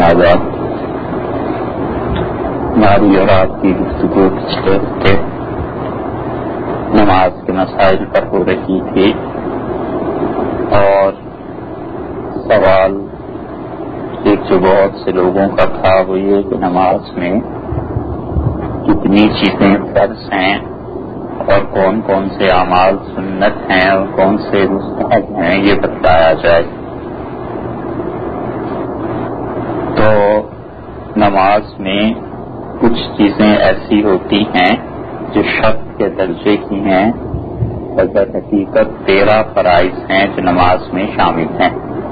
آباد. ہماری اور آپ کی گفتگو پچھلے ہفتے نماز کے مسائل پر ہو رہی تھی اور سوال ایک جو بہت سے لوگوں کا تھا وہ یہ کہ نماز میں کتنی چیزیں فرض ہیں اور کون کون سے اعمال سنت ہیں اور کون سے مستحب ہیں یہ بتلایا جائے. تو نماز میں کچھ چیزیں ایسی ہوتی ہیں جو شرط کے درجے کی ہیں اور در حقیقت 13 فرائض ہیں جو نماز میں شامل ہیں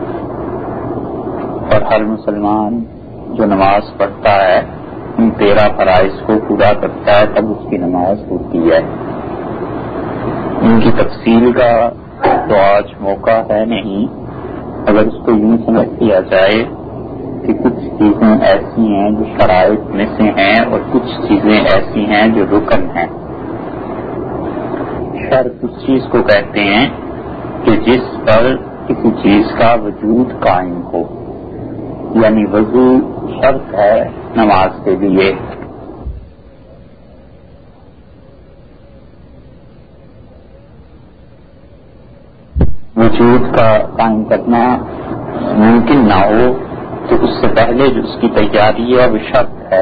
اور ہر مسلمان جو نماز پڑھتا ہے ان 13 فرائض کو پورا کرتا ہے تب اس کی نماز ہوتی ہے. ان کی تفصیل کا تو آج موقع ہے نہیں. اگر اس کو یوں سمجھ لیا جائے کہ کچھ چیزیں ایسی ہیں جو شرائط میں سے ہیں اور کچھ چیزیں ایسی ہیں جو رکن ہیں. شرط اس چیز کو کہتے ہیں کہ جس پر کسی چیز کا وجود قائم ہو، یعنی وضو شرط ہے نماز کے لیے. وجود کا قائم کرنا ممکن نہ ہو تو اس سے پہلے جو اس کی تیاری ہے وہ شرط ہے،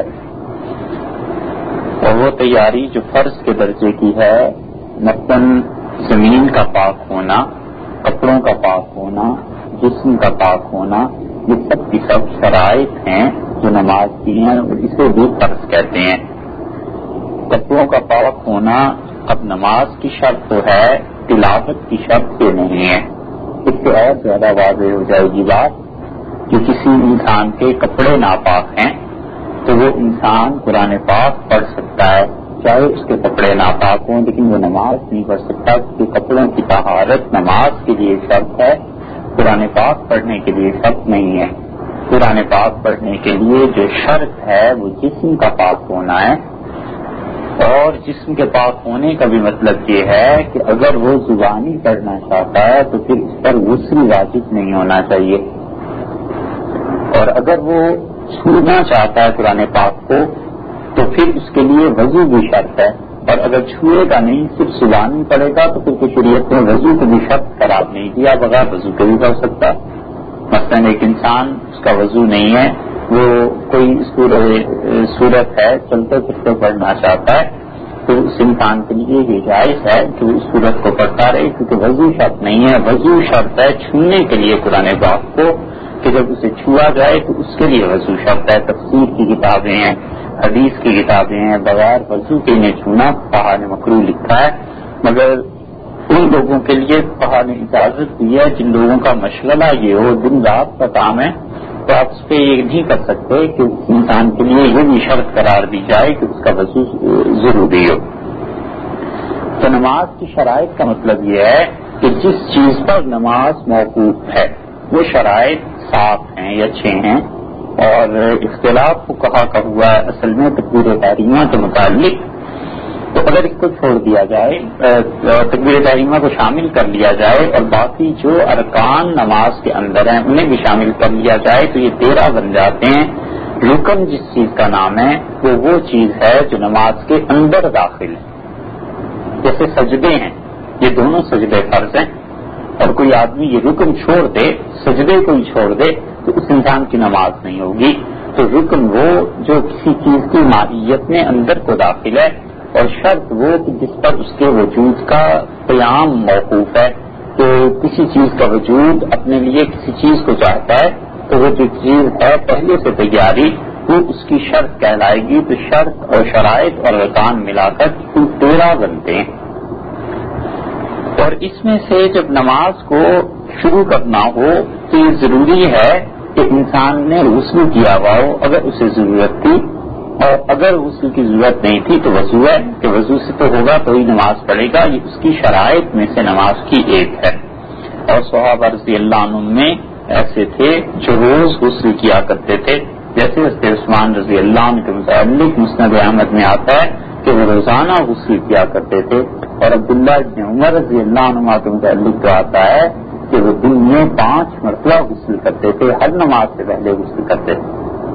اور وہ تیاری جو فرض کے درجے کی ہے، مثلاً زمین کا پاک ہونا، کپڑوں کا پاک ہونا، جسم کا پاک ہونا، یہ سب کی سب شرائط ہیں جو نماز کی ہیں اور اسے بھی فرض کہتے ہیں. کپڑوں کا پاک ہونا اب نماز کی شرط تو ہے، تلاوت کی شرط یہ نہیں ہے. اس سے اور زیادہ واضح ہو جائے گی بات کہ کسی انسان کے کپڑے ناپاک ہیں تو وہ انسان قرآن پاک پڑھ سکتا ہے چاہے اس کے کپڑے ناپاک ہوں، لیکن وہ نماز نہیں پڑھ سکتا کیونکہ کپڑوں کی طہارت نماز کے لیے شرط ہے، قرآن پاک پڑھنے کے لیے شرط نہیں ہے. قرآن پاک پڑھنے کے لیے جو شرط ہے وہ جسم کا پاک ہونا ہے، اور جسم کے پاک ہونے کا بھی مطلب یہ ہے کہ اگر وہ زبانی پڑھنا چاہتا ہے تو پھر اس پر غسل واجب نہیں ہونا چاہیے، اور اگر وہ چھونا چاہتا ہے قرآن پاک کو تو پھر اس کے لیے وضو بھی شرط ہے، اور اگر چھوئے گا نہیں صرف زبانی پڑھے گا تو پھر شریعت نے وضو کو بھی شرط قرار نہیں دیا، بغیر وضو کے بھی پڑھ سکتا. مثلاً ایک انسان اس کا وضو نہیں ہے، وہ کوئی صورت ہے چلتے پھرتے پڑھنا چاہتا ہے تو اس انسان کے لیے یہ جائز ہے کہ وہ اس صورت کو پڑھتا رہے کیونکہ وضو شرط نہیں ہے. وضو شرط ہے چھونے کے لیے قرآن پاک کو کہ جب اسے چھوا جائے تو اس کے لیے وضو شرط ہے. تفسیر کی کتابیں ہیں، حدیث کی کتابیں ہیں، بغیر وضو کے انہیں چھونا فقہاء نے مکروہ لکھا ہے، مگر ان لوگوں کے لیے فقہاء نے اجازت دی ہے جن لوگوں کا مشغلہ یہ ہو، دن رات کا کام ہے، تو آپ اس پہ یہ نہیں کر سکتے کہ انسان کے لیے یہ بھی شرط قرار دی جائے کہ اس کا وضو ضروری ہو. تو نماز کی شرائط کا مطلب یہ ہے کہ جس چیز پر نماز موقوف ہے وہ شرائط 7 ہیں یا 6 ہیں، اور اختلاف فقہاء کا ہوا ہے اصل میں تکبیر تحریمہ کے متعلق. تو اگر اس کو چھوڑ دیا جائے، تکبیر تحریمہ کو شامل کر لیا جائے اور باقی جو ارکان نماز کے اندر ہیں انہیں بھی شامل کر لیا جائے تو یہ 13 بن جاتے ہیں. رکن جس چیز کا نام ہے وہ چیز ہے جو نماز کے اندر داخل ہے. جیسے سجدے ہیں، یہ دونوں سجدے فرض ہیں، اور کوئی آدمی یہ رکن چھوڑ دے، سجدے کو ہی چھوڑ دے تو اس انسان کی نماز نہیں ہوگی. تو رکن وہ جو کسی چیز کی ماہیت میں اندر کو داخل ہے، اور شرط وہ کہ جس پر اس کے وجود کا قیام موقوف ہے. تو کسی چیز کا وجود اپنے لیے کسی چیز کو چاہتا ہے تو وہ جو چیز ہے پہلے سے تیاری وہ اس کی شرط کہلائے گی. تو شرط اور شرائط اور ارکان ملا کر 13 بنتے ہیں. اور اس میں سے جب نماز کو شروع کرنا ہو تو یہ ضروری ہے کہ انسان نے غسل کیا ہوا ہو اگر اسے ضرورت تھی، اور اگر غسل کی ضرورت نہیں تھی تو وضو ہے کہ وضو سے تو ہوگا تو ہی نماز پڑھے گا. یہ اس کی شرائط میں سے نماز کی ایک ہے. اور صحابہ رضی اللہ عنہم میں ایسے تھے جو روز غسل کیا کرتے تھے، جیسے حضرت عثمان رضی اللہ عنہ کے متعلق مسند احمد میں آتا ہے کہ وہ روزانہ غسل کیا کرتے تھے. اور عبداللہ بن عمر رضی اللہ عنہ کے متعلق جو آتا ہے کہ وہ دن میں 5 مرتبہ غسل کرتے تھے، ہر نماز سے پہلے غسل کرتے تھے.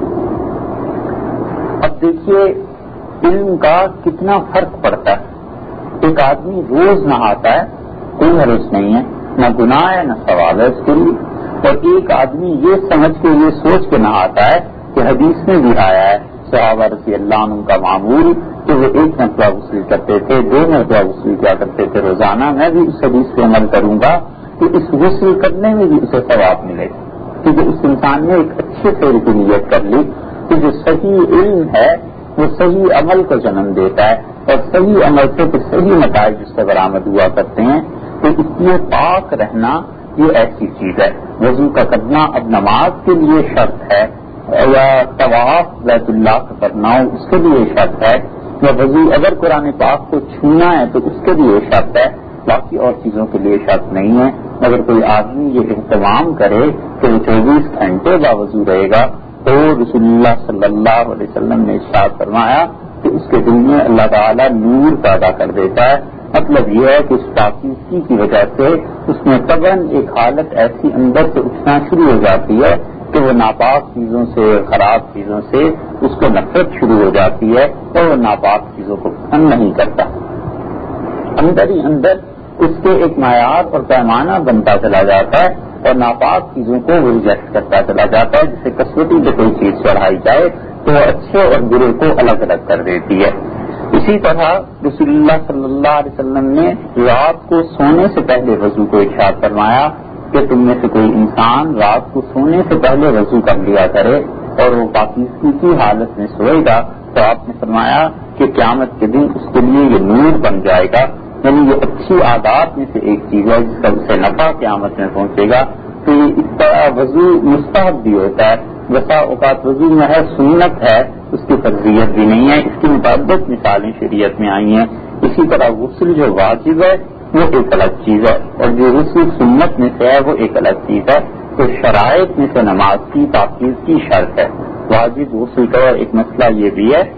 اب دیکھیے علم کا کتنا فرق پڑتا ہے. ایک آدمی روز نہاتا ہے کوئی حرج نہیں ہے، نہ گناہ ہے نہ ثواب ہے اس کے لیے، اور ایک آدمی یہ سمجھ کے یہ سوچ کے نہاتا ہے کہ حدیث میں بھی آیا ہے صحابہ رضی اللہ عنہ کا معمول کہ وہ 1 مرتبہ غسل کرتے تھے، 2 مرتبہ غسل کیا کرتے تھے روزانہ. میں بھی اس حدیث پہ عمل کروں گا کہ اس غسل کرنے میں بھی اسے ثواب ملے گا، کیونکہ اس انسان نے ایک اچھے فعل کی نیت کر لی کہ جو صحیح علم ہے وہ صحیح عمل کو جنم دیتا ہے، اور صحیح عمل سے پھر صحیح نتائج اس سے برآمد ہوا کرتے ہیں. تو اس لیے پاک رہنا یہ ایسی چیز ہے. وضو کا کرنا اب نماز کے لیے شرط ہے، یا طواف بیت اللہ کا کرنا اس کے لیے شرط ہے، یا وضو اگر قرآن پاک کو چھونا ہے تو اس کے لیے شرط ہے، باقی اور چیزوں کے لیے شرط نہیں ہے. اگر کوئی آدمی یہ اہتمام کرے کہ وہ 24 گھنٹے باوضو رہے گا تو رسول اللہ صلی اللہ علیہ وسلم نے ارشاد فرمایا کہ اس کے دل میں اللہ تعالیٰ نور پیدا کر دیتا ہے. مطلب یہ ہے کہ اس پاکیزگی کی وجہ سے اس میں طبعاً ایک حالت ایسی اندر سے اٹھنا شروع ہو جاتی ہے کہ وہ ناپاک چیزوں سے، خراب چیزوں سے اس کو نفرت شروع ہو جاتی ہے اور وہ ناپاک چیزوں کو پسند نہیں کرتا. اندر ہی اندر اس کے ایک معیار اور پیمانہ بنتا چلا جاتا ہے اور ناپاک چیزوں کو وہ ریجیکٹ کرتا چلا جاتا ہے. جسے کسوٹی پہ کوئی چیز چڑھائی جائے تو وہ اچھے اور برے کو الگ الگ کر دیتی ہے. اسی طرح رسول اللہ صلی اللہ علیہ وسلم نے رات کو سونے سے پہلے وضو کو ارشاد فرمایا کہ تم میں سے کوئی انسان رات کو سونے سے پہلے وضو کر لیا کرے اور وہ پاکیزگی کی حالت میں سوئے گا تو آپ نے فرمایا کہ قیامت کے دن اس کے لیے یہ نور بن جائے گا. یعنی یہ اچھی عادات میں سے ایک چیز ہے جس کا اسے نفع قیامت میں پہنچے گا. تو یہ اس طرح وضو مستحب بھی ہوتا ہے، بسا اوقات وضو میں ہے سنت ہے، اس کی فرضیت بھی نہیں ہے. اس کی مطابق مثالیں شریعت میں آئی ہیں. اسی طرح غسل جو واجب ہے وہ ایک الگ چیز ہے اور جو غسل سنت میں سے ہے وہ ایک الگ چیز ہے. تو شرائط میں سے نماز کی پاکیزگی شرط ہے. واجب غسل کا ایک مسئلہ یہ بھی ہے.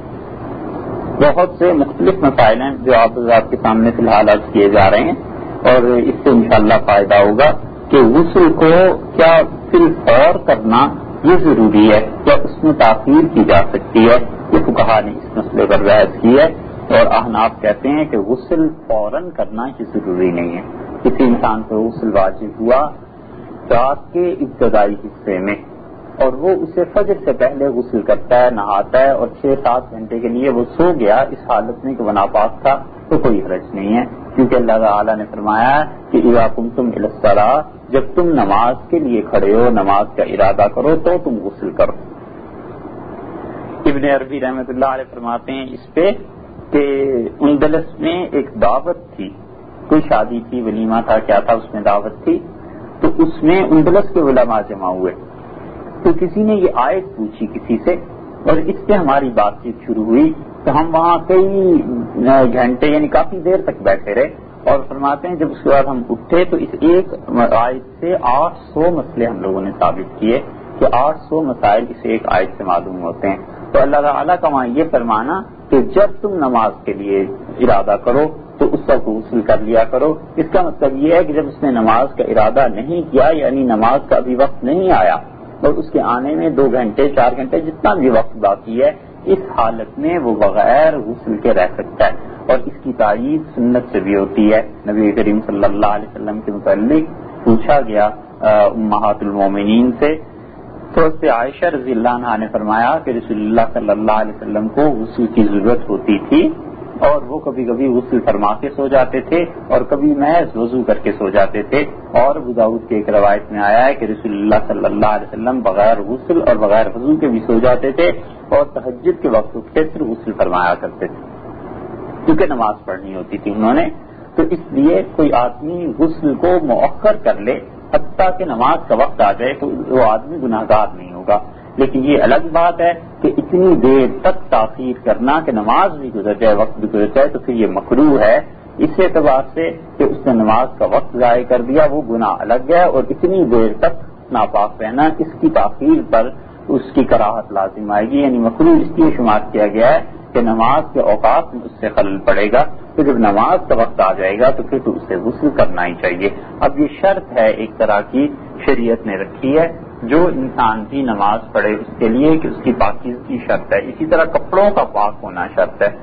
بہت سے مختلف مسائل ہیں جو آپ کے سامنے فی الحال عرض کیے جا رہے ہیں اور اس سے انشاءاللہ فائدہ ہوگا کہ غسل کو کیا فی الفور کرنا یہ ضروری ہے یا اس میں تاخیر کی جا سکتی ہے. یہ فقہا نے اس مسئلے پر بحث کی ہے اور احناف کہتے ہیں کہ غسل فوراً کرنا یہ ضروری نہیں ہے. کسی انسان کو غسل واجب ہوا رات کے ابتدائی حصے میں اور وہ اسے فجر سے پہلے غسل کرتا ہے، نہاتا ہے اور 6-7 گھنٹے کے لیے وہ سو گیا اس حالت میں کہ وہ ناپاک تھا تو کوئی حرج نہیں ہے، کیونکہ اللہ تعالیٰ نے فرمایا کہ اذا قمتم الی الصلاۃ، جب تم نماز کے لیے کھڑے ہو، نماز کا ارادہ کرو تو تم غسل کرو. ابن عربی رحمۃ اللہ علیہ فرماتے ہیں اس پہ کہ اندلس میں ایک دعوت تھی، کوئی شادی تھی، ولیمہ تھا، کیا تھا، اس میں دعوت تھی. تو اس میں اندلس کے علماء جمع ہوئے تو کسی نے یہ آیت پوچھی کسی سے اور اس سے ہماری بات چیت شروع ہوئی. تو ہم وہاں کئی گھنٹے یعنی کافی دیر تک بیٹھے رہے اور فرماتے ہیں جب اس کے بعد ہم اٹھے تو اس ایک آیت سے 800 مسئلے ہم لوگوں نے ثابت کیے کہ 800 مسائل اس ایک آیت سے معلوم ہوتے ہیں. تو اللہ تعالیٰ کا وہاں یہ فرمانا کہ جب تم نماز کے لیے ارادہ کرو تو اس وقت غسل کر لیا کرو. اس کا مطلب یہ ہے کہ جب اس نے نماز کا ارادہ نہیں کیا یعنی نماز کا ابھی وقت نہیں آیا اور اس کے آنے میں 2 گھنٹے 4 گھنٹے جتنا بھی وقت باقی ہے اس حالت میں وہ بغیر غسل کے رہ سکتا ہے. اور اس کی تائید سنت سے بھی ہوتی ہے. نبی کریم صلی اللہ علیہ وسلم کے متعلق پوچھا گیا امہات المومنین سے تو اس سے عائشہ رضی اللہ عنہا نے فرمایا کہ رسول اللہ صلی اللہ علیہ وسلم کو غسل کی ضرورت ہوتی تھی اور وہ کبھی کبھی غسل فرما کے سو جاتے تھے اور کبھی محض وضو کر کے سو جاتے تھے. اور ابو داؤد کی ایک روایت میں آیا ہے کہ رسول اللہ صلی اللہ علیہ وسلم بغیر غسل اور بغیر وضو کے بھی سو جاتے تھے اور تہجد کے وقت اٹھ کے پھر غسل فرمایا کرتے تھے کیونکہ نماز پڑھنی ہوتی تھی انہوں نے. تو اس لیے کوئی آدمی غسل کو مؤخر کر لے حتیٰ کہ نماز کا وقت آ جائے تو وہ آدمی گناہ گار نہیں ہوگا. لیکن یہ الگ بات ہے کہ اتنی دیر تک تاخیر کرنا کہ نماز بھی گزر جائے، وقت بھی گزر جائے تو پھر یہ مکروہ ہے. اس اعتبار سے کہ اس نے نماز کا وقت ضائع کر دیا وہ گناہ الگ ہے اور اتنی دیر تک ناپاک رہنا اس کی تاخیر پر اس کی کراہت لازم آئے گی. یعنی مکروہ اس لیے شمار کیا گیا ہے کہ نماز کے اوقات میں اس سے خلل پڑے گا تو جب نماز کا وقت آ جائے گا تو پھر تو اسے غسل کرنا ہی چاہیے. اب یہ شرط ہے ایک طرح کی شریعت نے رکھی ہے جو انسان بھی نماز پڑھے اس کے لیے کہ اس کی پاکیزگی شرط ہے. اسی طرح کپڑوں کا پاک ہونا شرط ہے.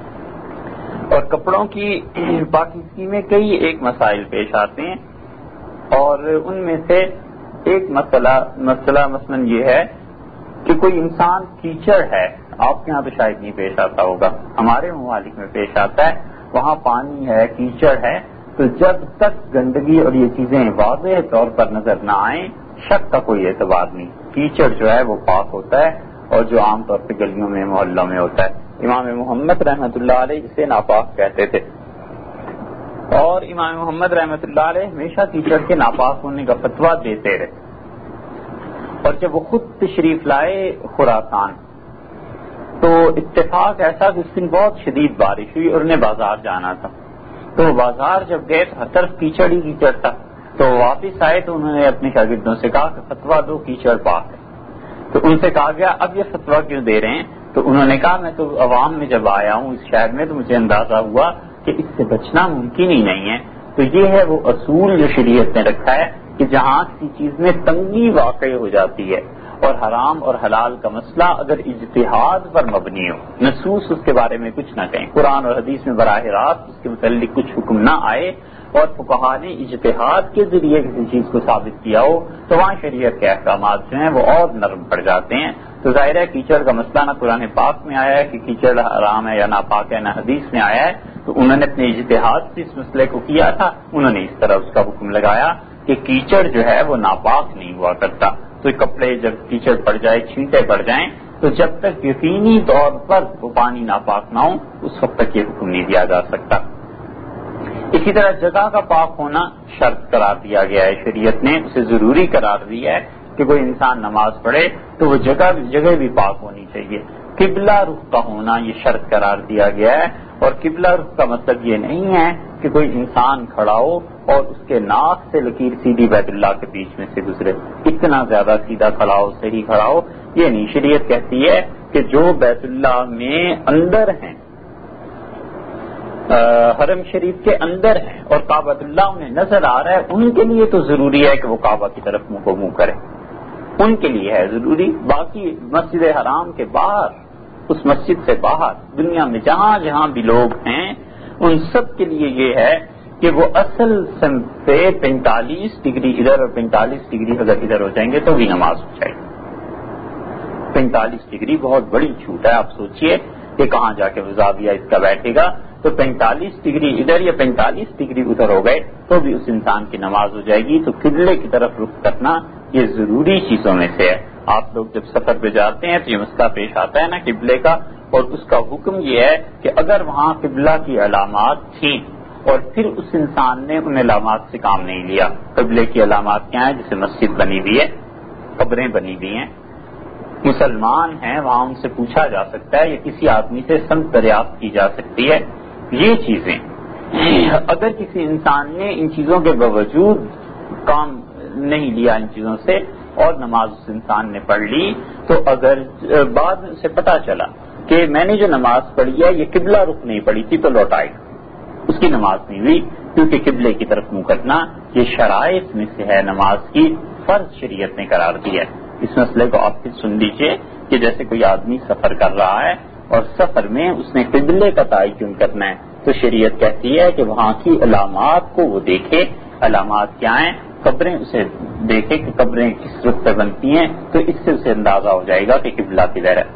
اور کپڑوں کی پاکیزگی میں کئی ایک مسائل پیش آتے ہیں، اور ان میں سے ایک مسئلہ مثلا یہ ہے کہ کوئی انسان کیچڑ ہے. آپ کے ہاں تو شاید نہیں پیش آتا ہوگا، ہمارے ممالک میں پیش آتا ہے. وہاں پانی ہے، کیچڑ ہے، تو جب تک گندگی اور یہ چیزیں واضح طور پر نظر نہ آئیں شک کا کوئی اعتبار نہیں. کیچڑ جو ہے وہ پاک ہوتا ہے، اور جو عام طور پہ گلیوں میں محلوں میں ہوتا ہے. امام محمد رحمۃ اللہ علیہ اسے ناپاک کہتے تھے، اور امام محمد رحمۃ اللہ علیہ ہمیشہ کیچڑ کے ناپاک ہونے کا فتویٰ دیتے رہے. اور جب وہ خود تشریف لائے خراسان تو اتفاق ایسا کہ اس دن بہت شدید بارش ہوئی اور انہیں بازار جانا تھا. تو بازار جب گئے تو ہر طرف کیچڑ ہی کیچڑ تھا. تو واپس آئے تو انہوں نے اپنے شاگردوں سے کہا کہ فتویٰ دو کیچڑ پاک ہے. تو ان سے کہا گیا اب یہ فتویٰ کیوں دے رہے ہیں؟ تو انہوں نے کہا میں تو عوام میں جب آیا ہوں اس شہر میں تو مجھے اندازہ ہوا کہ اس سے بچنا ممکن ہی نہیں ہے. تو یہ ہے وہ اصول جو شریعت نے رکھا ہے کہ جہاں کسی چیز میں تنگی واقع ہو جاتی ہے اور حرام اور حلال کا مسئلہ اگر اجتہاد پر مبنی ہو، نصوص اس کے بارے میں کچھ نہ کہیں، قرآن اور حدیث میں براہ راست اس کے متعلق کچھ حکم نہ آئے اور فقہاء نے اجتہاد کے ذریعے کسی چیز کو ثابت کیا ہو، تو وہاں شریعت کے احکامات جو ہیں وہ اور نرم پڑ جاتے ہیں. تو ظاہر ہے کیچڑ کا مسئلہ نہ قرآن پاک میں آیا ہے کہ کیچڑ حرام ہے یا ناپاک ہے، نہ حدیث میں آیا ہے. تو انہوں نے اپنے اجتہاد سے اس مسئلے کو کیا تھا، انہوں نے اس طرح اس کا حکم لگایا کہ کیچڑ جو ہے وہ ناپاک نہیں ہوا کرتا. تو کپڑے جب کیچڑ پڑ جائے، چھینٹے پڑ جائیں، تو جب تک یقینی طور پر وہ پانی ناپاک نہ ہو اس وقت تک یہ حکم نہیں دیا جا سکتا. اسی طرح جگہ کا پاک ہونا شرط قرار دیا گیا ہے، شریعت نے اسے ضروری قرار دیا ہے کہ کوئی انسان نماز پڑھے تو وہ جگہ بھی پاک ہونی چاہیے. قبلہ رخ کا ہونا یہ شرط قرار دیا گیا ہے، اور قبلہ رخ کا مطلب یہ نہیں ہے کہ کوئی انسان کھڑا ہو اور اس کے ناک سے لکیر سیدھی بیت اللہ کے بیچ میں سے گزرے، اتنا زیادہ سیدھا کھڑا ہو، صحیح کھڑا ہو، یہ نہیں. شریعت کہتی ہے کہ جو بیت اللہ میں اندر ہیں، حرم شریف کے اندر ہیں اور کعبۃ اللہ انہیں نظر آ رہا ہے، ان کے لیے تو ضروری ہے کہ وہ کعبہ کی طرف منہ کو منہ کرے، ان کے لیے ہے ضروری. باقی مسجد حرام کے باہر، اس مسجد سے باہر دنیا میں جہاں جہاں بھی لوگ ہیں ان سب کے لیے یہ ہے کہ وہ اصل سمت سے 45 ڈگری ادھر اور 45 ڈگری اگر ادھر ہو جائیں گے تو بھی نماز ہو جائے گی. 45 ڈگری بہت بڑی چھوٹ ہے. آپ سوچئے کہ کہاں جا کے وہ زاویہ اس کا بیٹھے گا. تو 45 ڈگری ادھر یا 45 ڈگری ادھر ہو گئے تو بھی اس انسان کی نماز ہو جائے گی. تو قبلے کی طرف رخ کرنا یہ ضروری چیزوں میں سے ہے. آپ لوگ جب سفر پہ جاتے ہیں تو یہ مسئلہ پیش آتا ہے نا قبلے کا، اور اس کا حکم یہ ہے کہ اگر وہاں قبلہ کی علامات تھیں اور پھر اس انسان نے ان علامات سے کام نہیں لیا. قبلے کی علامات کیا ہیں؟ جیسے مسجد بنی ہوئی ہے، قبریں بنی ہوئی ہیں، مسلمان ہیں، وہاں ان سے پوچھا جا سکتا ہے یا کسی آدمی سے سمت دریافت کی جا سکتی ہے. یہ چیزیں اگر کسی انسان نے ان چیزوں کے باوجود کام نہیں لیا ان چیزوں سے اور نماز اس انسان نے پڑھ لی، تو اگر بعد میں اسے پتا چلا کہ میں نے جو نماز پڑھی ہے یہ قبلہ رخ نہیں پڑھی تھی، تو لوٹائے گا، اس کی نماز نہیں ہوئی. کیونکہ قبلے کی طرف منہ کرنا یہ شرائط میں سے ہے، نماز کی فرض شریعت نے قرار دیا ہے. اس مسئلے کو آپ پھر سن لیجئے کہ جیسے کوئی آدمی سفر کر رہا ہے اور سفر میں اس نے قبلے کا تعین کرنا ہے، تو شریعت کہتی ہے کہ وہاں کی علامات کو وہ دیکھے. علامات کیا ہیں؟ قبریں اسے دیکھے کہ قبریں کس رخ پہ بنتی ہیں، تو اس سے اسے اندازہ ہو جائے گا کہ قبلہ کدھر ہے.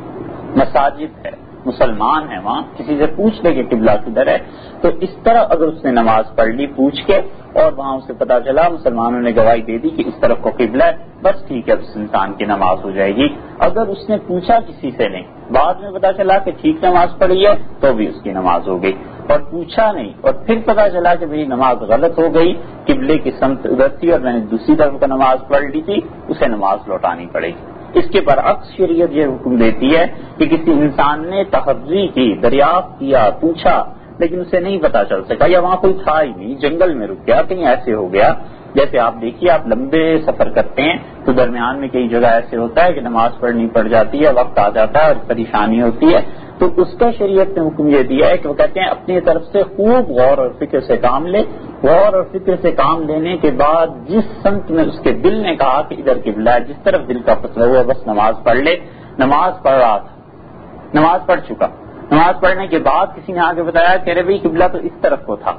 مساجد ہے، مسلمان ہے، وہاں کسی سے پوچھ لے کہ قبلہ کدھر ہے. تو اس طرح اگر اس نے نماز پڑھ لی پوچھ کے اور وہاں اسے پتا چلا، مسلمانوں نے گواہی دے دی کہ اس طرف کو قبلہ ہے، بس ٹھیک ہے، اس انسان کی نماز ہو جائے گی. اگر اس نے پوچھا کسی سے نہیں، بعد میں پتا چلا کہ ٹھیک نماز پڑھی ہے، تو بھی اس کی نماز ہو گئی. اور پوچھا نہیں اور پھر پتا چلا کہ میری نماز غلط ہو گئی، قبلے کی سمت ادھر تھی اور میں نے دوسری طرف کا نماز پڑھ لی تھی، اسے نماز لوٹانی پڑے گی. اس کے برعکس شریعت یہ حکم دیتی ہے کہ کسی انسان نے تحری کی، دریافت کیا، پوچھا، لیکن اسے نہیں پتا چل سکا یا وہاں کوئی تھا ہی نہیں، جنگل میں رک گیا، کہیں ایسے ہو گیا. جیسے آپ دیکھیے، آپ لمبے سفر کرتے ہیں تو درمیان میں کئی جگہ ایسے ہوتا ہے کہ نماز پڑھنی پڑ جاتی ہے، وقت آ جاتا ہے اور پریشانی ہوتی ہے. تو اس کا شریعت نے حکم یہ دیا ہے کہ وہ کہتے ہیں اپنی طرف سے خوب غور اور فکر سے کام لے. غور اور فکر سے کام لینے کے بعد جس سمت میں اس کے دل نے کہا کہ ادھر قبلہ ہے، جس طرف دل کا فیصلہ ہوا بس نماز پڑھ لے. نماز پڑھ رہا تھا، نماز پڑھ چکا، نماز پڑھنے کے بعد کسی نے آگے بتایا کہ ارے بھائی قبلہ تو اس طرف کو تھا،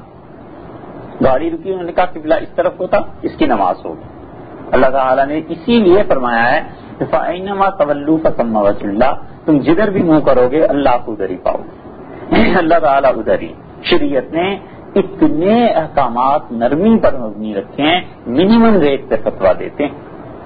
گاڑی رکی، انہوں نے کہا قبلہ اس طرف کو تھا، اس کی نماز ہوگی. اللہ تعالیٰ نے اسی لیے فرمایا ہے کہ فَأَيْنَمَا تَوَلُّوا فَثَمَّ وَجْهُ اللَّهِ، تم جدھر بھی منہ کرو گے اللہ کو ادھر ہی پاؤ گے، اللہ تعالیٰ ادھر ہی. شریعت نے اتنے احکامات نرمی پر مبنی رکھے ہیں، منیمم ریٹ پہ فتویٰ دیتے ہیں.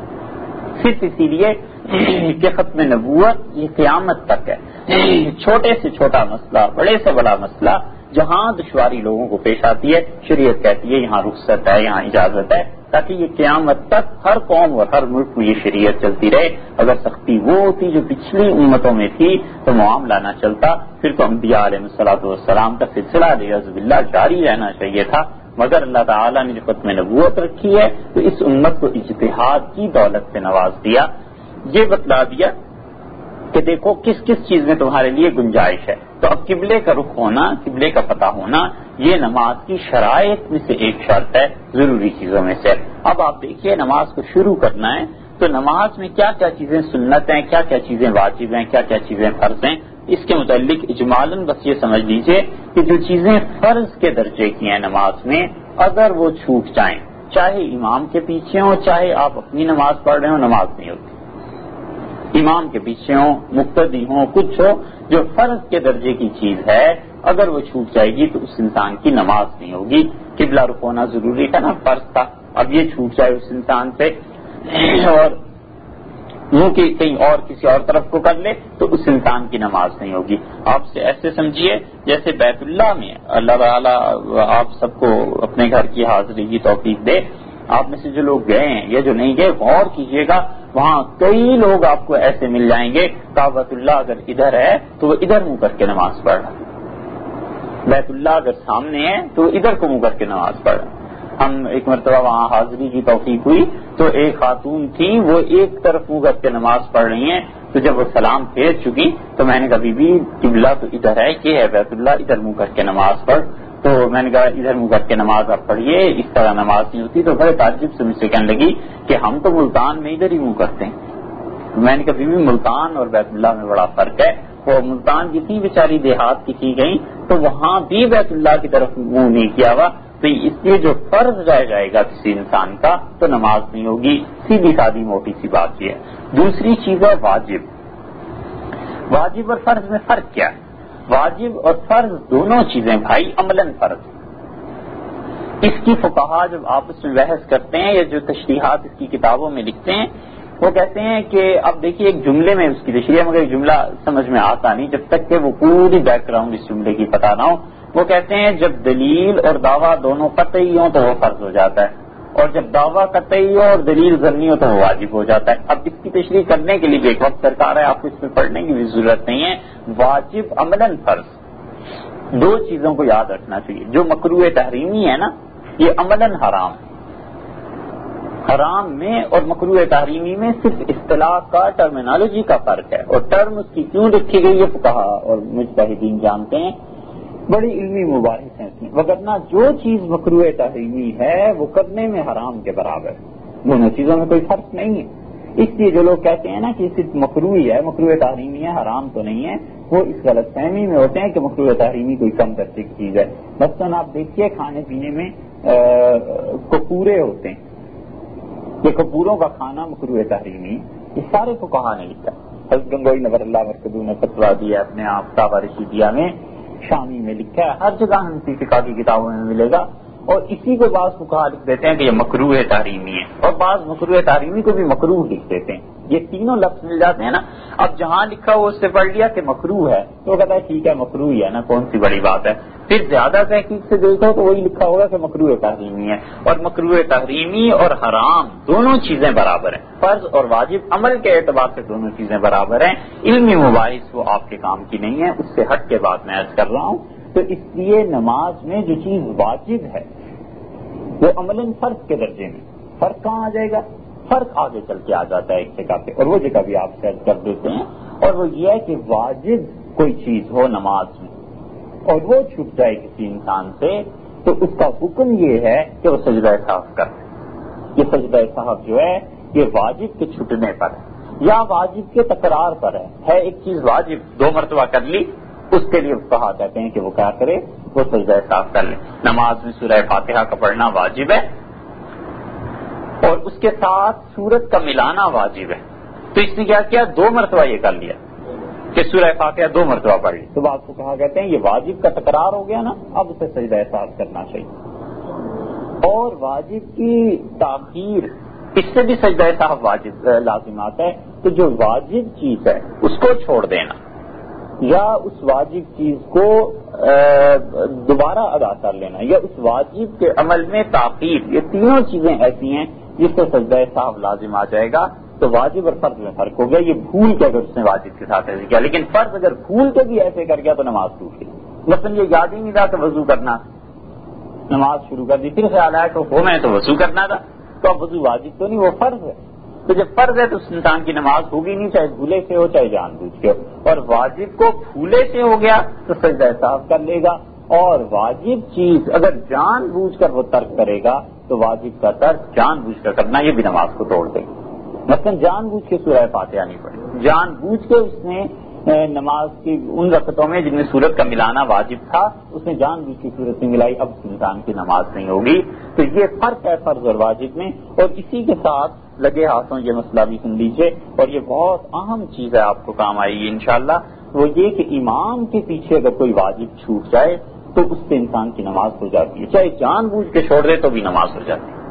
صرف اسی لیے کہ ختم نبوت یہ قیامت تک ہے. چھوٹے سے چھوٹا مسئلہ، بڑے سے بڑا مسئلہ جہاں دشواری لوگوں کو پیش آتی ہے، شریعت کہتی ہے یہاں رخصت ہے، یہاں اجازت ہے، تاکہ یہ قیامت تک ہر قوم اور ہر ملک میں یہ شریعت چلتی رہے. اگر سختی وہ ہوتی جو پچھلی امتوں میں تھی تو معاملہ نہ چلتا، پھر تو انبیاء علیہ الصلوۃ والسلام کا سلسلہ علیہ باللہ جاری رہنا چاہیے تھا. مگر اللہ تعالیٰ نے جو ختم نبوت رکھی ہے تو اس امت کو اجتہاد کی دولت سے نواز دیا. یہ بتلا دیا کہ دیکھو کس کس چیز میں تمہارے لیے گنجائش ہے. تو اب قبلے کا رخ ہونا، قبلے کا پتہ ہونا، یہ نماز کی شرائط میں سے ایک شرط ہے، ضروری چیزوں میں سے. اب آپ دیکھیے نماز کو شروع کرنا ہے تو نماز میں کیا کیا چیزیں سنت ہیں، کیا کیا چیزیں واجب ہیں، کیا کیا چیزیں فرض ہیں. اس کے متعلق اجمالاً بس یہ سمجھ لیجئے کہ جو چیزیں فرض کے درجے کی ہیں نماز میں، اگر وہ چھوٹ جائیں، چاہے امام کے پیچھے ہوں، چاہے آپ اپنی نماز پڑھ رہے ہوں، نماز نہیں ہوتی. امام کے پیچھے ہوں، مقتدی ہوں، کچھ ہو، جو فرض کے درجے کی چیز ہے اگر وہ چھوٹ جائے گی تو اس انسان کی نماز نہیں ہوگی. قبلہ رخ ہونا ضروری تھا نا، فرض تھا، اب یہ چھوٹ جائے اس انسان سے اور منہ کی کہیں اور کسی اور طرف کو کر لے تو اس انسان کی نماز نہیں ہوگی. آپ سے ایسے سمجھیے جیسے بیت اللہ میں اللہ تعالیٰ آپ سب کو اپنے گھر کی حاضری کی توفیق دے. آپ میں سے جو لوگ گئے ہیں یا جو نہیں گئے غور کیجیے گا، وہاں کئی لوگ آپ کو ایسے مل جائیں گے کعبۃ اللہ اگر ادھر ہے تو وہ ادھر منہ کر کے نماز پڑھ رہا، بیت اللہ اگر سامنے ہے تو وہ ادھر کو منہ کر کے نماز پڑھ رہا. ہم ایک مرتبہ وہاں حاضری کی توفیق ہوئی تو ایک خاتون تھی، وہ ایک طرف منہ کر کے نماز پڑھ رہی ہیں. تو جب وہ سلام پھیر چکی تو میں نے کہا بی بی قبلہ تو ادھر ہے، یہ ہے بیت اللہ، ادھر منہ کر کے نماز پڑھ. تو میں نے کہا ادھر منہ کر کے نماز آپ پڑھیے، اس طرح نماز نہیں ہوتی. تو بڑے تعجب سے مجھ سے کہنے لگی کہ ہم تو ملتان میں ادھر ہی منہ کرتے ہیں. میں نے کہا بی بی ملتان اور بیت اللہ میں بڑا فرق ہے. وہ ملتان جتنی بیچاری دیہات کی گئی تو وہاں بھی بیت اللہ کی طرف منہ نہیں کیا ہوا. تو اس لیے جو فرض رہ جائے گا کسی انسان کا تو نماز نہیں ہوگی. سیدھی سادی موٹی سی بات یہ ہے. دوسری چیز ہے واجب. واجب اور فرض میں فرق کیا ہے؟ واجب اور فرض دونوں چیزیں بھائی عملاً فرض. اس کی فقہا جب آپس میں بحث کرتے ہیں یا جو تشریحات اس کی کتابوں میں لکھتے ہیں وہ کہتے ہیں کہ اب دیکھیے ایک جملے میں اس کی تشریح، مگر ایک جملہ سمجھ میں آتا نہیں جب تک کہ وہ پوری بیک گراؤنڈ اس جملے کی پتہ نہ ہو. وہ کہتے ہیں جب دلیل اور دعویٰ دونوں قطعی ہوں تو وہ فرض ہو جاتا ہے، اور جب دعویٰ قطعی ہو اور دلیل ظنی ہو تو وہ واجب ہو جاتا ہے. اب اس کی تشریح کرنے کے لیے ایک وقت درکار ہے، آپ کو اس میں پڑھنے کی بھی ضرورت نہیں ہے. واجب عملاً فرض دو چیزوں کو یاد رکھنا چاہیے. جو مکروہ تحریمی ہے نا یہ عملاً حرام ہے. حرام میں اور مکروہ تحریمی میں صرف اصطلاح کا، ٹرمینالوجی کا فرق ہے، اور ٹرم اس کی کیوں رکھی گئی ہے فقہا اور مجتہدین جانتے ہیں. بڑی علمی مباحث ہیں اس میں. وگرنہ جو چیز مکروہ تحریمی ہے وہ کرنے میں حرام کے برابر ہے. دونوں چیزوں میں کوئی فرق نہیں ہے. اس لیے جو لوگ کہتے ہیں نا کہ صرف مکروہی ہے، مکروہ تحریمی ہے، حرام تو نہیں ہے، وہ اس غلط فہمی میں ہوتے ہیں کہ مکروہ تحریمی کوئی کم درجے کی چیز ہے. مثلاً آپ دیکھیے کھانے پینے میں کپورے ہوتے ہیں، یہ کپوروں کا کھانا مکروہ تحریمی، یہ سارے فقہا نے لکھا. حضرت گنگوئی نور اللہ مرکزی نے فتویٰ دیا اپنے آپ فتاوی رشیدیہ میں، شامی میں لکھا ہے، ہر جگہ حنفی فقہ کی کتابوں میں ملے گا. اور اسی کو بعض فقہا لکھ دیتے ہیں کہ یہ مکروہ تحریمی ہے، اور بعض مکروہ تحریمی کو بھی مکروہ لکھ دیتے ہیں. یہ تینوں لفظ مل جاتے ہیں نا. اب جہاں لکھا ہو اس سے پڑھ لیا کہ مکروہ ہے تو وہ کہتا ہے ٹھیک ہے مکروہ ہی ہے نا، کون سی بڑی بات ہے. پھر زیادہ تحقیق سے دیکھو تو وہی لکھا ہوگا کہ مکروہ تحریمی ہے. اور مکروہ تحریمی اور حرام دونوں چیزیں برابر ہیں. فرض اور واجب عمل کے اعتبار سے دونوں چیزیں برابر ہیں. علمی مباحث وہ آپ کے کام کی نہیں ہے، اس سے ہٹ کے بات میں عرض کر رہا ہوں. تو اس لیے نماز میں جو چیز واجب ہے وہ عملاً فرض کے درجے میں. فرق کہاں آ جائے گا؟ فرق آگے چل کے آ جاتا ہے ایک جگہ پہ، اور وہ جگہ بھی آپ سیٹ کر دیتے ہیں. اور وہ یہ ہے کہ واجب کوئی چیز ہو نماز میں اور وہ چھٹ جائے کسی انسان سے تو اس کا حکم یہ ہے کہ وہ سجدہ سہو کرے. یہ سجدہ سہو جو ہے یہ واجب کے چھٹنے پر ہے یا واجب کے تکرار پر ہے. ایک چیز واجب 2 مرتبہ کر لی اس کے لیے کہا کہتے ہیں کہ وہ کیا کرے, وہ سجدہ سہو کر لے. نماز میں سورہ فاتحہ کا پڑھنا واجب ہے اور اس کے ساتھ سورت کا ملانا واجب ہے. تو اس نے کیا کیا, 2 مرتبہ یہ کر لیا کہ سورہ فاتحہ 2 مرتبہ پڑھ لی. تو آپ کو کہا کہتے ہیں یہ واجب کا تکرار ہو گیا نا, اب اسے سجدہ سہو کرنا چاہیے. اور واجب کی تاخیر اس سے بھی سجدہ سہو واجب لازمات ہے. تو جو واجب چیز ہے اس کو چھوڑ دینا یا اس واجب چیز کو دوبارہ ادا کر لینا یا اس واجب کے عمل میں تاخیر, یہ تینوں چیزیں ایسی ہیں جس سے سجدہ سہو لازم آ جائے گا. تو واجب اور فرض میں فرق ہو گیا. یہ بھول کے اگر اس نے واجب کے ساتھ ایسے کیا, لیکن فرض اگر بھول کے بھی ایسے کر گیا تو نماز ٹوٹ گئی. مثلا یہ یاد ہی نہیں رہا کہ وضو کرنا, نماز شروع کر دی, پھر خیال آیا کہ ہو میں تو وضو کرنا تھا, تو اب وضو واجب تو نہیں, وہ فرض ہے. تو جب فرض ہے تو اس انسان کی نماز ہوگی نہیں, چاہے بھولے سے ہو چاہے جان بوجھ کے ہو. اور واجب کو بھولے سے ہو گیا تو سجدہ سہو کر لے گا. اور واجب چیز اگر جان بوجھ کر وہ ترک کرے گا تو واجب کا ترک جان بوجھ کر کرنا یہ بھی نماز کو توڑ دے گا. مثلا جان بوجھ کے سورہ فاتحہ نہیں پڑھی, جان بوجھ کے اس نے نماز کی ان رکعتوں میں جن میں سورت کا ملانا واجب تھا اس نے جان بوجھ کی سورت سے ملائی, اب انسان کی نماز نہیں ہوگی. تو یہ فرق ہے فرض اور واجب میں. اور اسی کے ساتھ لگے ہاتھوں یہ مسئلہ بھی سن لیجیے, اور یہ بہت اہم چیز ہے, آپ کو کام آئے گی انشاءاللہ. وہ یہ کہ امام کے پیچھے اگر کوئی واجب چھوٹ جائے تو اس سے انسان کی نماز ہو جاتی ہے, چاہے جان بوجھ کے چھوڑ دے تو بھی نماز ہو جاتی ہے.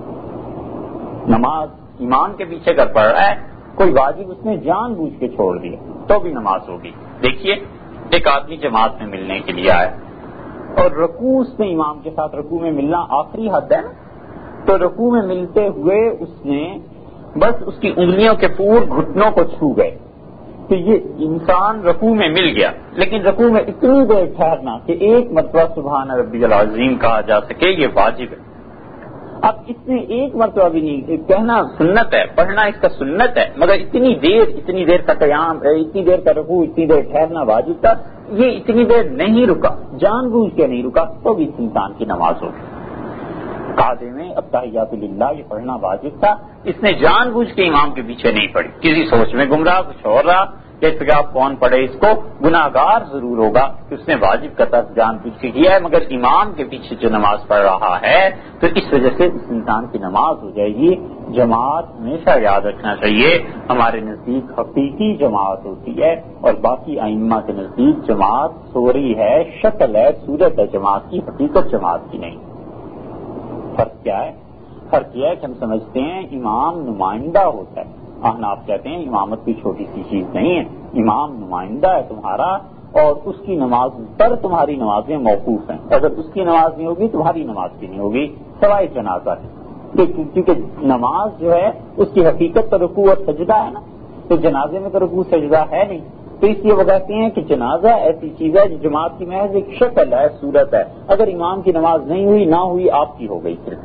نماز امام کے پیچھے اگر پڑھ رہا ہے کوئی واجب اس نے جان بوجھ کے چھوڑ دیا تو بھی نماز ہوگی. دیکھیے ایک آدمی جماعت میں ملنے کے لیے آیا اور رکوع اس نے امام کے ساتھ رکوع میں ملنا آخری حد ہے, تو رکوع میں ملتے ہوئے اس نے بس اس کی انگلیوں کے پور گھٹنوں کو چھو گئے. تو یہ انسان رکوع میں مل گیا, لیکن رکوع میں اتنی دیر ٹھہرنا کہ ایک مرتبہ سبحان ربی العظیم کہا جا سکے یہ واجب ہے. اب اس نے ایک مرتبہ بھی نہیں کہنا, سنت ہے پڑھنا اس کا سنت ہے, مگر اتنی دیر کا قیام, اتنی دیر کا رکوع, اتنی دیر ٹھہرنا واجب تھا, یہ اتنی دیر نہیں رکا, جان بوجھ کے نہیں رکا, تو بھی اس انسان کی نماز ہوگی. قاعدے میں التحیات للہ یہ پڑھنا واجب تھا, اس نے جان بوجھ کے امام کے پیچھے نہیں پڑھی, کسی سوچ میں گم رہا, کچھ اور رہا, جیسے کہ آپ کون پڑھے اس کو, گناہگار ضرور ہوگا کہ اس نے واجب کا ترک جان بوجھ کے کیا ہے, مگر امام کے پیچھے جو نماز پڑھ رہا ہے تو اس وجہ سے اس انسان کی نماز ہو جائے گی. جماعت ہمیشہ یاد رکھنا چاہیے ہمارے نزدیک حقیقی جماعت ہوتی ہے اور باقی ائمہ کے نزدیک جماعت صوری ہے, شکل ہے, صورت ہے جماعت کی, حقیقت جماعت کی نہیں. فرق کیا ہے؟ فرق یہ ہے کہ ہم سمجھتے ہیں امام نمائندہ ہوتا ہے. احناف کہتے ہیں امامت کوئی چھوٹی سی چیز نہیں ہے, امام نمائندہ ہے تمہارا اور اس کی نماز پر تمہاری نمازیں موقوف ہیں. اگر اس کی نماز نہیں ہوگی تمہاری نماز بھی نہیں ہوگی سوائے جنازہ ہے, کیونکہ نماز جو ہے اس کی حقیقت تو رکوع اور سجدہ ہے نا, تو جنازے میں تو رکوع سجدہ ہے نہیں. تو اس لیے وہ کہتے ہیں کہ جنازہ ایسی چیز ہے جو جماعت کی محض ایک شکل ہے, صورت ہے. اگر امام کی نماز نہیں ہوئی نہ ہوئی آپ کی ہو گئی. صرف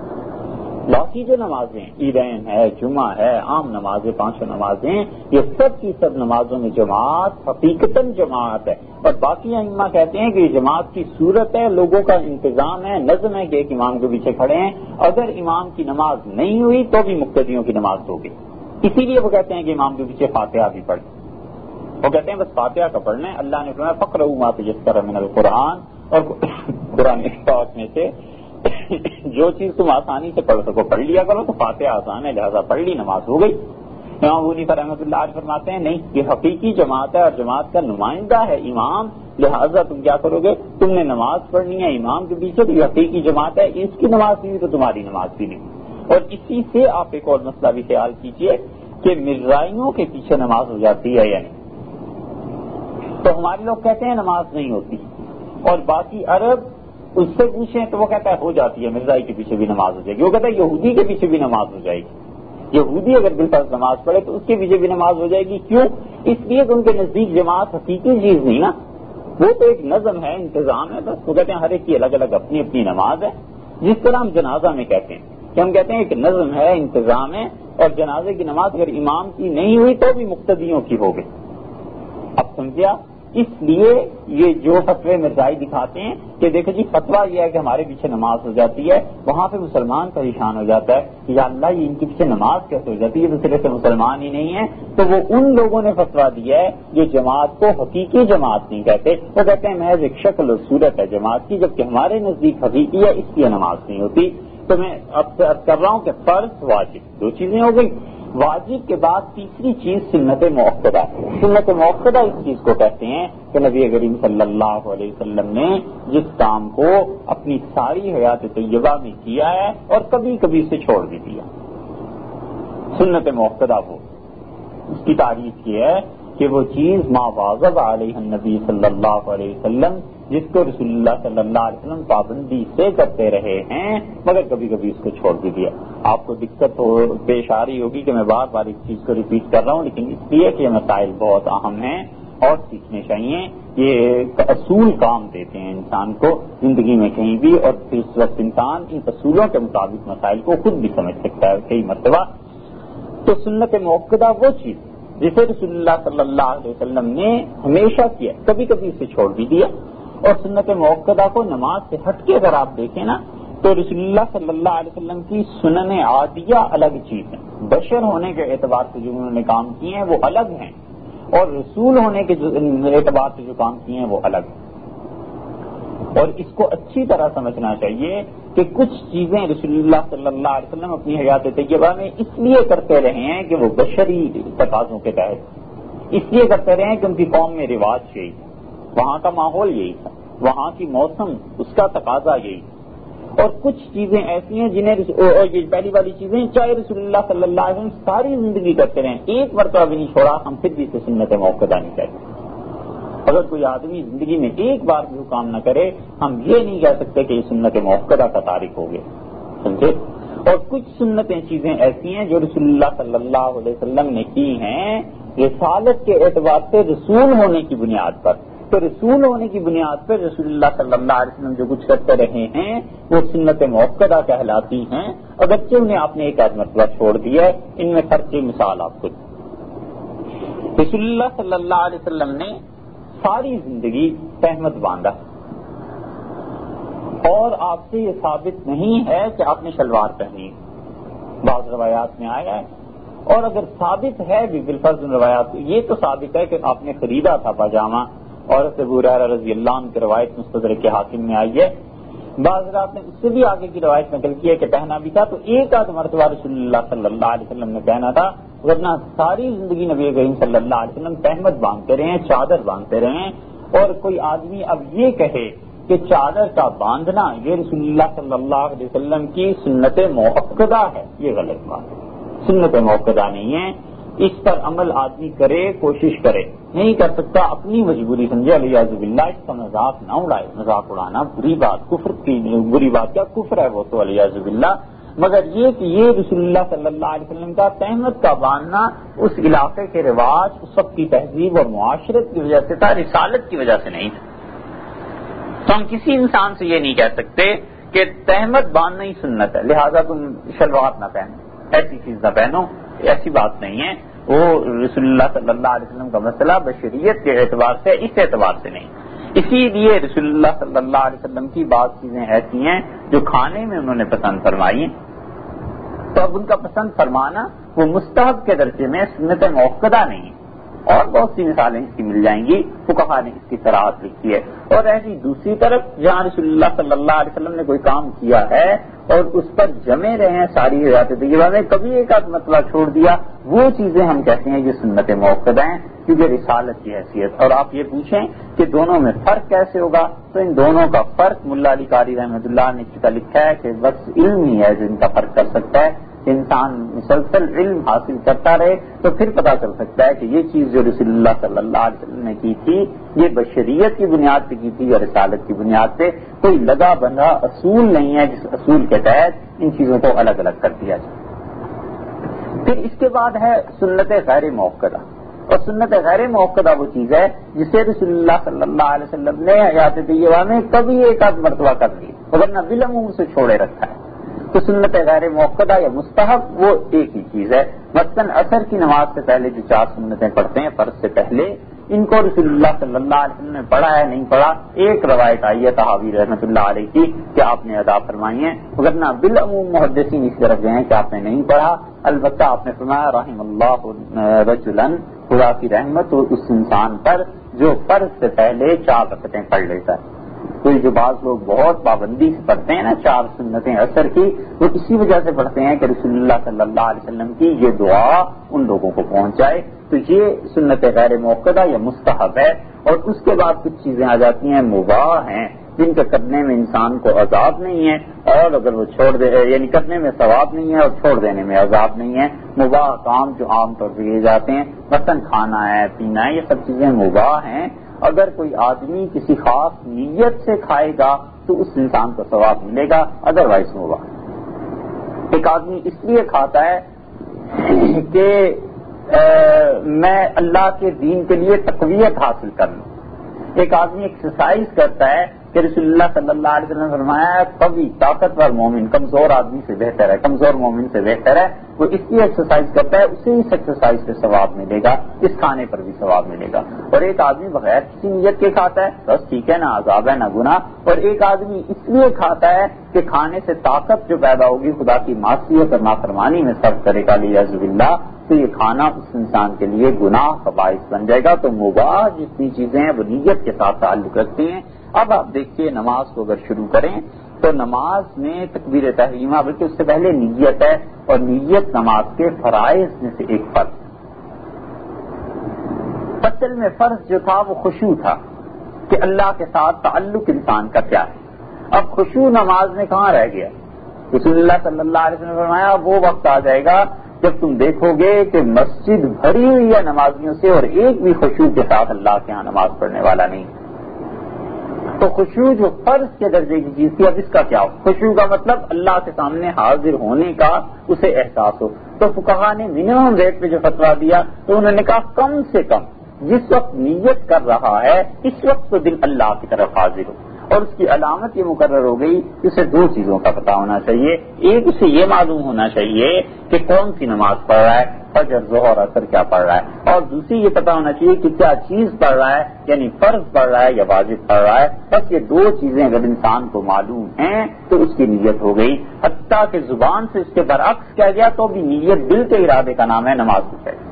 باقی جو نمازیں عیدین ہے, جمعہ ہے, عام نمازیں, 5 نمازیں, یہ سب کی سب نمازوں میں جماعت حقیقتاً جماعت ہے. اور باقی ائمہ کہتے ہیں کہ یہ جماعت کی صورت ہے, لوگوں کا انتظام ہے, نظم ہے کہ ایک امام کے پیچھے کھڑے ہیں. اگر امام کی نماز نہیں ہوئی تو بھی مقتدیوں کی نماز ہوگی. اسی لیے وہ کہتے ہیں کہ امام کے پیچھے فاتحہ بھی پڑھیں. وہ کہتے ہیں بس فاتحہ کا پڑھنا ہے. اللہ نے فرمایا فقرؤوا ما تيسر من القرآن, اور قرآن پاک میں سے جو چیز تم آسانی سے پڑھ سکو پڑھ لیا کرو. تو فاتحہ آسان ہے لہذا پڑھ لی, نماز ہو گئی. امام ابو حنیفہ رحمۃ اللہ علیہ فرماتے ہیں نہیں, یہ حقیقی جماعت ہے اور جماعت کا نمائندہ ہے امام, لہذا تم کیا کرو گے, تم نے نماز پڑھنی ہے امام کے پیچھے, تو یہ حقیقی جماعت ہے, اس کی نماز نہیں تو تمہاری نماز بھی نہیں. اور اسی سے آپ ایک اور مسئلہ بھی خیال کیجئے کہ مرزائیوں کے پیچھے نماز ہو جاتی ہے یا نہیں. تو ہمارے لوگ کہتے ہیں نماز نہیں ہوتی, اور باقی عرب اس سے پوچھیں تو وہ کہتا ہے ہو جاتی ہے, مرزائی کے پیچھے بھی نماز ہو جائے گی. وہ کہتا ہے یہودی کے پیچھے بھی نماز ہو جائے گی, یہودی اگر بالفرض نماز پڑھے تو اس کے پیچھے بھی نماز ہو جائے گی. کیوں؟ اس لیے کہ ان کے نزدیک جماعت حقیقی چیز نہیں نا, وہ تو ایک نظم ہے, انتظام ہے بس. وہ کہتے ہیں ہر ایک کی الگ الگ اپنی اپنی نماز ہے, جس طرح ہم جنازہ میں کہتے ہیں کہ ہم کہتے ہیں ایک نظم ہے, انتظام ہے, اور جنازے کی نماز اگر امام کی نہیں ہوئی تو بھی مقتدیوں کی ہو گئی. اب سمجھیا اس لیے یہ جو فتوے مرزائی دکھاتے ہیں کہ دیکھو جی فتویٰ یہ ہے کہ ہمارے پیچھے نماز ہو جاتی ہے، وہاں پہ مسلمان پریشان ہو جاتا ہے کہ یا اللہ یہ ان کے پیچھے نماز کیسے ہو جاتی ہے، یہ تو صرف مسلمان ہی نہیں ہے. تو وہ ان لوگوں نے فتویٰ دیا ہے جو جماعت کو حقیقی جماعت نہیں کہتے، وہ کہتے ہیں محض ایک شکل اور صورت ہے جماعت کی، جبکہ ہمارے نزدیک حقیقی ہے، اس لیے نماز نہیں ہوتی. تو میں اب سے عرض کر رہا ہوں کہ فرض واجب دو چیزیں ہو گئی. واجب کے بعد تیسری چیز سنت مؤکدہ. سنت مؤکدہ اس چیز کو کہتے ہیں کہ نبی کریم صلی اللہ علیہ وسلم نے جس کام کو اپنی ساری حیات طیبہ میں کیا ہے اور کبھی کبھی اسے چھوڑ بھی دیا، سنت مؤکدہ وہ. اس کی تعریف یہ ہے کہ وہ چیز ما واظب علیہ النبی صلی اللہ علیہ وسلم، جس کو رسول اللہ صلی اللہ علیہ وسلم پابندی سے کرتے رہے ہیں مگر کبھی کبھی اس کو چھوڑ بھی دیا. آپ کو دقت پیش آ رہی ہوگی کہ میں بار بار اس چیز کو ریپیٹ کر رہا ہوں، لیکن اس لیے کہ یہ مسائل بہت اہم ہیں اور سیکھنے چاہیے. یہ اصول کام دیتے ہیں انسان کو زندگی میں کہیں بھی، اور پھر اس وقت انسان ان اصولوں کے مطابق مسائل کو خود بھی سمجھ سکتا ہے کئی مرتبہ. تو سنت مؤکدہ وہ چیز جسے رسول اللہ صلی اللہ علیہ وسلم نے ہمیشہ کیا، کبھی کبھی اسے چھوڑ بھی دیا. اور سنت مؤکدہ کو نماز سے ہٹ کے اگر آپ دیکھیں نا تو رسول اللہ صلی اللہ علیہ وسلم کی سنن عادیہ الگ چیز ہے. بشر ہونے کے اعتبار سے جو انہوں نے کام کیے ہیں وہ الگ ہیں، اور رسول ہونے کے اعتبار سے جو کام کیے ہیں وہ الگ ہیں. اور اس کو اچھی طرح سمجھنا چاہیے کہ کچھ چیزیں رسول اللہ صلی اللہ علیہ وسلم اپنی حیات طیبہ میں اس لیے کرتے رہے ہیں کہ وہ بشری تقاضوں کے تحت اس لیے کرتے رہے ہیں کہ ان کی قوم میں رواج یہی تھا، وہاں کا ماحول یہی تھا، وہاں کی موسم اس کا تقاضا یہی تھا. اور کچھ چیزیں ایسی ہیں جنہیں یہ پہلی والی چیزیں چاہے رسول اللہ صلی اللہ علیہ وسلم ساری زندگی کرتے رہے، ایک مرتبہ بھی نہیں چھوڑا، ہم پھر بھی اسے سنت مؤکدہ نہیں کہتے. اگر کوئی آدمی زندگی میں ایک بار بھی وہ کام نہ کرے، ہم یہ نہیں کہہ سکتے کہ یہ سنت مؤکدہ کا تارک ہو گیا، سمجھے. اور کچھ سنتیں چیزیں ایسی ہیں جو رسول اللہ صلی اللہ علیہ وسلم نے کی ہیں رسالت کے اعتبار سے رسول ہونے کی بنیاد پر. تو رسول ہونے کی بنیاد پر رسول اللہ صلی اللہ علیہ وسلم جو کچھ کرتے رہے ہیں وہ سنت مؤکدہ کہلاتی ہیں، اگرچہ انہیں آپ نے ایک آدھ مرتبہ چھوڑ دیا ہے. ان میں فرق کی مثال آپ کو، رسول اللہ صلی اللہ علیہ وسلم نے ساری زندگی تہمت باندھا، اور آپ سے یہ ثابت نہیں ہے کہ آپ نے شلوار پہنی، بعض روایات میں آیا ہے. اور اگر ثابت ہے بھی بالفرض روایات، یہ تو ثابت ہے کہ آپ نے خریدا تھا پاجامہ، اور ابو ہریرہ رضی اللہ عنہ کی روایت مستدرک حاکم میں آئی ہے. بعض رات نے اس سے بھی آگے کی روایت نقل کی ہے کہ پہنا بھی تھا، تو ایک آدھ مرتبہ رسول اللہ صلی اللہ علیہ وسلم نے پہنا تھا، ورنہ ساری زندگی نبی کریم صلی اللہ علیہ وسلم تہمت باندھتے رہے، چادر باندھتے رہے. اور کوئی آدمی اب یہ کہے کہ چادر کا باندھنا یہ رسول اللہ صلی اللہ علیہ وسلم کی سنت مؤکدہ ہے، یہ غلط بات ہے. سنت مؤکدہ نہیں ہے، اس پر عمل آدمی کرے، کوشش کرے، نہیں کر سکتا اپنی مجبوری سمجھے، علیہ باللہ اس کا مذاق نہ اڑائے. مذاق اڑانا بری بات، کفر کی بری بات، کیا کفر ہے وہ تو علیہ باللہ. مگر یہ کہ یہ رسول اللہ صلی اللہ علیہ وسلم کا تہمت کا باندھنا اس علاقے کے رواج، اس وقت کی تہذیب اور معاشرت کی وجہ سے تھا، رسالت کی وجہ سے نہیں تھا. تو ہم کسی انسان سے یہ نہیں کہہ سکتے کہ تہمت باندھنا ہی سنت ہے لہذا تم شلوار نہ پہنو، ایسی چیز نہ پہنو، ایسی بات نہیں ہے. وہ رسول اللہ صلی اللہ علیہ وسلم کا مسئلہ بشریت کے اعتبار سے، اس اعتبار سے نہیں. اسی لیے رسول اللہ صلی اللہ علیہ وسلم کی بعض چیزیں ایسی ہیں جو کھانے میں انہوں نے پسند فرمائی ہیں، تو اب ان کا پسند فرمانا وہ مستحب کے درجے میں سنت مؤکدہ نہیں ہے. اور بہت سی مثالیں اس کی مل جائیں گی، فقہا نے اس کی صراحت لکھی ہے. اور ایسی دوسری طرف جہاں رسول اللہ صلی اللہ علیہ وسلم نے کوئی کام کیا ہے اور اس پر جمے رہے ہیں ساری حیات طیبہ میں، کبھی ایک آدھ مسئلہ چھوڑ دیا، وہ چیزیں ہم کہتے ہیں یہ سنت مؤکدہ ہیں کیونکہ رسالت کی حیثیت. اور آپ یہ پوچھیں کہ دونوں میں فرق کیسے ہوگا، تو ان دونوں کا فرق ملا علی قاری رحمۃ اللہ نے لکھا ہے کہ بس علم ہی ہے جو ان کا فرق کر سکتا ہے. انسان مسلسل علم حاصل کرتا رہے تو پھر پتا چل سکتا ہے کہ یہ چیز جو رسول اللہ صلی اللہ علیہ وسلم نے کی تھی یہ بشریت کی بنیاد پہ کی تھی یا رسالت کی بنیاد پہ. کوئی لگا بندھا اصول نہیں ہے جس اصول کے تحت ان چیزوں کو الگ الگ کر دیا جائے. پھر اس کے بعد ہے سنت غیر مؤکدہ. اور سنت غیر مؤکدہ وہ چیز ہے جسے رسول اللہ صلی اللہ علیہ وسلم نے حیات طیبہ میں کبھی ایک آدھ مرتبہ کر لی ورنہ بالعموم سے چھوڑے رکھا ہے. تو سنت غیر مؤکدہ یا مستحب وہ ایک ہی چیز ہے. مثلاً عصر کی نماز سے پہلے جو 4 سنتیں پڑھتے ہیں فرض سے پہلے، ان کو رسول اللہ صلی اللہ علیہ وسلم نے پڑھا ہے نہیں پڑھا؟ ایک روایت آئی ہے طحاوی رحمۃ اللہ علیہ کی کہ آپ نے ادا فرمائی ہے، وگرنہ بالعموم محدثین اس طرف گئے ہیں کہ آپ نے نہیں پڑھا۔ البتہ آپ نے فرمایا رحم اللہ رجلا، خدا کی رحمت ہو اس انسان پر جو فرض سے پہلے 4 رکعتیں پڑھ لیتا ہے۔ تو جو بعض لوگ بہت پابندی سے پڑھتے ہیں نا 4 سنتیں عصر کی، وہ اسی وجہ سے پڑھتے ہیں کہ رسول اللہ صلی اللہ علیہ وسلم کی یہ دعا ان لوگوں کو پہنچ جائے۔ تو یہ سنت غیر موقدہ یا مستحب ہے، اور اس کے بعد کچھ چیزیں آ جاتی ہیں مباح ہیں، جن کے کرنے میں انسان کو عذاب نہیں ہے، اور اگر وہ چھوڑ دے یعنی کرنے میں ثواب نہیں ہے اور چھوڑ دینے میں عذاب نہیں ہے۔ مباح کام جو عام طور پر کیے جاتے ہیں، مثلا کھانا ہے، پینا ہے، یہ سب چیزیں مباح ہیں۔ اگر کوئی آدمی کسی خاص نیت سے کھائے گا تو اس انسان کو ثواب ملے گا، ادروائز مباح۔ ایک آدمی اس لیے کھاتا ہے کہ میں اللہ کے دین کے لیے تقویت حاصل کر لوں۔ ایک آدمی ایکسرسائز کرتا ہے کہ رسول اللہ صلی اللہ علیہ وسلم نے فرمایا ہے قوی طاقتور مومن کمزور آدمی سے بہتر ہے، کمزور مومن سے بہتر ہے، وہ اس لیے ایکسرسائز کرتا ہے، اسے اس ایکسرسائز پہ ثواب ملے گا، اس کھانے پر بھی ثواب ملے گا۔ اور ایک آدمی بغیر کسی نیت کے کھاتا ہے، بس ٹھیک ہے، نہ عذاب ہے نہ گناہ۔ اور ایک آدمی اس لیے کھاتا ہے کہ کھانے سے طاقت جو پیدا ہوگی خدا کی معصیت اور نافرمانی میں صرف کرے گا لیعذ باللہ، تو یہ کھانا اس انسان کے لیے گناہ کا باعث بن جائے گا۔ تو مباح جتنی چیزیں ہیں وہ نیت کے ساتھ تعلق رکھتی ہیں۔ اب آپ دیکھیے نماز کو اگر شروع کریں تو نماز میں تکبیر تحریمہ بلکہ اس سے پہلے نیت ہے، اور نیت نماز کے فرائض میں سے ایک فرض۔ اصل میں فرض جو تھا وہ خشوع تھا کہ اللہ کے ساتھ تعلق انسان کا کیا ہے۔ اب خشوع نماز میں کہاں رہ گیا؟ رسول اللہ صلی اللہ علیہ وسلم نے فرمایا وہ وقت آ جائے گا جب تم دیکھو گے کہ مسجد بھری ہوئی ہے نمازیوں سے اور ایک بھی خشوع کے ساتھ اللہ کے ہاں نماز پڑھنے والا نہیں۔ تو خشوع جو فرض کے درجے کی چیز تھی، اب اس کا کیا ہو؟ خشوع کا مطلب اللہ کے سامنے حاضر ہونے کا اسے احساس ہو۔ تو فقہا نے منیمم ریٹ پہ جو فتویٰ دیا تو انہوں نے کہا کم سے کم جس وقت نیت کر رہا ہے اس وقت تو دل اللہ کی طرف حاضر ہو۔ اور اس کی علامت یہ مقرر ہو گئی کہ اسے 2 چیزوں کا پتہ ہونا چاہیے۔ ایک، اسے یہ معلوم ہونا چاہیے کہ کون سی نماز پڑھ رہا ہے، فجر ظہر عصر کیا پڑھ رہا ہے، اور دوسری یہ پتہ ہونا چاہیے کہ کیا چیز پڑھ رہا ہے، یعنی فرض پڑھ رہا ہے یا واجب پڑھ رہا ہے۔ بس یہ 2 چیزیں اگر انسان کو معلوم ہیں تو اس کی نیت ہو گئی۔ حتیٰ کہ زبان سے اس کے برعکس کہہ گیا تو بھی نیت دل کے ارادے کا نام ہے، نماز کو ہے۔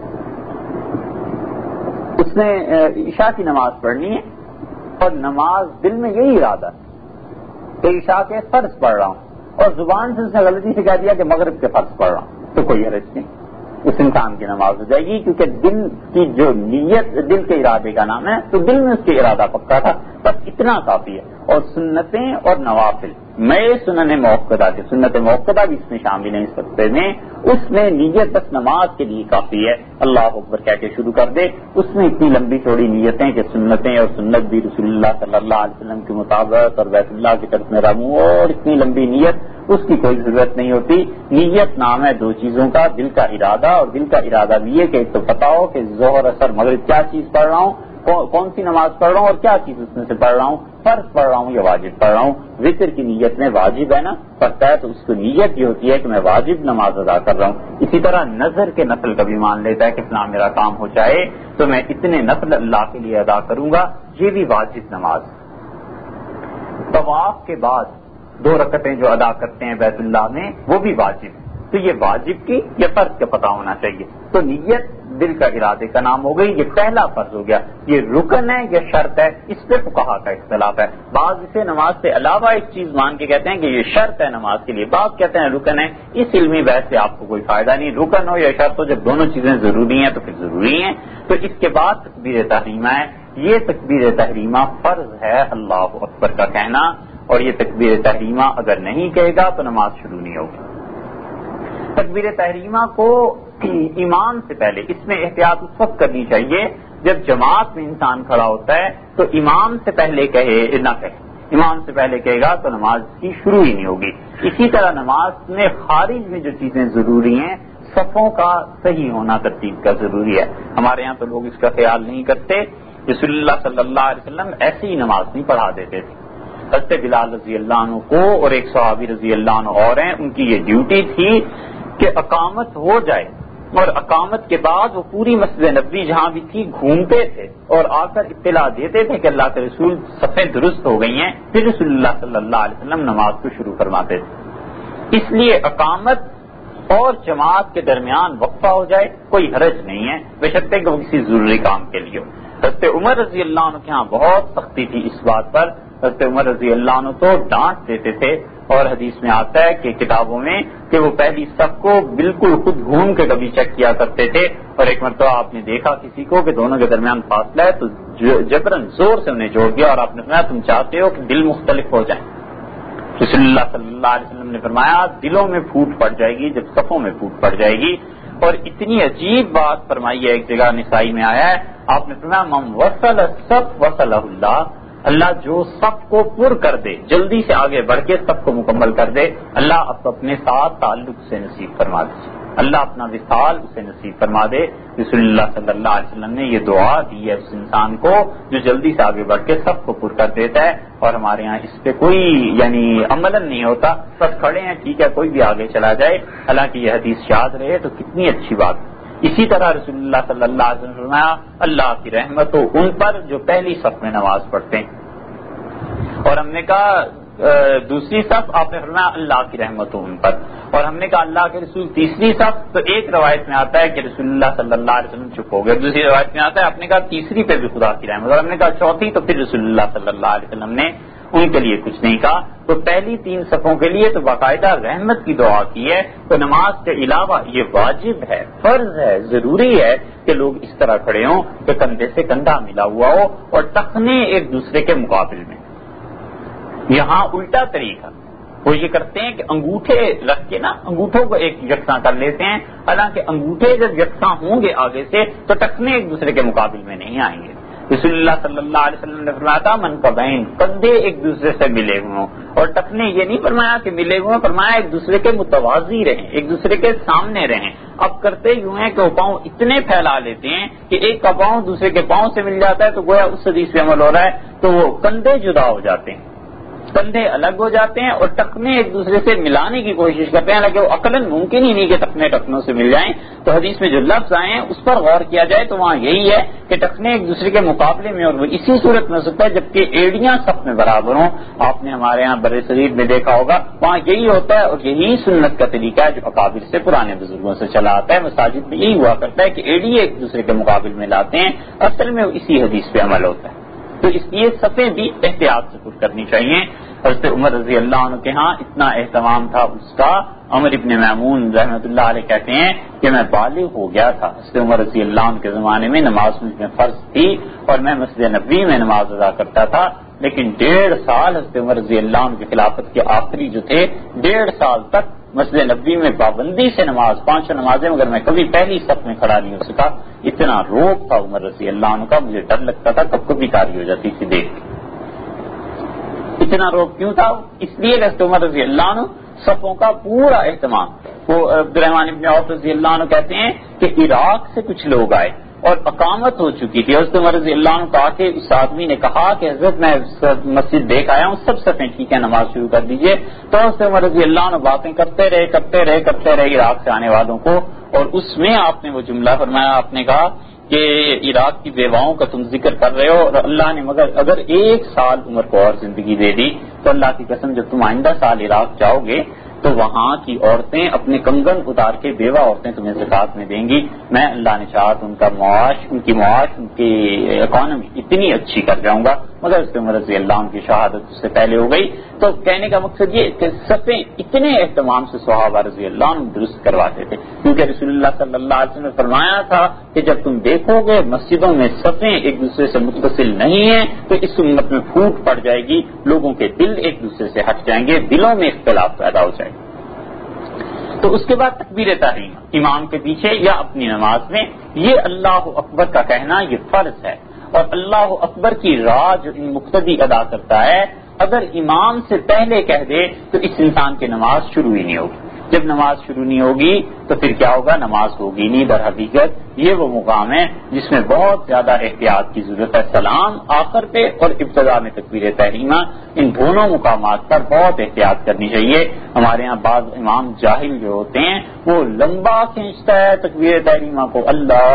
اس نے عشاء کی نماز پڑھنی ہے اور نماز دل میں یہی ارادہ ہے کہ عشاء کے فرض پڑھ رہا ہوں، اور زبان سے اس نے غلطی سے کہہ دیا کہ مغرب کے فرض پڑھ رہا ہوں، تو کوئی حرج نہیں، اس انسان کی نماز ہو جائے گی، کیونکہ دل کی جو نیت دل کے ارادے کا نام ہے، تو دل میں اس کے ارادہ پکا تھا، بس اتنا کافی ہے۔ اور سنتیں اور نوافل میں سنن موقدہ تھے، سنت موقدہ بھی اس میں شامل ہیں اس وقت میں، اس میں نیت بس نماز کے لیے کافی ہے، اللہ اکبر کہہ کے شروع کر دے۔ اس میں اتنی لمبی چوڑی نیتیں کہ سنتیں اور سنت بھی رسول اللہ صلی اللہ علیہ وسلم کے مطابق اور بیت اللہ کی طرف میں رموں، اور اتنی لمبی نیت اس کی کوئی ضرورت نہیں ہوتی۔ نیت نام ہے 2 چیزوں کا، دل کا ارادہ، اور دل کا ارادہ بھی ہے کہ ایک تو پتا ہو کہ ظہر عصر مغرب کیا چیز پڑھ رہا ہوں، کون سی نماز پڑھ رہا ہوں اور کیا چیز اس میں سے پڑھ رہا ہوں، فرض پڑھ رہا ہوں یا واجب پڑھ رہا ہوں۔ ذکر کی نیت میں واجب ہے نا، پڑھتا ہے تو اس کو نیت یہ ہوتی ہے کہ میں واجب نماز ادا کر رہا ہوں۔ اسی طرح نظر کے نفل کا بھی مان لیتا ہے کہ فلاں میرا کام ہو جائے تو میں اتنے نفل اللہ کے لیے ادا کروں گا، یہ بھی واجب نماز۔ طواف کے بعد 2 رکعتیں جو ادا کرتے ہیں بیت اللہ میں وہ بھی واجب، تو یہ واجب کی یا فرض کا پتہ ہونا چاہیے۔ تو نیت دل کا ارادے کا نام ہو گئی، یہ پہلا فرض ہو گیا۔ یہ رکن ہے یا شرط ہے، اس پہ فقہا کا اختلاف ہے۔ بعض اسے نماز سے علاوہ ایک چیز مان کے کہتے ہیں کہ یہ شرط ہے نماز کے لیے، بعض کہتے ہیں رکن ہے۔ اس علمی بحث سے آپ کو کوئی فائدہ نہیں، رکن ہو یا شرط ہو، جب دونوں چیزیں ضروری ہیں تو پھر ضروری ہیں۔ تو اس کے بعد تکبیر تحریمہ ہے، یہ تکبیر تحریمہ فرض ہے اللہ اکبر کا کہنا، اور یہ تکبیر تحریمہ اگر نہیں کہے گا تو نماز شروع نہیں ہوگی۔ تکبیر تحریمہ کو امام سے پہلے، اس میں احتیاط اس وقت کرنی چاہیے جب جماعت میں انسان کھڑا ہوتا ہے تو امام سے پہلے نہ کہے، امام سے پہلے کہے گا تو نماز کی شروع ہی نہیں ہوگی۔ اسی طرح نماز میں خارج میں جو چیزیں ضروری ہیں، صفوں کا صحیح ہونا ترتیب کا ضروری ہے۔ ہمارے یہاں تو لوگ اس کا خیال نہیں کرتے، رسول اللہ صلی اللہ علیہ وسلم ایسی ہی نماز نہیں پڑھا دیتے تھے۔ حضرت بلال رضی اللہ عنہ کو اور ایک صحابی رضی اللہ عنہ اور ہیں، ان کی یہ ڈیوٹی تھی کہ اقامت ہو جائے اور اقامت کے بعد وہ پوری مسجد نبوی جہاں بھی تھی گھومتے تھے اور آ کر اطلاع دیتے تھے کہ اللہ کے رسول صفیں درست ہو گئی ہیں، پھر رسول اللہ صلی اللہ علیہ وسلم نماز کو شروع فرماتے تھے۔ اس لیے اقامت اور جماعت کے درمیان وقفہ ہو جائے کوئی حرج نہیں ہے، بے شک کہ وہ کسی ضروری کام کے لیے ہو۔ حضرت عمر رضی اللہ عنہ کے ہاں بہت سختی تھی اس بات پر، حضرت عمر رضی اللہ عنہ تو ڈانٹ دیتے تھے، اور حدیث میں آتا ہے کہ کتابوں میں کہ وہ پہلی صف کو بالکل خود گھوم کے کبھی چیک کیا کرتے تھے، اور ایک مرتبہ آپ نے دیکھا کسی کو کہ دونوں کے درمیان فاصلہ ہے تو جبرن زور سے انہیں جوڑ دیا، اور آپ نے فرمایا تم چاہتے ہو کہ دل مختلف ہو جائیں؟ رسول اللہ صلی اللہ علیہ وسلم نے فرمایا دلوں میں پھوٹ پڑ جائے گی جب صفوں میں پھوٹ پڑ جائے گی۔ اور اتنی عجیب بات فرمائی ہے، ایک جگہ نسائی میں آیا ہے، آپ نے فرمایا من وصل الصف وصلہ اللہ، اللہ جو صف کو پر کر دے، جلدی سے آگے بڑھ کے صف کو مکمل کر دے، اللہ اپنے ساتھ تعلق سے نصیب فرما دیجیے، اللہ اپنا وصال اسے نصیب فرما دے۔ رسول اللہ صلی اللہ علیہ وسلم نے یہ دعا دی ہے اس انسان کو جو جلدی سے آگے بڑھ کے سب کو پر کر دیتا ہے، اور ہمارے ہاں اس پہ کوئی عملاً نہیں ہوتا، بس کھڑے ہیں ٹھیک ہے کوئی بھی آگے چلا جائے، حالانکہ یہ حدیث شاذ رہے تو کتنی اچھی بات۔ اسی طرح رسول اللہ صلی اللہ علیہ وسلم نے فرمایا اللہ کی رحمت ہو ان پر جو پہلی صف میں نماز پڑھتے ہیں، اور ہم نے کہا دوسری صف، آپ نے فرمایا اللہ کی رحمت ہو ان پر، اور ہم نے کہا اللہ کے رسول تیسری صف، تو ایک روایت میں آتا ہے کہ رسول اللہ صلی اللہ علیہ وسلم چپ ہو گئے، دوسری روایت میں آتا ہے آپ نے کہا تیسری پہ بھی خدا کی رحمت، اور ہم نے کہا چوتھی، تو پھر رسول اللہ صلی اللہ علیہ وسلم نے ان کے لیے کچھ نہیں کہا۔ تو پہلی تین صفوں کے لیے تو باقاعدہ رحمت کی دعا کی ہے، تو نماز کے علاوہ یہ واجب ہے، فرض ہے، ضروری ہے کہ لوگ اس طرح کھڑے ہوں کہ کندھے سے کندھا ملا ہوا ہو اور ٹخنے ایک دوسرے کے مقابل میں۔ یہاں الٹا طریقہ وہ یہ کرتے ہیں کہ انگوٹھے رکھ کے نا انگوٹھوں کو ایک یکساں کر لیتے ہیں، حالانکہ انگوٹھے جب یکساں ہوں گے آگے سے تو ٹخنے ایک دوسرے کے مقابل میں نہیں آئیں گے۔ رسول اللہ صلی اللہ علیہ وسلم نے فرمایا تھا من کا بین، کندھے ایک دوسرے سے ملے ہوئے ہوں، اور ٹخنے یہ نہیں فرمایا کہ ملے ہوئے، فرمایا ایک دوسرے کے متوازی رہیں، ایک دوسرے کے سامنے رہیں۔ اب کرتے یوں ہیں کہ وہ پاؤں اتنے پھیلا لیتے ہیں کہ ایک کا پاؤں دوسرے کے پاؤں سے مل جاتا ہے، تو گویا اس حدیث پہ عمل ہو رہا ہے، تو وہ کندھے جدا ہو جاتے ہیں، کندھے الگ ہو جاتے ہیں، اور ٹخنے ایک دوسرے سے ملانے کی کوشش کرتے ہیں، حالانکہ وہ عقلاً ممکن ہی نہیں کہ ٹخنے ٹخنوں سے مل جائیں۔ تو حدیث میں جو لفظ آئے ہیں اس پر غور کیا جائے تو وہاں یہی ہے کہ ٹخنے ایک دوسرے کے مقابلے میں، اور وہ اسی صورت میں ہو سکتا ہے جبکہ ایڑیاں صف میں برابر ہوں۔ آپ نے ہمارے یہاں بر صغیر میں دیکھا ہوگا وہاں یہی ہوتا ہے، اور یہی سنت کا طریقہ ہے جو اکابر سے پرانے بزرگوں سے چلا آتا ہے۔ مساجد میں یہی ہوا کرتا ہے کہ ایڑی ایک دوسرے کے مقابل میں لاتے ہیں، اصل میں اسی حدیث پہ عمل ہوتا ہے۔ تو اس لیے صفیں بھی احتیاط سے پر کرنی چاہیے۔ حضرت عمر رضی اللہ عنہ کے ہاں اتنا اہتمام تھا اس کا، عمر ابن میمون رحمۃ اللہ علیہ کہتے ہیں کہ میں بالغ ہو گیا تھا، حضرت عمر رضی اللہ عنہ کے زمانے میں نماز مجھ میں فرض تھی اور میں مسجد نبوی میں نماز ادا کرتا تھا، لیکن 1.5 سال حضرت عمر رضی اللہ عنہ کی خلافت کے آخری جو تھے 1.5 سال تک مسجد نبوی میں پابندی سے نماز، 5 نمازیں، مگر میں کبھی پہلی صف میں کھڑا نہیں ہو سکا۔ اتنا روب تھا عمر رضی اللہ عنہ کا، مجھے ڈر لگتا تھا کب کبھی کاری ہو جاتی تھی دیکھ کے۔ اتنا روب کیوں تھا؟ اس لیے کہ حضرت عمر رضی اللہ عنہ صفوں کا پورا اہتمام۔ وہ عبدالرحمن ابن عوف رضی اللہ عنہ کہتے ہیں کہ عراق سے کچھ لوگ آئے اور اقامت ہو چکی تھی، حضرت عمر رضی اللہ عنہ کہا کہ اس آدمی نے کہا کہ حضرت میں مسجد دیکھ آیا ہوں، سب صفیں ٹھیک ہے، نماز شروع کر دیجئے۔ تو حضرت عمر رضی اللہ عنہ باتیں کرتے رہے عراق سے آنے والوں کو، اور اس میں آپ نے وہ جملہ فرمایا، آپ نے کہا کہ عراق کی بیواؤں کا تم ذکر کر رہے ہو، اور اللہ نے مگر اگر 1 سال عمر کو اور زندگی دے دی تو اللہ کی قسم جب تم آئندہ سال عراق جاؤ گے تو وہاں کی عورتیں اپنے کنگن اتار کے بیوہ عورتیں تمہیں زکات میں دیں گی، میں اللہ نے چاہا تو ان کی معاش ان کی اکانومی اتنی اچھی کر جاؤں گا، مگر اس عمر رضی اللہ عنہ کی شہادت اس سے پہلے ہو گئی۔ تو کہنے کا مقصد یہ کہ صفیں اتنے اہتمام سے صحابہ رضی اللہ عنہ درست کرواتے تھے، کیونکہ رسول اللہ صلی اللہ علیہ وسلم نے فرمایا تھا کہ جب تم دیکھو گے مسجدوں میں صفیں ایک دوسرے سے متصل نہیں ہیں تو اس امت میں پھوٹ پڑ جائے گی، لوگوں کے دل ایک دوسرے سے ہٹ جائیں گے، دلوں میں اختلاف پیدا ہو جائے گا۔ تو اس کے بعد تکبیر تحریم امام کے پیچھے یا اپنی نماز میں یہ اللہ اکبر کا کہنا یہ فرض ہے، اور اللہ اکبر کی راہ جو مقتدی ادا کرتا ہے اگر امام سے پہلے کہہ دے تو اس انسان کی نماز شروع ہی نہیں ہوگی۔ جب نماز شروع نہیں ہوگی تو پھر کیا ہوگا؟ نماز ہوگی نہیں. در حقیقت یہ وہ مقام ہے جس میں بہت زیادہ احتیاط کی ضرورت ہے. سلام آخر پہ اور ابتدا میں تکبیر تحریمہ، ان دونوں مقامات پر بہت احتیاط کرنی چاہیے. ہمارے ہاں بعض امام جاہل جو ہوتے ہیں وہ لمبا کھینچتا ہے تکبیر تحریمہ کو،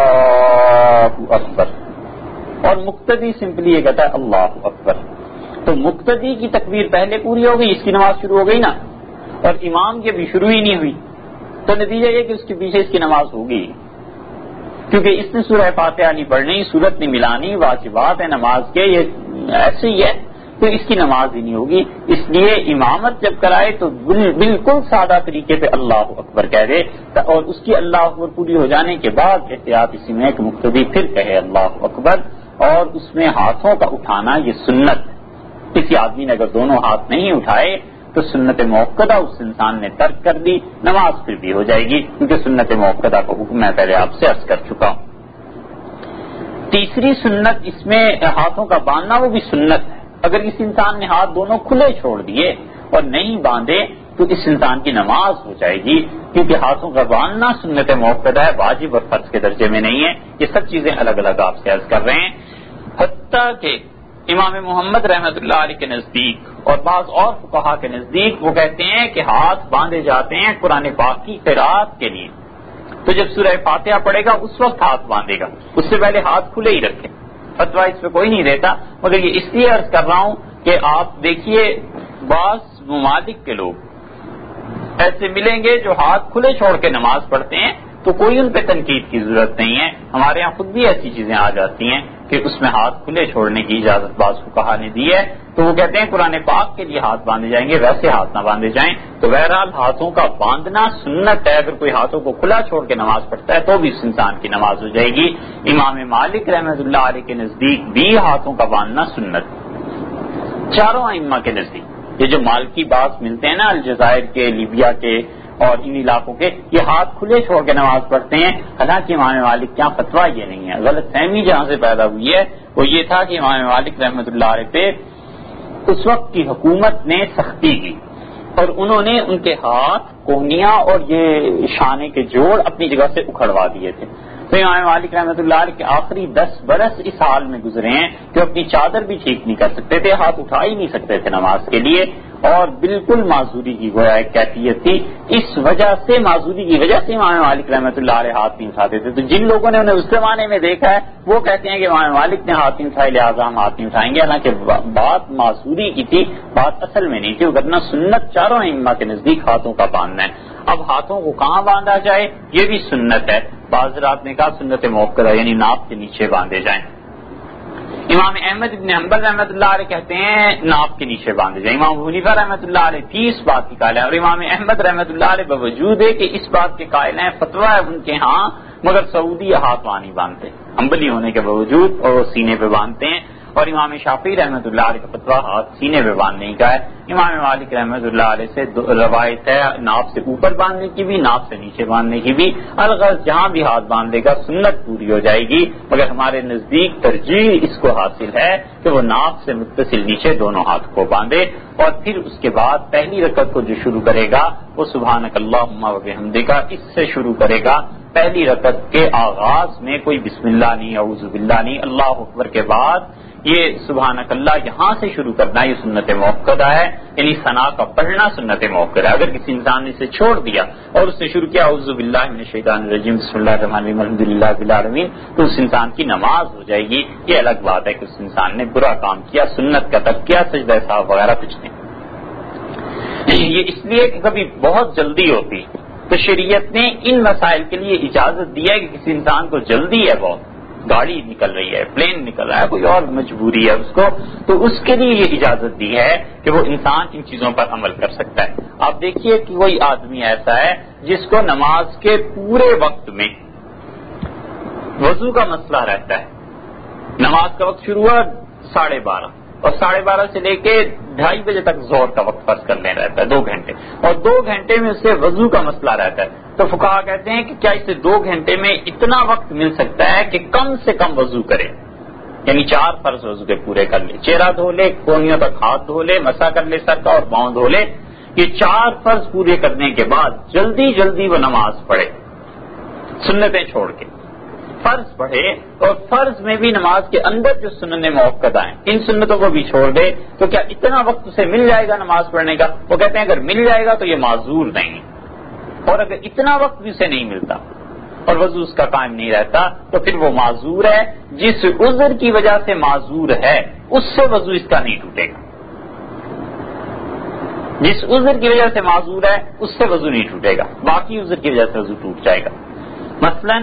اللہ اکبر، اور مقتدی سمپلی یہ کہتا ہے اللہ اکبر. تو مقتدی کی تکبیر پہلے پوری ہو گئی، اس کی نماز شروع ہو گئی نا، اور امام کی بھی شروع ہی نہیں ہوئی، تو نتیجہ یہ کہ اس کے پیچھے اس کی نماز ہوگی، کیونکہ اس نے سورہ فاتحہ نہیں پڑھنی، سورت نہیں ملانی، واجبات ہے نماز کے یہ ایسے ہی ہے، تو اس کی نماز ہی نہیں ہوگی. اس لیے امامت جب کرائے تو بالکل سادہ طریقے پہ اللہ اکبر کہہ دے، اور اس کی اللہ اکبر پوری ہو جانے کے بعد احتیاط اسی میں کہ مقتدی پھر کہے اللہ اکبر. اور اس میں ہاتھوں کا اٹھانا یہ سنت، کسی آدمی نے اگر دونوں ہاتھ نہیں اٹھائے تو سنت موقدہ اس انسان نے ترک کر دی، نماز پھر بھی ہو جائے گی، کیونکہ سنت موقدہ کا حکم میں پہلے آپ سے عرض کر چکا ہوں. تیسری سنت اس میں ہاتھوں کا باندھنا، وہ بھی سنت ہے. اگر اس انسان نے ہاتھ دونوں کھلے چھوڑ دیے اور نہیں باندھے تو اس انسان کی نماز ہو جائے گی، کیونکہ ہاتھوں کا باندھنا سنت موقدہ ہے، واجب اور فرض کے درجے میں نہیں ہے. یہ سب چیزیں الگ الگ آپ سے عرض کر رہے ہیں. حتیٰ کہ امام محمد رحمۃ اللہ علیہ کے نزدیک اور بعض اور فقہا کے نزدیک وہ کہتے ہیں کہ ہاتھ باندھے جاتے ہیں قرآن پاک کی قرات کے لیے. تو جب سورہ فاتحہ پڑھے گا اس وقت ہاتھ باندھے گا، اس سے پہلے ہاتھ کھلے ہی رکھے. فتویٰ اس پہ کوئی نہیں دیتا، مگر یہ اس لیے عرض کر رہا ہوں کہ آپ دیکھیے بعض ممالک کے لوگ ایسے ملیں گے جو ہاتھ کھلے چھوڑ کے نماز پڑھتے ہیں، تو کوئی ان پہ تنقید کی ضرورت نہیں ہے. ہمارے ہاں خود بھی ایسی چیزیں آ جاتی ہیں کہ اس میں ہاتھ کھلے چھوڑنے کی اجازت بعض فقہا نے دی ہے، تو وہ کہتے ہیں قرآن پاک کے لیے ہاتھ باندھے جائیں گے، ویسے ہاتھ نہ باندھے جائیں. تو بہرحال ہاتھوں کا باندھنا سنت ہے. اگر کوئی ہاتھوں کو کھلا چھوڑ کے نماز پڑھتا ہے تو بھی اس انسان کی نماز ہو جائے گی. امام مالک رحمۃ اللہ علیہ کے نزدیک بھی ہاتھوں کا باندھنا سنت. چاروں ائمہ کے نزدیک یہ جو مالکی باز ملتے ہیں نا الجزائر کے، لیبیا کے اور ان علاقوں کے، یہ ہاتھ کھلے چھوڑ کے نماز پڑھتے ہیں. حالانکہ امام مالک کیا فتویٰ یہ نہیں ہے، غلط فہمی جہاں سے پیدا ہوئی ہے وہ یہ تھا کہ امام مالک رحمۃ اللہ علیہ پہ اس وقت کی حکومت نے سختی کی اور انہوں نے ان کے ہاتھ، کوہنیاں اور یہ شانے کے جوڑ اپنی جگہ سے اکھڑوا دیے تھے. تو امام مالک رحمۃ اللہ علیہ کے آخری 10 برس اس حال میں گزرے ہیں کہ اپنی چادر بھی ٹھیک نہیں کر سکتے تھے، ہاتھ اٹھا ہی نہیں سکتے تھے نماز کے لیے، اور بالکل معذوری کی گویا ایک کیفیت تھی. اس وجہ سے، معذوری کی وجہ سے امام مالک رحمۃ اللہ علیہ ہاتھ نہیں اٹھاتے تھے. تو جن لوگوں نے انہیں اس زمانے میں دیکھا ہے وہ کہتے ہیں کہ امام مالک نے ہاتھ نہیں اٹھائے لہٰذا ہم ہاتھ نہیں اٹھائیں گے، حالانکہ بات معذوری کی تھی، بات اصل میں نہیں تھی. ورنہ سنت چاروں ائمہ کے نزدیک ہاتھوں کا باندھنا ہے. اب ہاتھوں کو کہاں باندھا جائے یہ بھی سنت ہے. بعض رات نے کہا سنت موقدہ یعنی ناف کے نیچے باندھے جائیں. امام احمد بن حنبل رحمۃ اللہ علیہ کہتے ہیں ناف کے نیچے باندھے جائیں. امام حنیفہ رحمۃ اللہ علیہ بھی اس بات کی قائل ہے، اور امام احمد رحمۃ اللہ علیہ باوجود ہے کہ اس بات کے قائل ہیں، فتویٰ ہے ان کے ہاں، مگر سعودی ہاتھ وہاں نہیں باندھتے، حنبلی ہونے کے باوجود، اور وہ سینے پہ باندھتے ہیں. اور امام شافعی رحمۃ اللہ علیہ کا فتویٰ ہاتھ سینے پہ باندھنے کا ہے. امام مالک رحمۃ اللہ علیہ سے روایت ہے ناف سے اوپر باندھنے کی بھی، ناف سے نیچے باندھنے کی بھی. الغرض جہاں بھی ہاتھ باندھے گا سنت پوری ہو جائے گی، مگر ہمارے نزدیک ترجیح اس کو حاصل ہے کہ وہ ناف سے متصل نیچے دونوں ہاتھ کو باندھے. اور پھر اس کے بعد پہلی رکعت کو جو شروع کرے گا وہ سبحانک اللہم و بحمدک اس سے شروع کرے گا. پہلی رکعت کے آغاز میں کوئی بسم اللہ نہیں، اعوذ باللہ نہیں، اللہ اکبر کے بعد یہ سبحانک اللہ یہاں سے شروع کرنا یہ سنت موقدہ ہے، یعنی ثنا کا پڑھنا سنت موقدہ ہے. اگر کسی انسان نے اسے چھوڑ دیا اور اس نے شروع کیا اعوذ باللہ من الشیطان الرجیم بسم اللہ الرحمن الرحیم الحمدللہ رب العالمین، تو اس انسان کی نماز ہو جائے گی. یہ الگ بات ہے کہ اس انسان نے برا کام کیا، سنت کا ترک کیا، سجدہ سہو وغیرہ کچھ نہیں. یہ اس لیے کہ کبھی بہت جلدی ہوتی تو شریعت نے ان مسائل کے لیے اجازت دی ہے کہ کسی انسان کو جلدی ہے، بہت گاڑی نکل رہی ہے، پلین نکل رہا ہے، کوئی اور مجبوری ہے اس کو، تو اس کے لیے یہ اجازت دی ہے کہ وہ انسان ان چیزوں پر عمل کر سکتا ہے. آپ دیکھیے کہ کوئی آدمی ایسا ہے جس کو نماز کے پورے وقت میں وضو کا مسئلہ رہتا ہے. نماز کا وقت شروع ہوا 12:30 اور 12:30 سے لے کے 2:30 بجے تک ظہر کا وقت فرض کر لیں رہتا ہے 2 گھنٹے، اور 2 گھنٹے میں اسے وضو کا مسئلہ رہتا ہے. تو فقہا کہتے ہیں کہ کیا اسے 2 گھنٹے میں اتنا وقت مل سکتا ہے کہ کم سے کم وضو کرے، یعنی 4 فرض وضو کے پورے کر لے، چہرہ دھو لے، کونیوں تک ہاتھ دھو لے، مسح کر لے سر کا اور پاؤں دھو لے، یہ 4 فرض پورے کرنے کے بعد جلدی جلدی وہ نماز پڑھے، سنتیں چھوڑ کے فرض پڑھے، اور فرض میں بھی نماز کے اندر جو سنتیں موقعہ ہیں ان سنتوں کو بھی چھوڑ دے، تو کیا اتنا وقت اسے مل جائے گا نماز پڑھنے کا؟ وہ کہتے ہیں اگر مل جائے گا تو یہ معذور نہیں، اور اگر اتنا وقت بھی اسے نہیں ملتا اور وضو اس کا قائم نہیں رہتا تو پھر وہ معذور ہے۔ جس عذر کی وجہ سے معذور ہے اس سے وضو اس کا نہیں ٹوٹے گا، جس عذر کی وجہ سے معذور ہے اس سے وضو نہیں ٹوٹے گا، باقی عذر کی وجہ سے وضو ٹوٹ جائے گا۔ مثلاً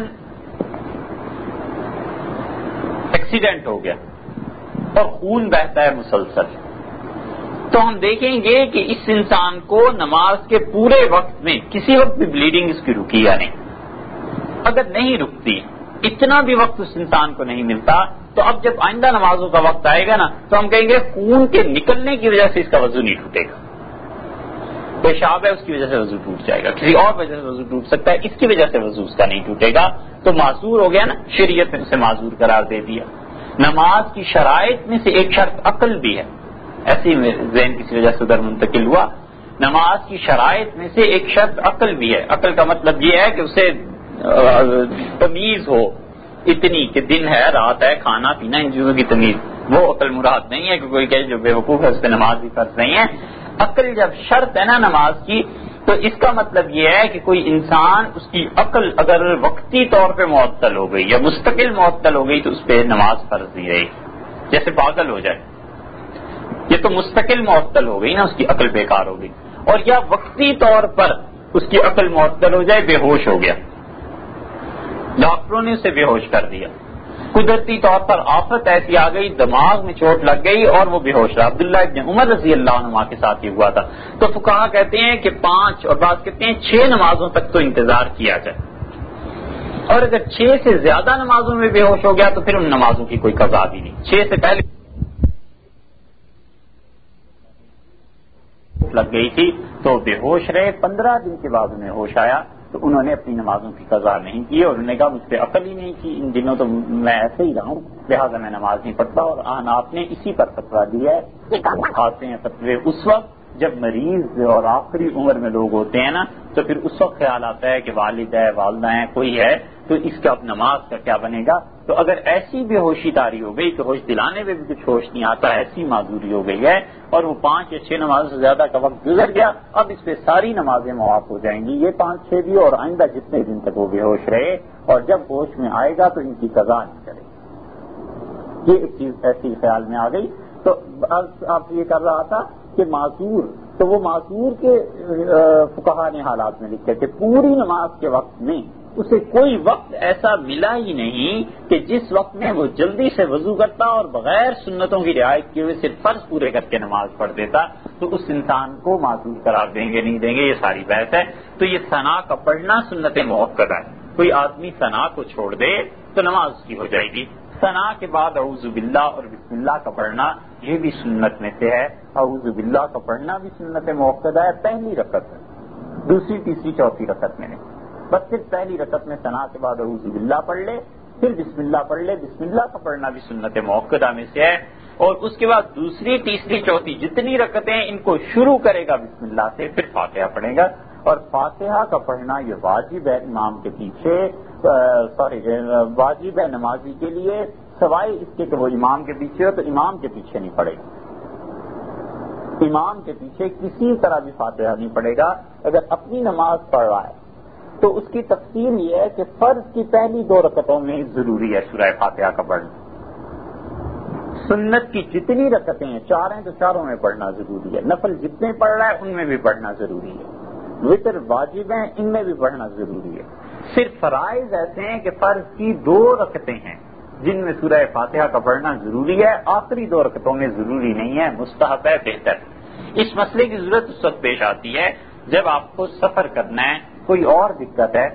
ایکسیڈنٹ ہو گیا اور خون بہتا ہے مسلسل، تو ہم دیکھیں گے کہ اس انسان کو نماز کے پورے وقت میں کسی وقت بھی بلیڈنگ اس کی رکی یا نہیں۔ اگر نہیں رکتی، اتنا بھی وقت اس انسان کو نہیں ملتا، تو اب جب آئندہ نمازوں کا وقت آئے گا نا تو ہم کہیں گے خون کے نکلنے کی وجہ سے اس کا وضو نہیں ٹوٹے گا، پیشاب ہے اس کی وجہ سے وضو ٹوٹ جائے گا، کسی اور وجہ سے وضو ٹوٹ سکتا ہے، اس کی وجہ سے وضو اس کا نہیں ٹوٹے گا، تو معذور ہو گیا نا، شریعت نے اسے معذور قرار دے دیا۔ نماز کی شرائط میں سے ایک شرط عقل بھی ہے، ایسی ذہن کسی وجہ سے ادھر منتقل ہوا، نماز کی شرائط میں سے ایک شرط عقل بھی ہے۔ عقل کا مطلب یہ ہے کہ اسے تمیز ہو اتنی کہ دن ہے رات ہے کھانا پینا ان چیزوں کی تمیز، وہ عقل مراد نہیں ہے کہ کوئی کہے جو بے وقوف ہے اس پہ نماز بھی فرض نہیں ہے۔ عقل جب شرط ہے نا نماز کی تو اس کا مطلب یہ ہے کہ کوئی انسان اس کی عقل اگر وقتی طور پہ معطل ہو گئی یا مستقل معطل ہو گئی تو اس پہ نماز فرض نہیں رہی، جیسے پاگل ہو جائے، یہ تو مستقل معطل ہو گئی نا، اس کی عقل بیکار ہو گئی، اور یا وقتی طور پر اس کی عقل معطل ہو جائے، بے ہوش ہو گیا، ڈاکٹروں نے اسے بے ہوش کر دیا، قدرتی طور پر آفت ایسی آ گئی، دماغ میں چوٹ لگ گئی اور وہ بے ہوش رہا۔ عبداللہ ابن عمر رضی اللہ عنہ کے ساتھ یہ ہوا تھا، تو فقہا کہتے ہیں کہ 5 اور بعض کہتے ہیں 6 نمازوں تک تو انتظار کیا جائے، اور اگر 6 سے زیادہ نمازوں میں بے ہوش ہو گیا تو پھر ان نمازوں کی کوئی قضا بھی نہیں، 6 سے پہلے لگ گئی تھی تو بے ہوش رہے، 15 دن کے بعد انہیں ہوش آیا تو انہوں نے اپنی نمازوں کی قضا نہیں کی، اور انہوں نے کہا مجھ پہ عقل ہی نہیں تھی، ان دنوں تو میں ایسے ہی رہا ہوں لہٰذا میں نماز نہیں پڑھتا، اور آپ نے اسی پر فتویٰ دیا ہے۔ کھاتے ہیں فتوے اس وقت جب مریض اور آخری عمر میں لوگ ہوتے ہیں نا، تو پھر اس وقت خیال آتا ہے کہ والد ہے والدہ ہیں کوئی ہے تو اس کا اب نماز کا کیا بنے گا، تو اگر ایسی بے ہوشی طاری ہو گئی تو ہوش دلانے میں بھی کچھ ہوش نہیں آتا، ایسی معذوری ہو گئی ہے، اور وہ 5 یا 6 نمازوں سے زیادہ کا وقت گزر گیا، اب اس پہ ساری نمازیں معاف ہو جائیں گی، یہ 5-6 بھی، اور آئندہ جتنے دن تک وہ بے ہوش رہے، اور جب ہوش میں آئے گا تو ان کی قضا نہیں کرے گی۔ یہ ایک چیز ایسی خیال میں آ گئی، تو آپ یہ کر رہا تھا کہ معذور، تو وہ معذور کے فقہا نے حالات میں لکھے کہ پوری نماز کے وقت میں اسے کوئی وقت ایسا ملا ہی نہیں کہ جس وقت میں وہ جلدی سے وضو کرتا اور بغیر سنتوں کی رعایت کیے ہوئے صرف فرض پورے کر کے نماز پڑھ دیتا، تو اس انسان کو معذور قرار دیں گے نہیں دیں گے، یہ ساری بحث ہے۔ تو یہ ثنا کا پڑھنا سنت موقدہ ہے، کوئی آدمی ثنا کو چھوڑ دے تو نماز اس کی ہو جائے گی۔ ثنا کے بعد اعوذ باللہ اور بسم اللہ کا پڑھنا یہ بھی سنت میں سے ہے، اعوذ باللہ کا پڑھنا بھی سنت موقدہ ہے، پہلی رکعت میں، دوسری تیسری چوتھی رکعت میں نہیں، بس صرف پہلی رکعت میں ثنا کے بعد اعوذ باللہ پڑھ لے، پھر بسم اللہ پڑھ لے، بسم اللہ کا پڑھنا بھی سنت موقدہ میں سے ہے، اور اس کے بعد دوسری تیسری چوتھی جتنی رکعتیں ان کو شروع کرے گا بسم اللہ سے، پھر فاتحہ پڑھے گا، اور فاتحہ کا پڑھنا یہ واجب ہے امام کے پیچھے، واجب ہے نمازی کے لیے، سوائے اس کے کہ وہ امام کے پیچھے ہو تو امام کے پیچھے نہیں پڑھے گا، امام کے پیچھے کسی طرح بھی فاتحہ نہیں پڑھے گا۔ اگر اپنی نماز پڑھ رہا ہے تو اس کی تفصیل یہ ہے کہ فرض کی پہلی 2 رکعتوں میں ضروری ہے سورہ فاتحہ کا پڑھنا، سنت کی جتنی رکعتیں ہیں 4 ہیں تو 4 میں پڑھنا ضروری ہے، نفل جتنے پڑھ رہا ہے ان میں بھی پڑھنا ضروری ہے، وتر واجب ہیں ان میں بھی پڑھنا ضروری ہے، صرف فرائض ایسے ہیں کہ فرض کی 2 رکعتیں ہیں جن میں سورہ فاتحہ کا پڑھنا ضروری ہے، آخری 2 رکعتوں میں ضروری نہیں ہے، مستحب ہے، بہتر۔ اس مسئلے کی ضرورت اس وقت پیش آتی ہے جب آپ کو سفر کرنا ہے، کوئی اور دقت ہے،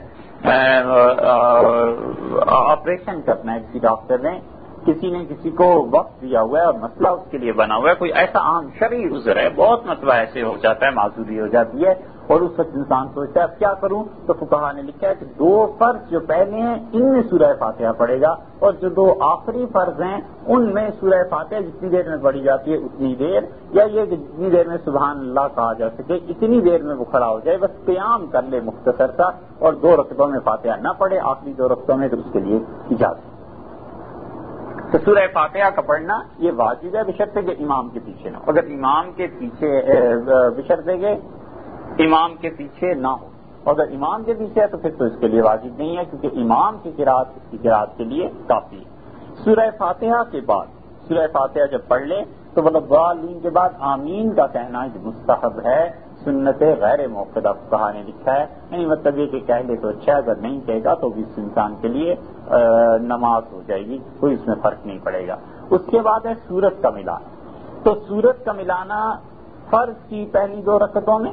آپریشن کرنا ہے، کسی ڈاکٹر نے کسی نے کسی کو وقت دیا ہوا ہے اور مسئلہ اس کے لیے بنا ہوا ہے، کوئی ایسا عام شرعی عذر ہے، بہت مرتبہ ایسے ہو جاتا ہے، معذوری ہو جاتی ہے، اور اس وقت انسان سوچتا ہے اب کیا کروں، تو فقہا نے لکھا ہے کہ 2 فرض جو پہلے ہیں ان میں سورہ فاتحہ پڑھے گا، اور جو 2 آخری فرض ہیں ان میں سورہ فاتحہ جتنی دیر میں پڑھی جاتی ہے اتنی دیر، یا یہ کہ جتنی دیر میں سبحان اللہ کہا جا سکے اتنی دیر میں وہ کھڑا ہو جائے، بس قیام کر لے مختصر سا، اور 2 رکعتوں میں فاتحہ نہ پڑھے، آخری 2 رکعتوں میں، تو اس کے لیے اجازت۔ تو سورہ فاتحہ کا پڑھنا یہ واجب ہے بشرطے کہ امام کے پیچھے نہ ہو، اگر امام کے پیچھے بشرطے کہ امام کے پیچھے نہ ہو، اگر امام کے پیچھے ہے تو پھر تو اس کے لیے واجب نہیں ہے، کیونکہ امام کی قرات اس کی قرات کے لیے کافی ہے۔ سورہ فاتحہ کے بعد سورہ فاتحہ جب پڑھ لے تو والضالین کے بعد آمین کا کہنا جو مستحب ہے، سنت غیر موقدہ فقہا نے لکھا ہے، نہیں مطلب یہ کہ کہہ لے تو اچھا ہے، اگر نہیں کہے گا تو بھی اس انسان کے لیے نماز ہو جائے گی، کوئی اس میں فرق نہیں پڑے گا۔ اس کے بعد ہے سورت کا ملانا، تو سورت کا ملانا فرض کی پہلی 2 رکعتوں میں،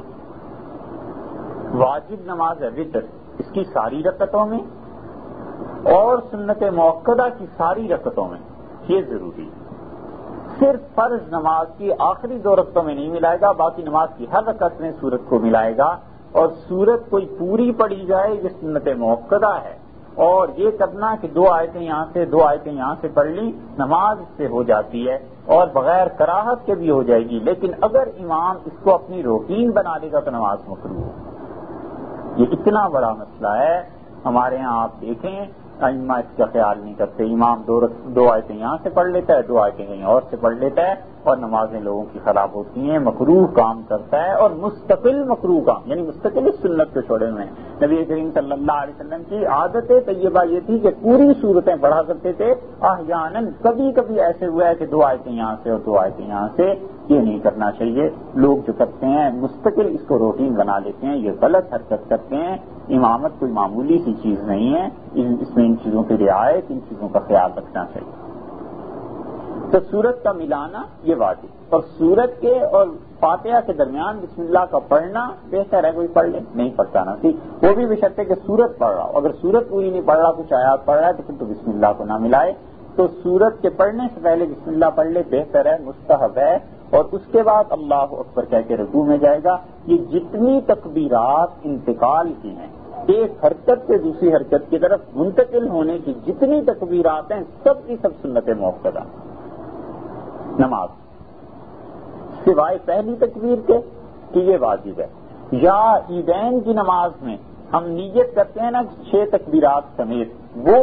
واجب نماز ہے وتر اس کی ساری رکعتوں میں، اور سنت موقدہ کی ساری رکعتوں میں، یہ ضروری ہے۔ صرف فرض نماز کی آخری 2 رکعتوں میں نہیں ملائے گا، باقی نماز کی ہر رکعت میں سورت کو ملائے گا، اور سورت کوئی پوری پڑھی جائے یہ سنت موقدہ ہے، اور یہ کرنا کہ 2 آیتیں یہاں سے 2 آیتیں یہاں سے پڑھ لی، نماز اس سے ہو جاتی ہے اور بغیر کراہت کے بھی ہو جائے گی، لیکن اگر امام اس کو اپنی روٹین بنا لے گا تو نماز مکروہ ہے۔ یہ اتنا بڑا مسئلہ ہے، ہمارے ہاں آپ دیکھیں ائمہ اس کا خیال نہیں کرتے، امام 2 آیتیں یہاں سے پڑھ لیتا ہے، 2 آیتیں کہیں اور سے پڑھ لیتا ہے، اور نمازیں لوگوں کی خراب ہوتی ہیں، مکروہ کام کرتا ہے، اور مستقل مکروہ کام، یعنی مستقل اس سنت کو چھوڑے ہوئے ہیں۔ نبی کریم صلی اللہ علیہ وسلم کی عادت طیبہ یہ تھی کہ پوری صورتیں پڑھا کرتے تھے، احیاناً کبھی کبھی ایسے ہوا ہے کہ 2 آیتیں یہاں سے اور 2 آیتیں یہاں سے، یہ نہیں کرنا چاہیے۔ لوگ جو کرتے ہیں مستقل اس کو روٹین بنا لیتے ہیں، یہ غلط حرکت کرتے ہیں۔ امامت کوئی معمولی سی چیز نہیں ہے، اس میں ان چیزوں کی رعایت، ان چیزوں کا خیال رکھنا چاہیے۔ تو سورت کا ملانا یہ واجب، اور سورت کے اور فاتحہ کے درمیان بسم اللہ کا پڑھنا بہتر ہے، کوئی پڑھ لے، نہیں پڑھتا نا ٹھیک، وہ بھی بشرطے کہ سورت پڑھ رہا ہو، اگر سورت پوری نہیں پڑھ رہا، کچھ آیات پڑھ رہا ہے تو پھر تو بسم اللہ کو نہ ملائے، تو سورت کے پڑھنے سے پہلے بسم اللہ پڑھ لے، بہتر ہے، مستحب ہے، اور اس کے بعد اللہ اکبر کہہ کے رکوع میں جائے گا۔ یہ جتنی تکبیرات انتقال کی ہیں، ایک حرکت سے دوسری حرکت کی طرف منتقل ہونے کی جتنی تکبیرات ہیں، سب کی سب سنت موقدہ نماز، سوائے پہلی تکبیر کے کہ یہ واجب ہے، یا عیدین کی نماز میں ہم نیت کرتے ہیں نا 6 تکبیرات سمیت، وہ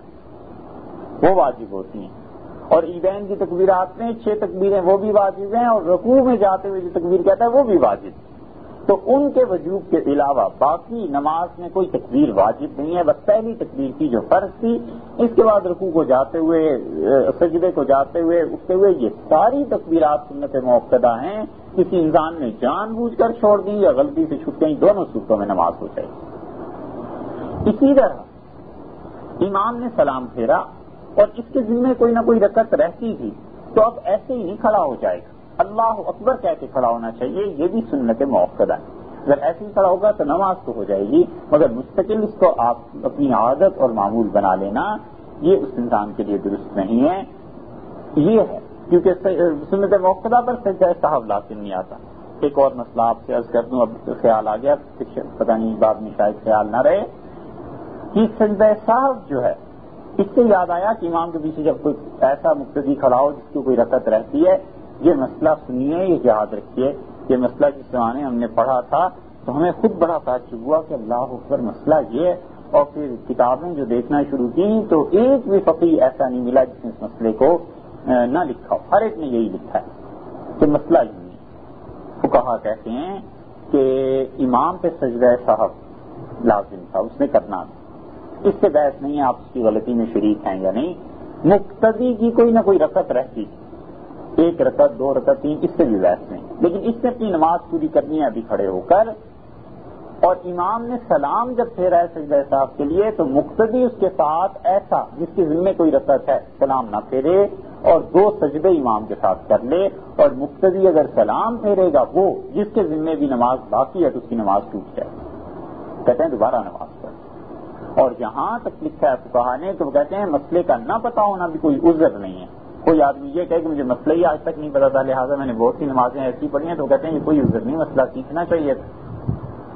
واجب ہوتی ہیں، اور عیدین کی تکبیرات میں 6 تکبیریں وہ بھی واجب ہیں، اور رکوع میں جاتے ہوئے جو تکبیر کہتا ہے وہ بھی واجب، تو ان کے وجوب کے علاوہ باقی نماز میں کوئی تکبیر واجب نہیں ہے، بس پہلی تکبیر کی جو فرض تھی، اس کے بعد رکوع کو جاتے ہوئے، سجدے کو جاتے ہوئے، اٹھتے ہوئے، یہ ساری تکبیرات سنت موقدہ ہیں، کسی انسان نے جان بوجھ کر چھوڑ دی یا غلطی سے چھوٹ گئی، دونوں صورتوں میں نماز ہو جائے گی۔ اسی طرح امام نے سلام پھیرا اور اس کے ذمہ کوئی نہ کوئی رکعت رہتی تھی، تو اب ایسے ہی نہیں کھڑا ہو جائے گا، اللہ اکبر کہہ کے کھڑا ہونا چاہیے، یہ بھی سنت موقدہ ہے۔ اگر ایسے ہی کھڑا ہوگا تو نماز تو ہو جائے گی، مگر مستقل اس کو آپ اپنی عادت اور معمول بنا لینا، یہ اس انسان کے لیے درست نہیں ہے۔ یہ ہے کیونکہ سنت موقدہ پر سجدہ صاحب لازم نہیں آتا۔ ایک اور مسئلہ آپ سے عرض کر دوں، اب خیال آ گیا، پتہ نہیں بعد میں شاید خیال نہ رہے، کہ سجدہ صاحب جو ہے، اس سے یاد آیا کہ امام کے پیچھے جب کوئی ایسا مقتدی کھڑا ہو جس کی کوئی رکعت رہتی ہے، یہ مسئلہ سنیے، یہ یاد رکھیے، یہ مسئلہ جس زمانے ہم نے پڑھا تھا تو ہمیں خود بڑا تعجب ہوا کہ اللہ اکبر مسئلہ یہ ہے، اور پھر کتابیں جو دیکھنا شروع کی تو ایک بھی فقیہ ایسا نہیں ملا جس نے اس مسئلے کو نہ لکھا ہو، ہر ایک نے یہی لکھا ہے کہ مسئلہ یوں ہے۔ فقہا کہتے ہیں کہ امام پہ سجدہ صاحب لازم تھا، اس نے کرنا تھا، اس سے بحث نہیں ہے آپ اس کی غلطی میں شریک ہیں یا نہیں، مقتدی کی کوئی نہ کوئی رکعت رہتی، 1 رکعت 2 رکعت 3، اس سے بھی بحث نہیں، لیکن اس سے اپنی نماز پوری کرنی ہے ابھی کھڑے ہو کر، اور امام نے سلام جب پھیرا ہے سجدہ صاحب کے لیے تو مقتدی اس کے ساتھ ایسا جس کے ذمہ کوئی رکعت ہے سلام نہ پھیرے، اور 2 سجدے امام کے ساتھ کر لے، اور مقتدی اگر سلام پھیرے گا وہ جس کے ذمہ بھی نماز باقی ہے تو اس کی نماز ٹوٹ جائے، کہتے ہیں دوبارہ نماز پڑھ۔ اور جہاں تک لکھا ہے فقہا نے تو وہ کہتے ہیں مسئلے کا نہ پتا ہونا بھی کوئی عذر نہیں ہے۔ کوئی آدمی یہ کہے کہ مجھے مسئلہ ہی آج تک نہیں پتا تھا، لہٰذا میں نے بہت سی نمازیں ایسی پڑھی ہیں، تو کہتے ہیں یہ کوئی عذر نہیں، مسئلہ سیکھنا چاہیے تھا۔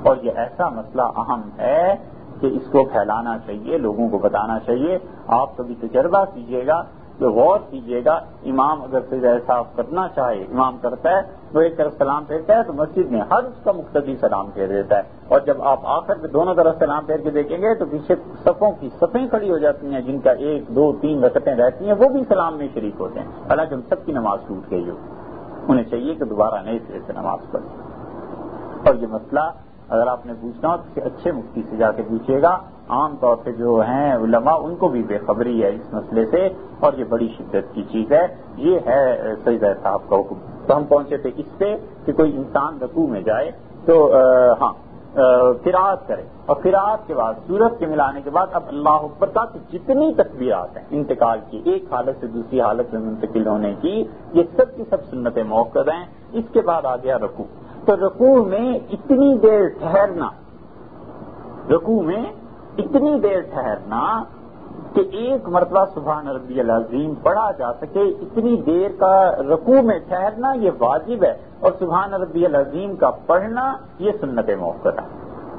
اور یہ ایسا مسئلہ اہم ہے کہ اس کو پھیلانا چاہیے، لوگوں کو بتانا چاہیے. آپ کبھی تجربہ کیجیے گا تو غور کیجیے گا، امام اگر سجدہ صاحب کرنا چاہے، امام کرتا ہے وہ ایک طرف سلام پھیرتا ہے تو مسجد میں ہر اس کا مقتدی سلام پھیر دیتا ہے، اور جب آپ آخر میں دونوں طرف سلام پھیر کے دیکھیں گے تو پیچھے صفوں کی صفیں کھڑی ہو جاتی ہیں جن کا 1 2 3 رکعتیں رہتی ہیں، وہ بھی سلام میں شریک ہوتے ہیں، حالانکہ ان سب کی نماز ٹوٹ گئی ہو. انہیں چاہیے کہ دوبارہ نئے سرے سے نماز پڑھیں. اور یہ مسئلہ اگر آپ نے پوچھنا ہو کسی اچھے مفتی سے جا کے پوچھیے گا، عام طور پہ جو ہیں علماء ان کو بھی بے خبری ہے اس مسئلے سے، اور یہ بڑی شدت کی چیز ہے. یہ ہے سجدہ صاحب کا حکم. تو ہم پہنچے تھے اس پہ کہ کوئی انسان رکوع میں جائے تو قرات کرے، اور قرات کے بعد سورت کے ملانے کے بعد اب اللہ اکبر کا جتنی تکبیرات ہیں انتقال کی، ایک حالت سے دوسری حالت میں منتقل ہونے کی، یہ سب کی سب سنت موقع ہیں. اس کے بعد آ گیا رکوع. تو رکوع میں اتنی دیر ٹھہرنا، رکوع میں اتنی دیر ٹھہرنا کہ ایک مرتبہ سبحان ربی العظیم پڑھا جا سکے، اتنی دیر کا رکوع میں ٹھہرنا یہ واجب ہے، اور سبحان ربی العظیم کا پڑھنا یہ سنت موقع ہے.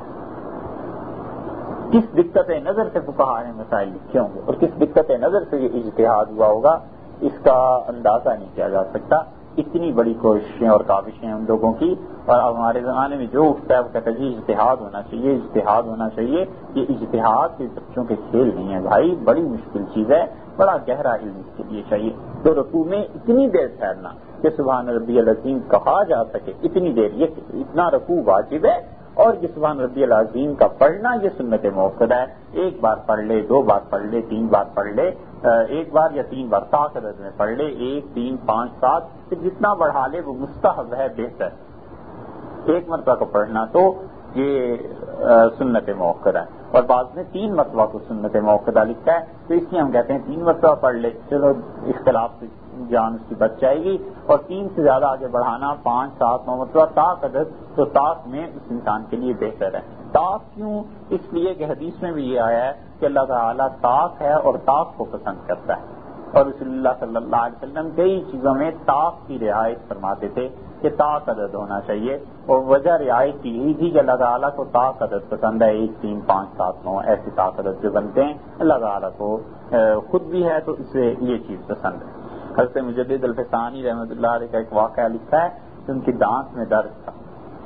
کس دقت نظر سے فقہاء نے مسائل لکھے ہوں گے اور کس دقت نظر سے یہ اجتہاد ہوا ہوگا، اس کا اندازہ نہیں کیا جا سکتا. اتنی بڑی کوششیں اور کاوشیں ان لوگوں کی، اور اب ہمارے زمانے میں جو اٹھتا ہے وہ کہتا ہے جی اجتہاد ہونا چاہیے، اجتہاد ہونا چاہیے. یہ اجتہاد کے بچوں کے کھیل نہیں ہے بھائی، بڑی مشکل چیز ہے، بڑا گہرا علم اس کے لیے چاہیے. تو رکوع میں اتنی دیر ٹھہرنا کہ سبحان ربی العظیم کہا جا سکے، اتنی دیر، یہ اتنا رکوع واجب ہے، اور یہ سبحان ربی العظیم کا پڑھنا یہ سنت موقع ہے. ایک بار پڑھ لے، 2 بار پڑھ لے، 3 بار پڑھ لے، 1 بار یا 3 بار طاقت میں پڑھ لے، 1 3 5 7 پھر جتنا بڑھا لے وہ مستحب ہے، بہتر. ایک مرتبہ کو پڑھنا تو یہ سنت موقع ہے، اور بعض میں 3 مرتبہ کو سنت موقع لکھتا ہے، تو اس لیے ہم کہتے ہیں 3 مرتبہ پڑھ لے، چلو اختلاف سے جان اس کی بچ جائے گی. اور 3 سے زیادہ آگے بڑھانا 5 7 9 مرتبہ طاق عدد، تو طاق میں اس انسان کے لیے بہتر ہے. طاق کیوں؟ اس لیے کہ حدیث میں بھی یہ آیا ہے کہ اللہ تعالیٰ طاق ہے اور طاق کو پسند کرتا ہے، اور رسول اللہ صلی اللہ علیہ وسلم کئی چیزوں میں طاق کی رعایت فرماتے تھے کہ طاق عدد ہونا چاہیے، اور وجہ رعایت کی یہی تھی کہ اللہ تعالیٰ کو طاق عدد پسند ہے. 1 3 5 7 9 ایسی طاق عدد جو بنتے ہیں اللہ تعالیٰ کو خود بھی ہے تو اسے یہ چیز پسند ہے. حضرت مجدد الفسانی رحمۃ اللہ علیہ کا ایک واقعہ لکھا ہے کہ ان کی دانت میں درد تھا،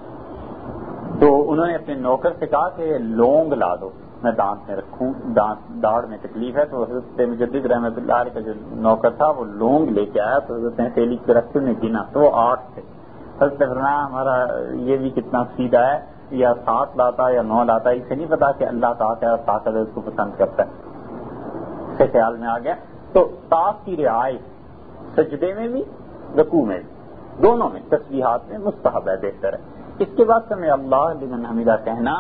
تو انہوں نے اپنے نوکر سے کہا کہ لونگ لا دو میں دانت میں رکھوں، داڑھ میں تکلیف ہے. تو حضرت مجدد رحمۃ اللہ علیہ کا جو نوکر تھا وہ لونگ لے کے آیا، تو حضرت نے تیلی کے رکھتے انہیں گنا تو وہ 8 تھے. حضرت نے فرمایا ہمارا یہ بھی کتنا سیدھا ہے، یا 7 لاتا یا 9 لاتا، اسے نہیں پتا کہ اللہ طاق ہے اور طاق ہے اس کو پسند کرتا ہے. اسے خیال میں آ گیا. تو طاق کی رعایت سجدے میں بھی رکوع میں بھی، دونوں میں تسبیحات میں مستحب ہے، بہتر ہے. اس کے بعد سمع اللہ لمن حمیدہ کہنا،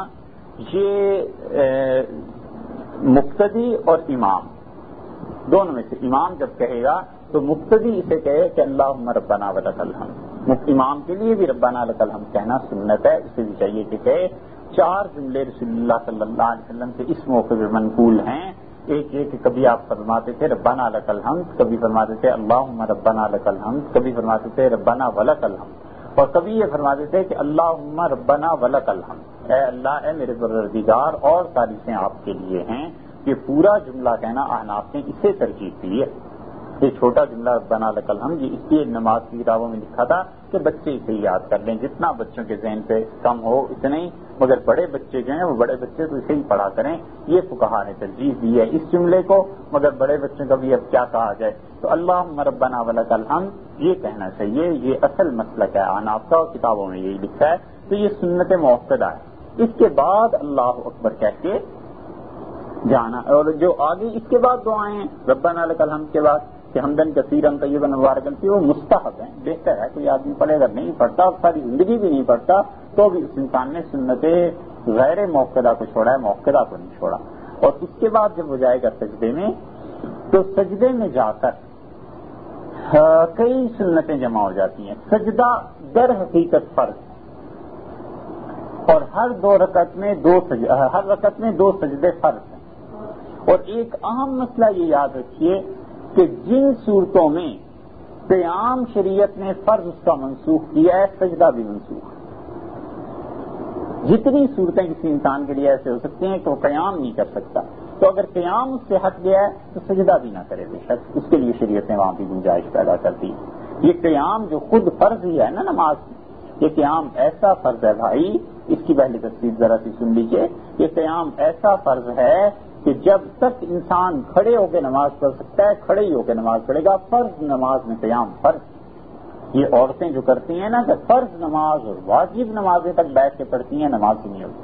یہ مقتدی اور امام دونوں میں سے امام جب کہے گا تو مقتدی اسے کہے کہ اللہم ربنا ولک الحمد. امام کے لیے بھی ربنا لک الحمد کہنا سنت ہے، اسے بھی چاہیے کہ کہے. 4 جملے رسول اللہ صلی اللہ علیہ وسلم سے اس موقع پہ منقول ہیں. ایک یہ کہ کبھی آپ فرماتے تھے ربنا لک الحمد، کبھی فرماتے تھے اللہم ربنا لک الحمد، کبھی فرماتے تھے ربنا ولک الحمد، اور کبھی یہ فرماتے تھے کہ اللہم ربنا ولک الحمد، اے اللہ اے میرے پروردگار اور تعریفیں آپ کے لیے ہیں. یہ پورا جملہ کہنا احناف نے اسے ترجیح دی ہے. یہ چھوٹا جملہ ربنا لک الحمد یہ اس لیے نماز کی کتابوں میں لکھا تھا کہ بچے اسے یاد کر لیں، جتنا بچوں کے ذہن پہ کم ہو اتنے ہی، مگر بڑے بچے جو ہیں وہ بڑے بچے تو اسے ہی پڑھا کریں. یہ فقہاء نے ترجیح دی ہے اس جملے کو، مگر بڑے بچوں کا بھی اب کیا کہا جائے. تو اللہم ربنا ولک الحمد یہ کہنا چاہیے، یہ اصل مسلک ہے احناف کا، اور کتابوں میں یہی لکھا ہے. تو یہ سنت موقدہ ہے. اس کے بعد اللہ اکبر کہہ کے جانا، اور جو آگے اس کے بعد دعائیں ہیں ربنا لک الحمد کے بعد کہ حمدن کثیرا طیبا مبارکا فیہ، وہ مستحب ہیں، بہتر ہے. کوئی آدمی پڑھے اگر نہیں پڑھتا ساری زندگی بھی نہیں پڑھتا تو بھی اس انسان نے سنت غیر موقدہ کو چھوڑا ہے، موقدہ کو نہیں چھوڑا. اور اس کے بعد جب وہ جائے گا سجدے میں، تو سجدے میں جا کر کئی سنتیں جمع ہو جاتی ہیں. سجدہ در حقیقت فرض، اور ہر رکعت میں 2 سجدے فرض ہیں. اور ایک اہم مسئلہ یہ یاد رکھیے کہ جن صورتوں میں قیام شریعت نے فرض اس کا منسوخ کیا ہے، سجدہ بھی منسوخ ہے. جتنی صورتیں کسی انسان کے لیے ایسے ہو سکتی ہیں کہ وہ قیام نہیں کر سکتا، تو اگر قیام اس سے ہٹ گیا ہے تو سجدہ بھی نہ کرے بے شک، اس کے لیے شریعت نے وہاں بھی گنجائش پیدا کر دی۔ یہ قیام جو خود فرض ہی ہے نا نماز، یہ قیام ایسا فرض ہے بھائی، اس کی پہلی تفصیل ذرا سی سن لیجئے۔ یہ قیام ایسا فرض ہے کہ جب تک انسان کھڑے ہو کے نماز پڑھ سکتا ہے کھڑے ہی ہو کے نماز پڑھے گا۔ فرض نماز میں قیام فرض، یہ عورتیں جو کرتی ہیں نا کہ فرض نماز اور واجب نمازیں تک بیٹھ کے پڑھتی ہیں، نماز نہیں ہوتی۔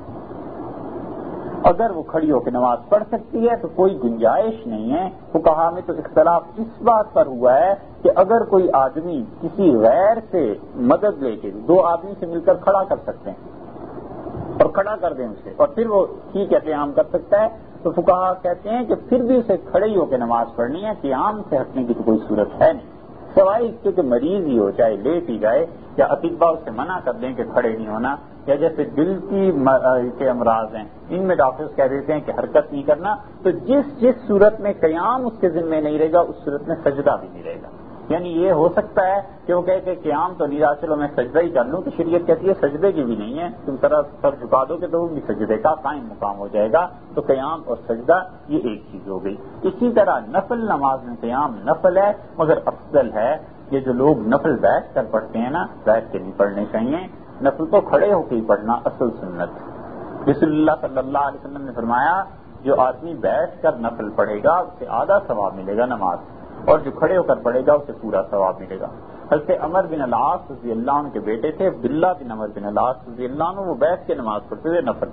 اگر وہ کھڑی ہو کے نماز پڑھ سکتی ہے تو کوئی گنجائش نہیں ہے۔ فقہا میں تو اختلاف اس بات پر ہوا ہے کہ اگر کوئی آدمی کسی غیر سے مدد لے کے، دو آدمی سے مل کر کھڑا کر سکتے ہیں اور کھڑا کر دیں اسے، اور پھر وہ ٹھیک ہے قیام کر سکتا ہے، تو فقہا کہتے ہیں کہ پھر بھی اسے کھڑے ہی ہو کے نماز پڑھنی ہے، قیام سے ہٹنے کی تو کوئی صورت ہے نہیں، سوائے اس کے کہ مریض ہی ہو جائے، لیٹ ہی جائے، یا اطباء اسے منع کر دیں کہ کھڑے نہیں ہونا، یا جیسے دل کے امراض ہیں ان میں ڈاکٹرز کہہ دیتے ہیں کہ حرکت نہیں کرنا، تو جس صورت میں قیام اس کے ذمہ نہیں رہے گا اس صورت میں سجدہ بھی نہیں رہے گا۔ یعنی یہ ہو سکتا ہے کہ وہ کہے کہ قیام تو نہیں رہا، چلو میں سجدہ ہی کر لوں، تو شریعت کہتی ہے سجدے کی بھی نہیں ہے، تم طرح سر جھکا دو کہ تو وہ بھی سجدے کا قائم مقام ہو جائے گا۔ تو قیام اور سجدہ یہ ایک چیز ہو گئی۔ اسی طرح نفل نماز میں قیام نفل ہے، مگر افضل ہے یہ جو لوگ نفل بیٹھ کر پڑھتے ہیں نا، بیٹھ کے نہیں پڑھنے چاہیے، نفل تو کھڑے ہو کے ہی پڑھنا اصل سنت۔ رسول اللہ صلی اللہ علیہ وسلم نے فرمایا جو آدمی بیٹھ کر نفل پڑھے گا اسے آدھا ثواب ملے گا نماز، اور جو کھڑے ہو کر پڑھے گا اسے پورا ثواب ملے گا۔ حضرت عمر بن العاص رضی اللہ عنہ کے بیٹے تھے عبداللہ بن عمر بن العاص رضی اللہ عنہ، وہ بیٹھ کے نماز پڑھتے تھے نفل۔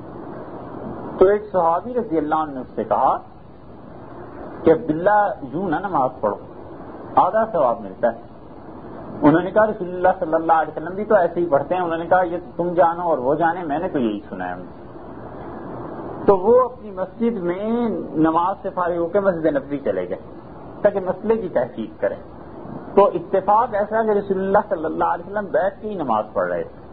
تو ایک صحابی رضی اللہ عنہ نے اس سے کہا کہ عبداللہ یوں نہ نماز پڑھو، آدھا ثواب ملتا ہے۔ انہوں نے کہا رسول اللہ صلی اللہ علیہ وسلم بھی تو ایسے ہی پڑھتے ہیں۔ انہوں نے کہا یہ تم جانو اور وہ جانے، میں نے تو یہی سنا ہے۔ تو وہ اپنی مسجد میں نماز سے فارغ ہو کے مسجد نبوی چلے گئے تاکہ مسئلے کی تحقیق کریں۔ تو اتفاق ایسا کہ رسول اللہ صلی اللہ علیہ وسلم بیٹھ کے ہی نماز پڑھ رہے تھے۔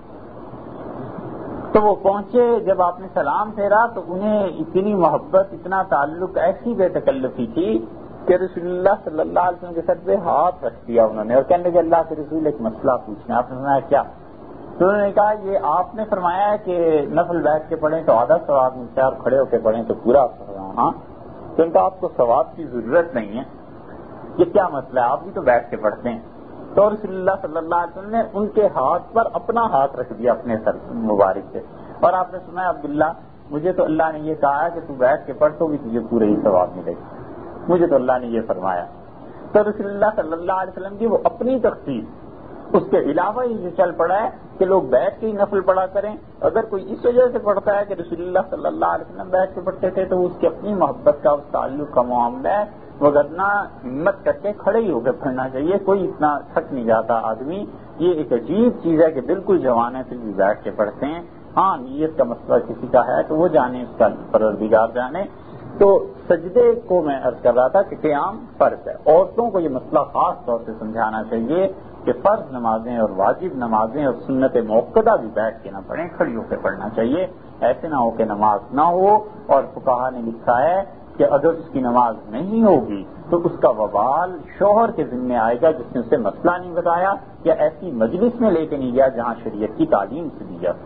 تو وہ پہنچے، جب آپ نے سلام پھیرا تو انہیں اتنی محبت، اتنا تعلق، ایسی بے تکلفی تھی کہ رسول اللہ صلی اللہ علیہ وسلم کے سر پہ ہاتھ رکھ دیا انہوں نے، اور کہنے لگے اللہ کے رسول ایک مسئلہ پوچھنا۔ آپ نے فرمایا کیا؟ تو انہوں نے کہا یہ آپ نے فرمایا ہے کہ نفل بیٹھ کے پڑھیں تو آدھا ثواب ملتا ہے اور کھڑے ہو کے پڑھیں تو پورا ثواب۔ ہاں، تو ان کا آپ کو ثواب کی ضرورت نہیں ہے، یہ کیا مسئلہ ہے؟ آپ بھی تو بیٹھ کے پڑھتے ہیں۔ تو رسول اللہ صلی اللہ علیہ وسلم نے ان کے ہاتھ پر اپنا ہاتھ رکھ دیا اپنے سر مبارک سے، اور آپ نے سنا عبداللہ مجھے تو اللہ نے یہ کہا ہے کہ تو بیٹھ کے پڑھ تو بھی تجھے پورے ہی ثواب ملے گا، مجھے تو اللہ نے یہ فرمایا۔ تو رسول اللہ صلی اللہ علیہ وسلم کی وہ اپنی تخصیص، اس کے علاوہ یہ چل پڑا ہے کہ لوگ بیٹھ کے ہی نفل پڑھا کریں۔ اگر کوئی اس وجہ سے پڑھتا ہے کہ رسول اللہ صلی اللہ علیہ وسلم بیٹھ کے پڑھتے تھے تو اس کی اپنی محبت کا، اس تعلق کا معاملہ ہے، وگرنہ ہمت کر کے کھڑے ہی ہو کے پڑھنا چاہیے۔ کوئی اتنا تھک نہیں جاتا آدمی، یہ ایک عجیب چیز ہے کہ بالکل جوان ہے پھر بھی بیٹھ کے پڑھتے ہیں۔ ہاں نیت کا مسئلہ کسی کا ہے تو وہ جانے، اس کا پروردگار جانے۔ تو سجدے کو میں عرض کر رہا تھا کہ قیام فرض ہے۔ عورتوں کو یہ مسئلہ خاص طور سے سمجھانا چاہیے کہ فرض نمازیں اور واجب نمازیں اور سنت موقدہ بھی بیٹھ کے نہ پڑھیں، کھڑی ہو کے پڑھنا چاہیے۔ ایسے نہ ہو کہ نماز نہ ہو، اور فقہا نے لکھا ہے کہ اگر اس کی نماز نہیں ہوگی تو اس کا وبال شوہر کے ذمہ آئے گا جس نے اسے مسئلہ نہیں بتایا یا ایسی مجلس میں لے کے نہیں گیا جہاں شریعت کی تعلیم سے دی جاتی۔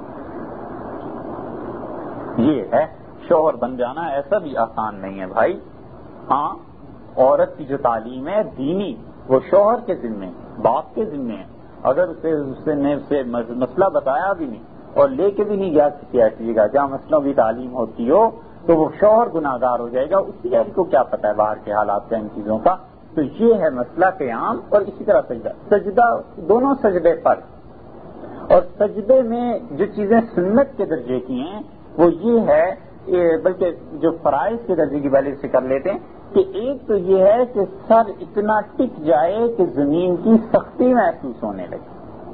یہ ہے شوہر بن جانا، ایسا بھی آسان نہیں ہے بھائی۔ ہاں، عورت کی جو تعلیم ہے دینی وہ شوہر کے ذمے، باپ کے ذمے ہے۔ اگر اسے مسئلہ بتایا بھی نہیں اور لے کے بھی نہیں گیا کسی ایسی جگہ جہاں مسئلوں کی تعلیم ہوتی ہو تو وہ شوہر گناہگار ہو جائے گا، اسی عورت کو کیا پتہ ہے باہر کے حالات کا، ان چیزوں کا۔ تو یہ ہے مسئلہ قیام، اور اسی طرح سجدہ۔ سجدہ دونوں سجدے فرض، اور سجدے میں جو چیزیں سنت کے درجے کی ہیں وہ یہ ہے، بلکہ جو فرائض کے درجے کی پہلے سے کر لیتے ہیں، کہ ایک تو یہ ہے کہ سر اتنا ٹک جائے کہ زمین کی سختی محسوس ہونے لگے،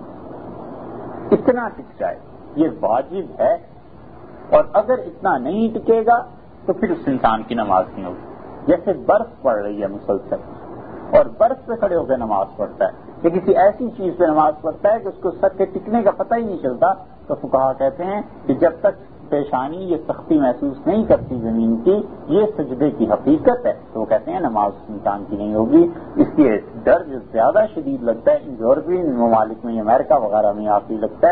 اتنا ٹک جائے، یہ واجب ہے۔ اور اگر اتنا نہیں ٹکے گا تو پھر اس انسان کی نماز نہیں ہوگی۔ جیسے برف پڑ رہی ہے مسلسل، اور برف پہ کھڑے ہو کے نماز پڑھتا ہے کہ کسی ایسی چیز پہ نماز پڑھتا ہے کہ اس کو سر کے ٹکنے کا پتہ ہی نہیں چلتا، تو فقہا کہتے ہیں کہ جب تک پیشانی یہ سختی محسوس نہیں کرتی زمین کی، یہ سجدے کی حقیقت ہے، تو وہ کہتے ہیں نماز انسان کی نہیں ہوگی۔ اس لیے ڈر جو زیادہ شدید لگتا ہے ان یورپین ممالک میں، امریکہ وغیرہ میں آخری لگتا ہے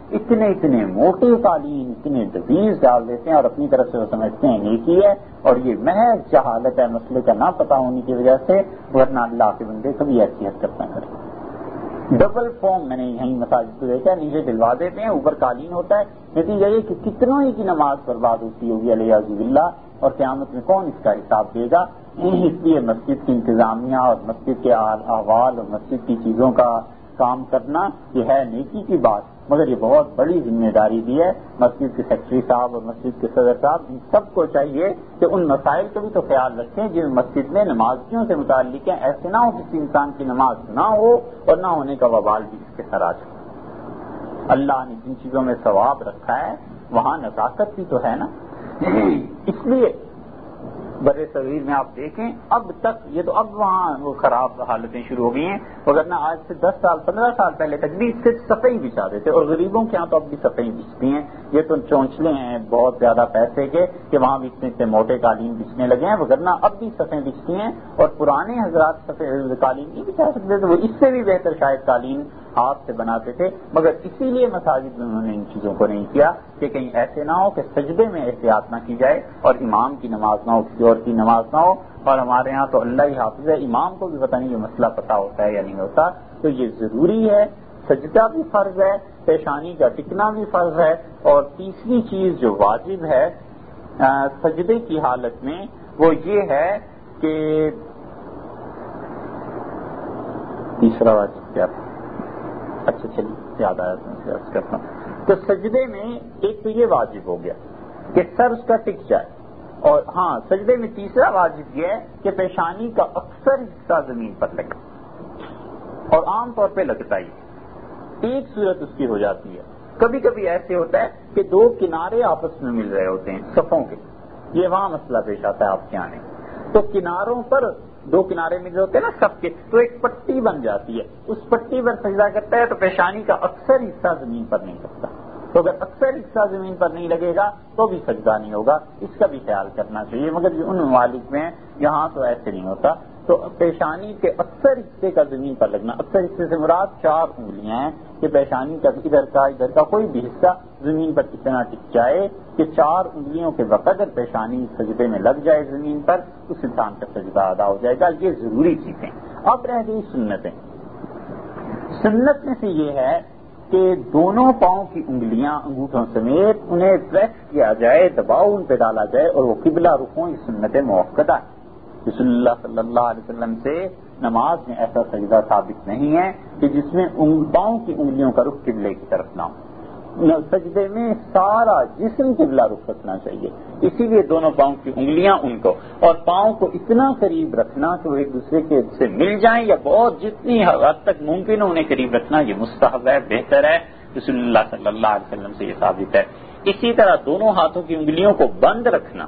اتنے موٹے قالین، اتنے دبیز ڈال دیتے ہیں اور اپنی طرف سے وہ سمجھتے ہیں نیکی ہے، اور یہ محض جہالت ہے، مسئلے کا نہ پتہ ہونے کی وجہ سے، ورنہ اللہ کے بندے کبھی ایسی حرکت نہ کریں۔ ڈبل فارم میں نے یہیں مساجد کو دیکھا، نیچے دلوا دیتے ہیں، اوپر قالین ہوتا ہے، نتیجہ یہ کہ کتنوں ہی کی نماز برباد ہوتی ہوگی علیہ باللہ، اور قیامت میں کون اس کا حساب دے گا؟ اس لیے مسجد کی انتظامیہ اور مسجد کے احوال اور مسجد کی چیزوں کا کام کرنا یہ ہے نیکی کی بات، مگر یہ بہت بڑی ذمہ داری بھی ہے۔ مسجد کے سیکرٹری صاحب اور مسجد کے صدر صاحب ان سب کو چاہیے کہ ان مسائل کا بھی تو خیال رکھیں جن مسجد میں نمازیوں سے متعلق ہیں، ایسے نہ ہو کسی انسان کی نماز نہ ہو اور نہ ہونے کا وبال بھی اس کے سر آ جائے۔ اللہ نے جن چیزوں میں ثواب رکھا ہے وہاں نزاکت بھی تو ہے نا، اس لیے برے صغیر میں آپ دیکھیں اب تک یہ تو اب وہاں وہ خراب حالتیں شروع ہو گئی ہیں، وگرنہ آج سے 10 سال 15 سال پہلے تک بھی صرف صفحے ہی بچھا دیتے، اور غریبوں کے ہاں تو اب بھی صفحے ہی بچتی ہیں، یہ تو چونچلے ہیں بہت زیادہ پیسے کے کہ وہاں بھی اتنے موٹے قالین بچنے لگے ہیں، وگرنہ اب بھی صفحے بچتی ہیں، اور پرانے حضرات صفحے قالین نہیں بچھا سکتے تو وہ اس سے بھی بہتر شاید قالین ہاتھ سے بناتے تھے، مگر اسی لیے مساجد میں انہوں نے ان چیزوں کو نہیں کیا کہ کہیں ایسے نہ ہو کہ سجدے میں احتیاط نہ کی جائے اور امام کی نماز نہ ہو، کسی اور کی نماز نہ ہو۔ اور ہمارے ہاں تو اللہ ہی حافظ ہے، امام کو بھی پتہ نہیں یہ مسئلہ پتہ ہوتا ہے یا نہیں ہوتا، تو یہ ضروری ہے، سجدہ بھی فرض ہے، پیشانی کا ٹکنا بھی فرض ہے، اور تیسری چیز جو واجب ہے سجدے کی حالت میں وہ یہ ہے کہ تیسرا واجب کیا تھا؟ اچھا چلیے یاد آیا تو میں عرض کرتا ہوں۔ تو سجدے میں ایک تو یہ واجب ہو گیا کہ سر اس کا ٹک جائے، اور ہاں سجدے میں تیسرا واجب یہ ہے کہ پیشانی کا اکثر حصہ زمین پر لگے، اور عام طور پہ لگتا ہی ایک صورت اس کی ہو جاتی ہے، کبھی کبھی ایسے ہوتا ہے کہ دو کنارے آپس میں مل رہے ہوتے ہیں صفوں کے، یہ وہاں مسئلہ پیش آتا ہے آپ کے آنے، تو کناروں پر دو کنارے مل رہے ہوتے ہیں نا سب کے، تو ایک پٹی بن جاتی ہے، اس پٹی پر سجدہ کرتا ہے تو پیشانی کا اکثر حصہ زمین پر نہیں لگتا، تو اگر اکثر حصہ زمین پر نہیں لگے گا تو بھی سجدہ نہیں ہوگا، اس کا بھی خیال کرنا چاہیے، مگر یہ ان ممالک میں یہاں تو ایسے نہیں ہوتا، تو پیشانی کے اکثر حصے کا زمین پر لگنا، اکثر حصے سے مراد 4 انگلیاں ہیں کہ پیشانی کا ادھر کا کوئی بھی حصہ زمین پر اتنا ٹک جائے کہ 4 انگلیوں کے بقدر پیشانی سجدے میں لگ جائے زمین پر، اس انسان کا سجدہ ادا ہو جائے گا، یہ ضروری چیزیں۔ اب رہ گئی سنتیں، سنت میں سے یہ ہے کہ دونوں پاؤں کی انگلیاں انگوٹھوں سمیت انہیں پریس کیا جائے، دباؤ ان پہ ڈالا جائے اور وہ قبلہ رخ ہوں، یہ سنت موقدہ ہے۔ رسول اللہ صلی اللہ علیہ وسلم سے نماز میں ایسا سجدہ ثابت نہیں ہے کہ جس میں پاؤں کی انگلیوں کا رخ قبلے کی طرف نہ ہو، سجدے میں سارا جسم قبلہ رخ رکھنا چاہیے، اسی لیے دونوں پاؤں کی انگلیاں ان کو، اور پاؤں کو اتنا قریب رکھنا کہ وہ ایک دوسرے کے سے مل جائیں یا بہت جتنی حد تک ممکن ہو انہیں قریب رکھنا، یہ مستحب ہے، بہتر ہے، رسول اللہ صلی اللہ علیہ وسلم سے یہ ثابت ہے۔ اسی طرح دونوں ہاتھوں کی انگلیوں کو بند رکھنا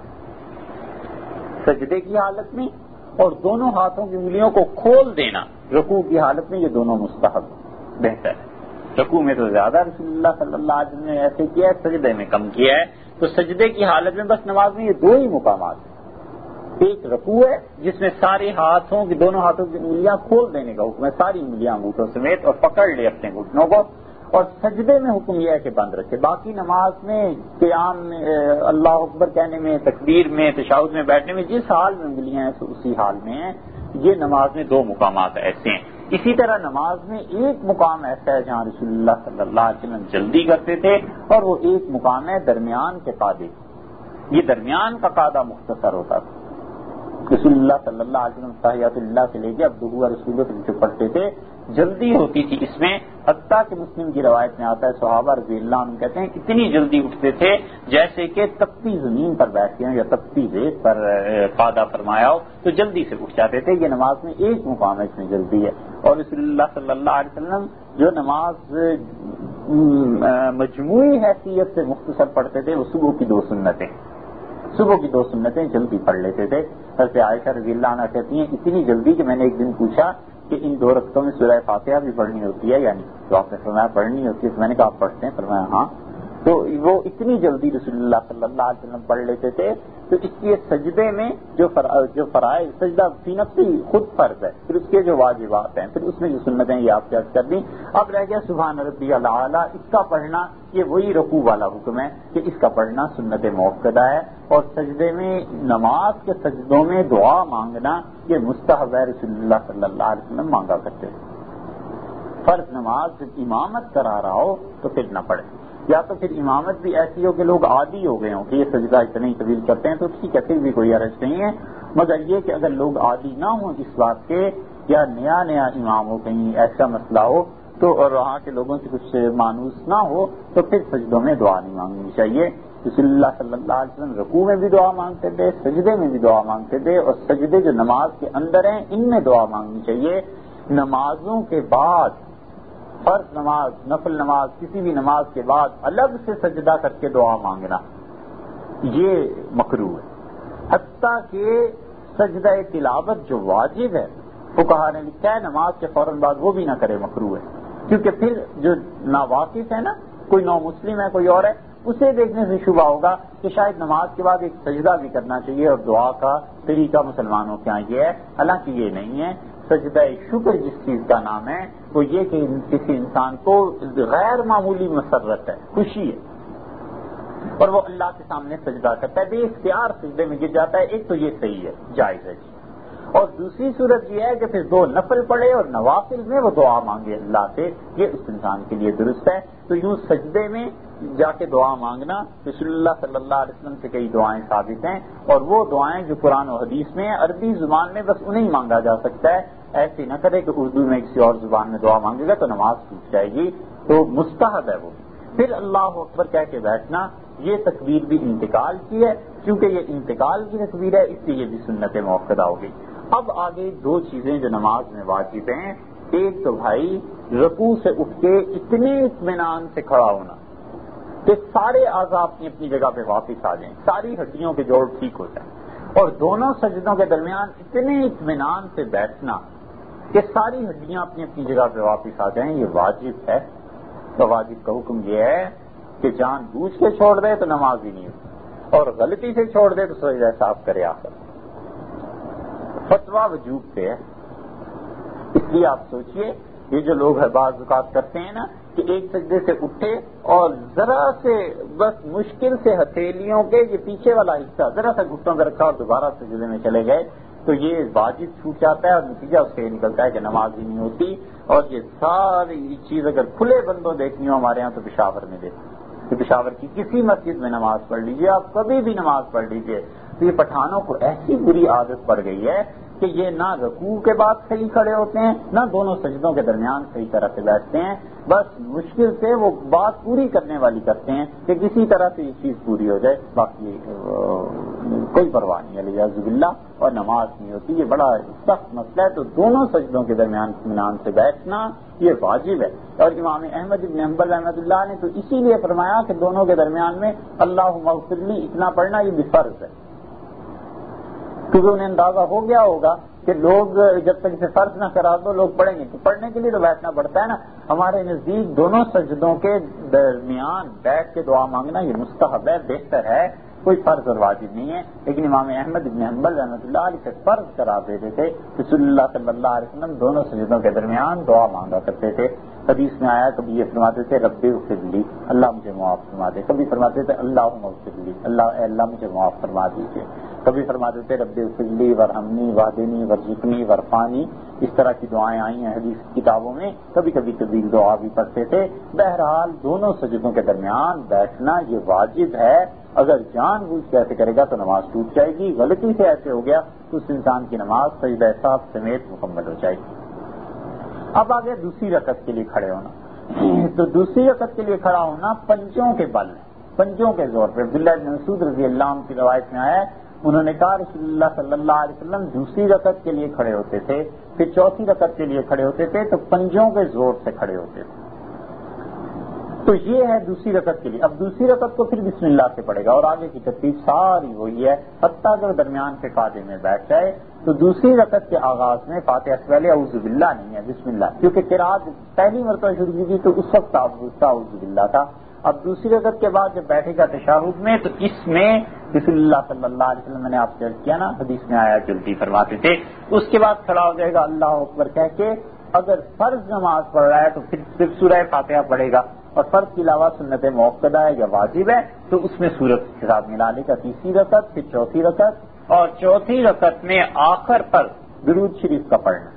سجدے کی حالت میں، اور دونوں ہاتھوں کی انگلیوں کو کھول دینا رکوع کی حالت میں، یہ دونوں مستحب بہتر ہے۔ رکوع میں تو زیادہ رسول اللہ صلی اللہ علیہ وسلم نے ایسے کیا ہے، سجدے میں کم کیا ہے، تو سجدے کی حالت میں بس نماز میں یہ 2 ہی مقامات ہیں، ایک رکوع ہے جس میں سارے ہاتھوں کی دونوں ہاتھوں کی انگلیاں کھول دینے کا حکم ہے، ساری انگلیاں انگوٹھوں سمیت، اور پکڑ لے اپنے گھٹنوں کو، اور سجدے میں حکم یہ ہے کہ بند رکھے، باقی نماز میں قیام میں اللہ اکبر کہنے میں، تکبیر میں، تشہد میں بیٹھنے میں جس حال میں انگلیاں ہیں اسی حال میں ہیں، یہ نماز میں 2 مقامات ایسے ہیں۔ اسی طرح نماز میں ایک مقام ایسا ہے جہاں رسول اللہ صلی اللہ علیہ وسلم جلدی کرتے تھے، اور وہ ایک مقام ہے درمیان کے قاعدے، یہ درمیان کا قاعدہ مختصر ہوتا تھا، رسول اللہ صلی اللہ علیہ وسلم تحیات اللہ سے لے کے عبدہ رسولہ جو پڑھتے تھے، جلدی ہوتی تھی اس میں، حتیٰ کہ مسلم کی روایت میں آتا ہے صحابہ رضی اللہ عنہ کہتے ہیں اتنی جلدی اٹھتے تھے جیسے کہ تپتی زمین پر بیٹھتے ہیں یا تپتی ریت پر قاعدہ فرمایا ہو، تو جلدی سے اٹھ جاتے تھے۔ یہ نماز میں ایک مقام ہے اس میں جلدی ہے، اور رسول اللہ صلی اللہ علیہ وسلم جو نماز مجموعی حیثیت سے مختصر پڑھتے تھے وہ صبح کی 2 سنتیں، صبح کی 2 سنتیں جلدی پڑھ لیتے تھے۔ حضرت عائشہ رضی اللہ عنہ کہتی ہیں اتنی جلدی کہ میں نے ایک دن پوچھا کہ ان 2 رکعتوں میں سورہ فاتحہ بھی پڑھنی ہوتی ہے یعنی تو آپ نے فرمایا پڑھنی ہوتی ہے، تو میں نے کہا آپ پڑھتے ہیں؟ فرمایا ہاں۔ تو وہ اتنی جلدی رسول اللہ صلی اللہ علیہ وسلم پڑھ لیتے تھے. تو اس لیے سجدے میں جو فرائض سجدہ فی نفسی خود فرض ہے, پھر اس کے جو واجبات ہیں, پھر اس میں جو سنتیں یہ آپ یاد کر دیں. اب رہ گیا سبحان ربی الاعلیٰ, اس کا پڑھنا یہ وہی رکوع والا حکم ہے کہ اس کا پڑھنا سنت موقدہ ہے. اور سجدے میں نماز کے سجدوں میں دعا مانگنا یہ مستحب ہے, رسول اللہ صلی اللہ علیہ وسلم مانگا کرتے تھے. فرض نماز جب امامت کرا رہا ہو تو پھر نہ پڑھے, یا تو پھر امامت بھی ایسی ہو کہ لوگ عادی ہو گئے ہوں کہ یہ سجدہ اتنا ہی طویل کرتے ہیں تو ٹھیک ہے, پھر بھی کوئی حرج نہیں ہے. مگر یہ کہ اگر لوگ عادی نہ ہوں اس بات کے, یا نیا امام ہو, کہیں ایسا مسئلہ ہو تو, اور وہاں کے لوگوں سے کچھ مانوس نہ ہو, تو پھر سجدوں میں دعا نہیں مانگنی چاہیے. رسول اللہ صلی اللہ علیہ وسلم رکوع میں بھی دعا مانگتے تھے, سجدے میں بھی دعا مانگتے تھے, اور سجدے جو نماز کے اندر ہیں ان میں دعا مانگنی چاہیے. نمازوں کے بعد, فرض نماز, نفل نماز, کسی بھی نماز کے بعد الگ سے سجدہ کر کے دعا مانگنا یہ مکروہ ہے. حتیٰ کہ سجدہ تلاوت جو واجب ہے, فقہا نے لکھا ہے نماز کے فوراً بعد وہ بھی نہ کرے, مکروہ ہے. کیونکہ پھر جو ناواقف ہے نا, کوئی نو مسلم ہے, کوئی اور ہے, اسے دیکھنے سے شبہ ہوگا کہ شاید نماز کے بعد ایک سجدہ بھی کرنا چاہیے, اور دعا کا طریقہ مسلمانوں کے یہاں یہ ہے. حالانکہ یہ نہیں ہے. سجدہ شکر جس چیز کا نام ہے وہ یہ کہ کسی انسان کو غیر معمولی مسرت ہے, خوشی ہے, اور وہ اللہ کے سامنے سجدہ کرتا ہے, بے اختیار سجدے میں گر جاتا ہے. ایک تو یہ صحیح ہے, جائز ہے. اور دوسری صورت یہ ہے کہ پھر 2 نفل پڑھے اور نوافل میں وہ دعا مانگے اللہ سے, یہ اس انسان کے لیے درست ہے. تو یوں سجدے میں جا کے دعا مانگنا رسول اللہ صلی اللہ علیہ وسلم سے کئی دعائیں ثابت ہیں, اور وہ دعائیں جو قرآن و حدیث میں ہیں عربی زبان میں بس انہیں مانگا جا سکتا ہے. ایسے نہ کرے کہ اردو میں کسی اور زبان میں دعا مانگے گا تو نماز ٹوٹ جائے گی, تو مستحب ہے وہ. پھر اللہ اکبر کہہ کے بیٹھنا, یہ تکبیر بھی انتقال کی ہے, کیونکہ یہ انتقال کی تکبیر ہے, اس لیے یہ بھی سنت موقدہ ہو گئی. اب آگے 2 چیزیں جو نماز میں واجب ہیں. ایک تو بھائی رکوع سے اٹھ کے اتنے اطمینان سے کھڑا ہونا کہ سارے اعضاء اپنی اپنی جگہ پہ واپس آ جائیں, ساری ہڈیوں کے جوڑ ٹھیک ہو جائیں, اور دونوں سجدوں کے درمیان اتنے اطمینان سے بیٹھنا کہ ساری ہڈیاں اپنی اپنی جگہ پہ واپس آ جائیں, یہ واجب ہے. تو واجب کا حکم یہ ہے کہ جان بوجھ کے چھوڑ دے تو نماز ہی نہیں ہوتی, اور غلطی سے چھوڑ دے تو سجدہ صاف کرے آخر. فتویٰ وجوب پہ ہے. اس لیے آپ سوچئے یہ جو لوگ بعض اوقات کرتے ہیں نا کہ ایک سجدے سے اٹھے اور ذرا سے بس مشکل سے ہتھیلیوں کے یہ پیچھے والا حصہ ذرا سا گھٹنوں پہ رکھا اور دوبارہ سجدے میں چلے گئے, تو یہ واجب چھوٹ جاتا ہے, اور نتیجہ اس سے یہ نکلتا ہے کہ نماز ہی نہیں ہوتی. اور یہ ساری چیز اگر کھلے بندوں دیکھنی ہو ہمارے ہاں تو پشاور میں دیکھیں, کہ پشاور کی کسی مسجد میں نماز پڑھ لیجئے, آپ کبھی بھی نماز پڑھ لیجئے, تو یہ پٹھانوں کو ایسی بری عادت پڑ گئی ہے کہ یہ نہ رکوع کے بعد صحیح کھڑے ہوتے ہیں, نہ دونوں سجدوں کے درمیان صحیح طرح سے بیٹھتے ہیں. بس مشکل سے وہ بات پوری کرنے والی کرتے ہیں کہ کسی طرح سے یہ چیز پوری ہو جائے, باقی کوئی پرواہ نہیں, الیاذ باللہ, اور نماز نہیں ہوتی. یہ بڑا سخت مسئلہ ہے. تو دونوں سجدوں کے درمیان اطمینان سے بیٹھنا یہ واجب ہے. اور امام احمد بن حنبل رحمۃ اللہ نے تو اسی لیے فرمایا کہ دونوں کے درمیان میں اللہم اغفر لی اتنا پڑھنا یہ بھی فرض ہے, کیونکہ انہیں اندازہ ہو گیا ہوگا کہ لوگ جب تک اسے فرض نہ کرا دو لوگ پڑھیں گے, تو پڑھنے کے لیے تو بیٹھنا پڑتا ہے نا. ہمارے نزدیک دونوں سجدوں کے درمیان بیٹھ کے دعا مانگنا یہ مستحب ہے, بہتر ہے, کوئی فرض اور واجب نہیں ہے. لیکن امام احمد بن حنبل رحمۃ اللہ علیہ سے فرض کرا دیتے تھے. رسول اللہ صلی اللہ علیہ وسلم دونوں سجدوں کے درمیان دعا مانگا کرتے تھے. حدیث میں آیا کبھی یہ فرماتے تھے رب اغفر لی, اللہ مجھے معاف فرما دے. کبھی فرماتے تھے اللہم اغفر لی, اللہ مجھے معاف فرما دیجیے. کبھی فرماتے تھے رب اغفر لی ورحمنی واہدنی وارزقنی وارفعنی. اس طرح کی دعائیں آئی ہیں حدیث کتابوں میں. کبھی کبھی طویل دعا بھی پڑھتے تھے. بہرحال دونوں سجدوں کے درمیان بیٹھنا یہ واجب ہے. اگر جان بوجھ کے ایسے کرے گا تو نماز ٹوٹ جائے گی, غلطی سے ایسے ہو گیا تو اس انسان کی نماز سجدہ صاحب سمیت مکمل ہو جائے گی. اب آگے دوسری رکعت کے لیے کھڑے ہونا. تو دوسری رکعت کے لیے کھڑا ہونا پنجوں کے بل, پنجوں کے زور پہ. عبداللہ بن مسعود رضی اللہ عنہ کی روایت میں آیا, انہوں نے کہا رسول اللہ صلی اللہ علیہ وسلم دوسری رکعت کے لیے کھڑے ہوتے تھے, پھر چوتھی رکعت کے لیے کھڑے ہوتے تھے تو پنجوں کے زور سے کھڑے ہوتے تھے. تو یہ ہے دوسری رکعت کے لیے. اب دوسری رکعت کو پھر بسم اللہ سے پڑھے گا, اور آگے کی ترتیب ساری وہی ہے, حتیٰ کہ درمیان کے فاتحے میں بیٹھ جائے. تو دوسری رکعت کے آغاز میں فاتحہ سے پہلے اعوذ باللہ نہیں ہے, بسم اللہ, کیونکہ قرات پہلی مرتبہ شروع کی تھی تو اس وقت اعوذ باللہ تھا. اب دوسری رکعت کے بعد جب بیٹھے گا تشہد میں تو اس میں رسول اللہ صلی اللہ علیہ وسلم نے آپ سے عرض کیا نا حدیث میں آیا جلدی فرماتے تھے، اس کے بعد کھڑا ہو جائے گا اللہ اکبر کہہ کے، اگر فرض نماز پڑھ رہا ہے تو پھر صرف سورہ فاتحہ پڑھے گا، اور فرض کے علاوہ سنت موقدہ ہے یا واجب ہے تو اس میں سورت کے ساتھ ملا لے گا تیسری رکعت، پھر چوتھی رکعت، اور چوتھی رکعت میں آخر پر درود شریف کا پڑھنا۔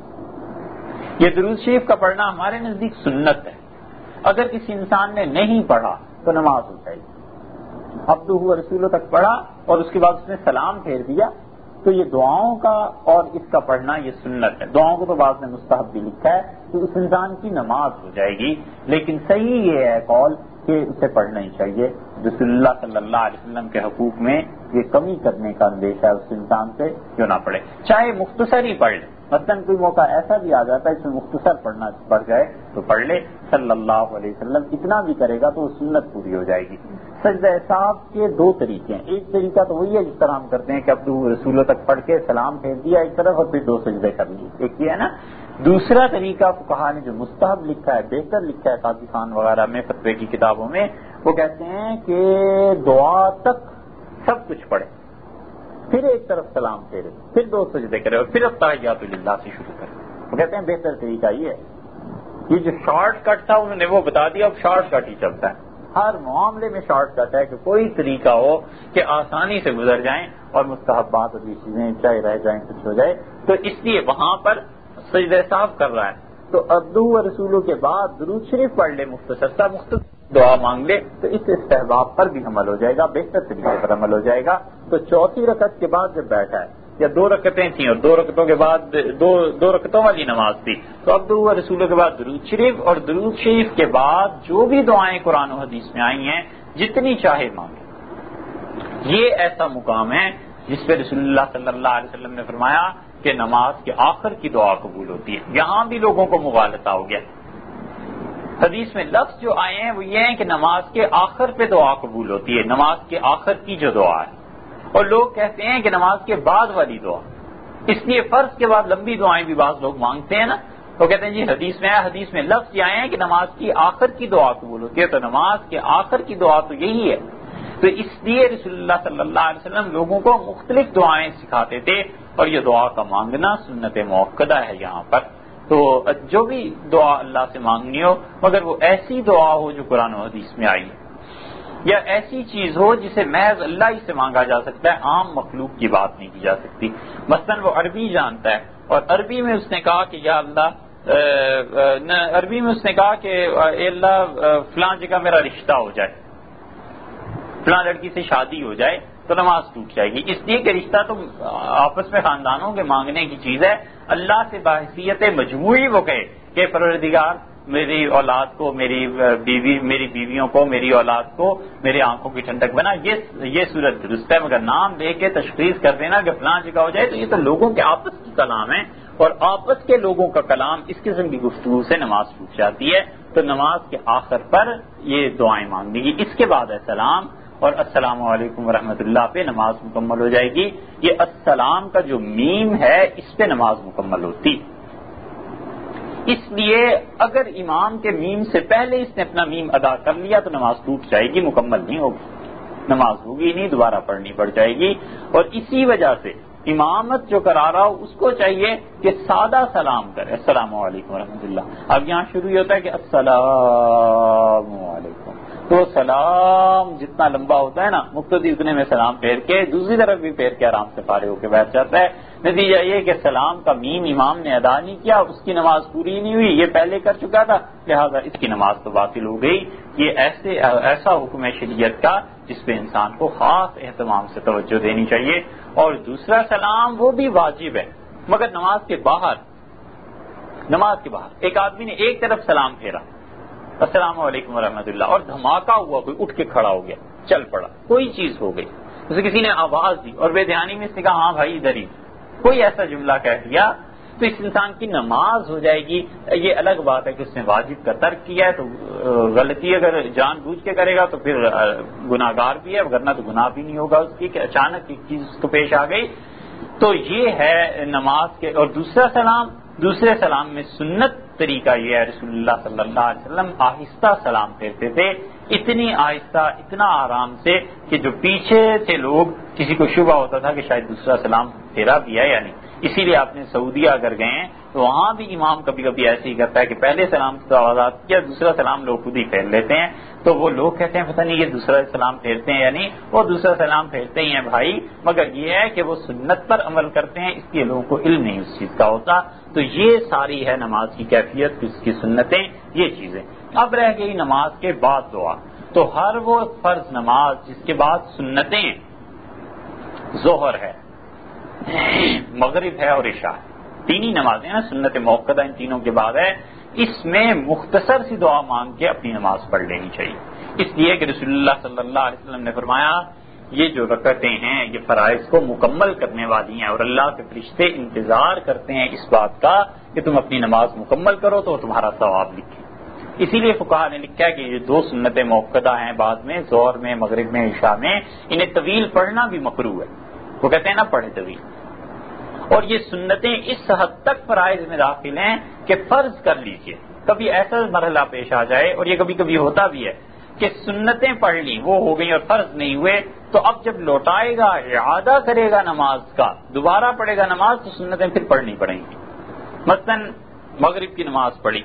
یہ درود شریف کا پڑھنا ہمارے نزدیک سنت ہے، اگر کسی انسان نے نہیں پڑھا تو نماز ہو جائے گی۔ عبدہ و رسولہ تک پڑھا اور اس کے بعد اس نے سلام پھیر دیا تو یہ دعاؤں کا اور اس کا پڑھنا یہ سنت ہے۔ دعاؤں کو تو بعض نے مستحب بھی لکھا ہے، تو اس انسان کی نماز ہو جائے گی، لیکن صحیح یہ ہے قول کہ اسے پڑھنا ہی چاہیے۔ رسول اللہ صلی اللہ علیہ وسلم کے حقوق میں یہ کمی کرنے کا اندیشہ ہے اس انسان سے جو نہ پڑھے، چاہے مختصر ہی پڑھ لے، مثلاً کوئی موقع ایسا بھی آ جاتا ہے اس میں مختصر پڑھنا پڑ جائے تو پڑھ لے، صلی اللہ علیہ وسلم اتنا بھی کرے گا تو وہ سنت پوری ہو جائے گی۔ سجدہ صاحب کے دو طریقے ہیں، ایک طریقہ تو وہی ہے جس طرح ہم کرتے ہیں کہ عبدہ رسولوں تک پڑھ کے سلام پھیر دیا ایک طرف اور پھر دو سجدے کر لیے، ایک یہ ہے نا۔ دوسرا طریقہ فقہا نے جو مستحب لکھا ہے، بہتر لکھا ہے قاضی خان وغیرہ میں فتوے کی کتابوں میں، وہ کہتے ہیں کہ دعا تک سب کچھ پڑھے، پھر ایک طرف سلام پھیرے، پھر دو سجدے کرے اور پھر التحیات للہ سے شروع کرے۔ وہ کہتے ہیں بہتر طریقہ یہ ہے۔ یہ جو شارٹ کٹ تھا انہوں نے وہ بتا دیا، اب شارٹ کٹ ہی چلتا ہے، ہر معاملے میں شارٹ کٹ ہے کہ کوئی طریقہ ہو کہ آسانی سے گزر جائیں اور مستحبات اور یہ چیزیں چاہے رہ جائیں کچھ ہو جائے، تو اس لیے وہاں پر سجدہ صاحب کر رہا ہے تو عبدہ و رسولوں کے بعد درود شریف پڑھ لے، مختصر دعا مانگ لے تو اس استحباب پر بھی عمل ہو جائے گا، بہتر طریقے پر عمل ہو جائے گا۔ تو چوتھی رکعت کے بعد جب بیٹھا ہے یا دو رکعتیں تھیں اور دو رکعتوں کے بعد دو رکعتوں والی نماز تھی تو عبدہ و رسولوں کے بعد درود شریف، اور درود شریف کے بعد جو بھی دعائیں قرآن و حدیث میں آئی ہیں جتنی چاہے مانگے۔ یہ ایسا مقام ہے جس پہ رسول اللہ صلی اللہ علیہ وسلم نے فرمایا کہ نماز کے آخر کی دعا قبول ہوتی ہے۔ یہاں بھی لوگوں کو مغالطہ ہو گیا، حدیث میں لفظ جو آئے ہیں وہ یہ ہیں کہ نماز کے آخر پہ دعا قبول ہوتی ہے، نماز کے آخر کی جو دعا ہے، اور لوگ کہتے ہیں کہ نماز کے بعد والی دعا، اس لیے فرض کے بعد لمبی دعائیں بھی بعض لوگ مانگتے ہیں نا، وہ کہتے ہیں جی حدیث میں آیا، حدیث میں لفظ یہ آئے ہیں کہ نماز کی آخر کی دعا قبول ہوتی ہے، تو نماز کے آخر کی دعا تو یہی ہے۔ تو اس لیے رسول اللہ صلی اللہ علیہ وسلم لوگوں کو مختلف دعائیں سکھاتے تھے، اور یہ دعا کا مانگنا سنت موقدہ ہے یہاں پر۔ تو جو بھی دعا اللہ سے مانگنی ہو مگر وہ ایسی دعا ہو جو قرآن و حدیث میں آئی ہے، یا ایسی چیز ہو جسے محض اللہ ہی سے مانگا جا سکتا ہے، عام مخلوق کی بات نہیں کی جا سکتی۔ مثلا وہ عربی جانتا ہے اور عربی میں اس نے کہا کہ یا اللہ، عربی میں اس نے کہا کہ اے اللہ فلاں جگہ میرا رشتہ ہو جائے، فلاں لڑکی سے شادی ہو جائے، تو نماز ٹوٹ جائے گی، اس لیے کہ رشتہ تو آپس میں خاندانوں کے مانگنے کی چیز ہے۔ اللہ سے بحیثیت مجموعی وہ کہے کہ پروردگار میری اولاد کو، میری بیویوں کو، میری اولاد کو میری آنکھوں کی ٹھنڈک بنا، یہ صورت درست ہے، مگر نام دے کے تشخیص کر دینا کہ فلاں جگہ ہو جائے تو یہ تو لوگوں کے آپس کی کلام ہے، اور آپس کے لوگوں کا کلام اس قسم کی گفتگو سے نماز ٹوٹ جاتی ہے۔ تو نماز کے آخر پر یہ دعائیں مانگنی گی، اس کے بعد ہے سلام، اور السلام علیکم ورحمۃ اللہ پہ نماز مکمل ہو جائے گی۔ یہ السلام کا جو میم ہے اس پہ نماز مکمل ہوتی، اس لیے اگر امام کے میم سے پہلے اس نے اپنا میم ادا کر لیا تو نماز ٹوٹ جائے گی، مکمل نہیں ہوگی، نماز ہوگی نہیں، دوبارہ پڑھنی پڑ جائے گی۔ اور اسی وجہ سے امامت جو کرا رہا ہو اس کو چاہیے کہ سادہ سلام کرے، السلام علیکم ورحمۃ اللہ۔ اب یہاں شروع ہی ہوتا ہے کہ السلام علیکم، تو سلام جتنا لمبا ہوتا ہے نا، مقتدی اتنے میں سلام پھیر کے دوسری طرف بھی پھیر کے آرام سے فارغ ہو کے بیٹھ جاتا ہے۔ نتیجہ یہ کہ سلام کا میم امام نے ادا نہیں کیا، اس کی نماز پوری نہیں ہوئی، یہ پہلے کر چکا تھا، لہذا اس کی نماز تو باطل ہو گئی۔ یہ ایسا حکم ہے شریعت کا جس پہ انسان کو خاص اہتمام سے توجہ دینی چاہیے۔ اور دوسرا سلام وہ بھی واجب ہے، مگر نماز کے باہر ایک آدمی نے ایک طرف سلام پھیرا، السلام علیکم ورحمۃ اللہ، اور دھماکہ ہوا، کوئی اٹھ کے کھڑا ہو گیا، چل پڑا، کوئی چیز ہو گئی، جیسے کسی نے آواز دی اور بے دھیانی میں اس نے کہا ہاں بھائی ادھر ہی، کوئی ایسا جملہ کہہ دیا تو اس انسان کی نماز ہو جائے گی۔ یہ الگ بات ہے کہ اس نے واجب کا ترک کیا ہے، تو غلطی اگر جان بوجھ کے کرے گا تو پھر گناہگار بھی ہے، ورنہ تو گناہ بھی نہیں ہوگا اس کی کہ اچانک ایک چیز اس کو پیش آ گئی۔ تو یہ ہے نماز کے۔ اور دوسرا سلام دوسرے سلام میں سنت طریقہ یہ ہے، رسول اللہ صلی اللہ علیہ وسلم آہستہ سلام پھیرتے تھے، اتنی آہستہ، اتنا آرام سے کہ جو پیچھے سے لوگ کسی کو شبہ ہوتا تھا کہ شاید دوسرا سلام پھیرا بھی ہے یا نہیں۔ اسی لیے آپ نے سعودیہ اگر گئے ہیں تو وہاں بھی امام کبھی کبھی ایسے ہی کرتا ہے کہ پہلے سلام کی آواز کیا، دوسرا سلام لوگ خود ہی پھیر لیتے ہیں، تو وہ لوگ کہتے ہیں پتہ نہیں یہ دوسرا سلام پھیرتے ہیں یا نہیں، وہ دوسرا سلام پھیرتے ہی ہیں بھائی، مگر یہ ہے کہ وہ سنت پر عمل کرتے ہیں، اس لیے لوگوں کو علم نہیں اس چیز کا ہوتا۔ تو یہ ساری ہے نماز کی کیفیت، اس کی سنتیں، یہ چیزیں۔ اب رہ گئی نماز کے بعد دعا، تو ہر وہ فرض نماز جس کے بعد سنتیں، ظہر ہے، مغرب ہے اور عشاء ہے، تین ہی نمازیں ہیں، سنت موقدہ ان تینوں کے بعد ہے، اس میں مختصر سی دعا مانگ کے اپنی نماز پڑھ لینی چاہیے، اس لیے کہ رسول اللہ صلی اللہ علیہ وسلم نے فرمایا یہ جو رکعتیں ہیں یہ فرائض کو مکمل کرنے والی ہیں، اور اللہ کے فرشتے انتظار کرتے ہیں اس بات کا کہ تم اپنی نماز مکمل کرو تو تمہارا ثواب لکھیں۔ اسی لیے فقہاء نے لکھا ہے کہ یہ دو سنتیں موقدہ ہیں بعد میں، ظہر میں، مغرب میں، عشاء میں، انہیں طویل پڑھنا بھی مکروہ ہے، وہ کہتے ہیں نہ پڑھے طویل۔ اور یہ سنتیں اس حد تک فرائض میں داخل ہیں کہ فرض کر لیجئے کبھی ایسا مرحلہ پیش آ جائے، اور یہ کبھی کبھی ہوتا بھی ہے کہ سنتیں پڑھ لی وہ ہو گئیں اور فرض نہیں ہوئے، تو اب جب لوٹائے گا، اعادہ کرے گا نماز کا، دوبارہ پڑھے گا نماز، تو سنتیں پھر پڑھنی پڑیں گی۔ مثلا مغرب کی نماز پڑھی،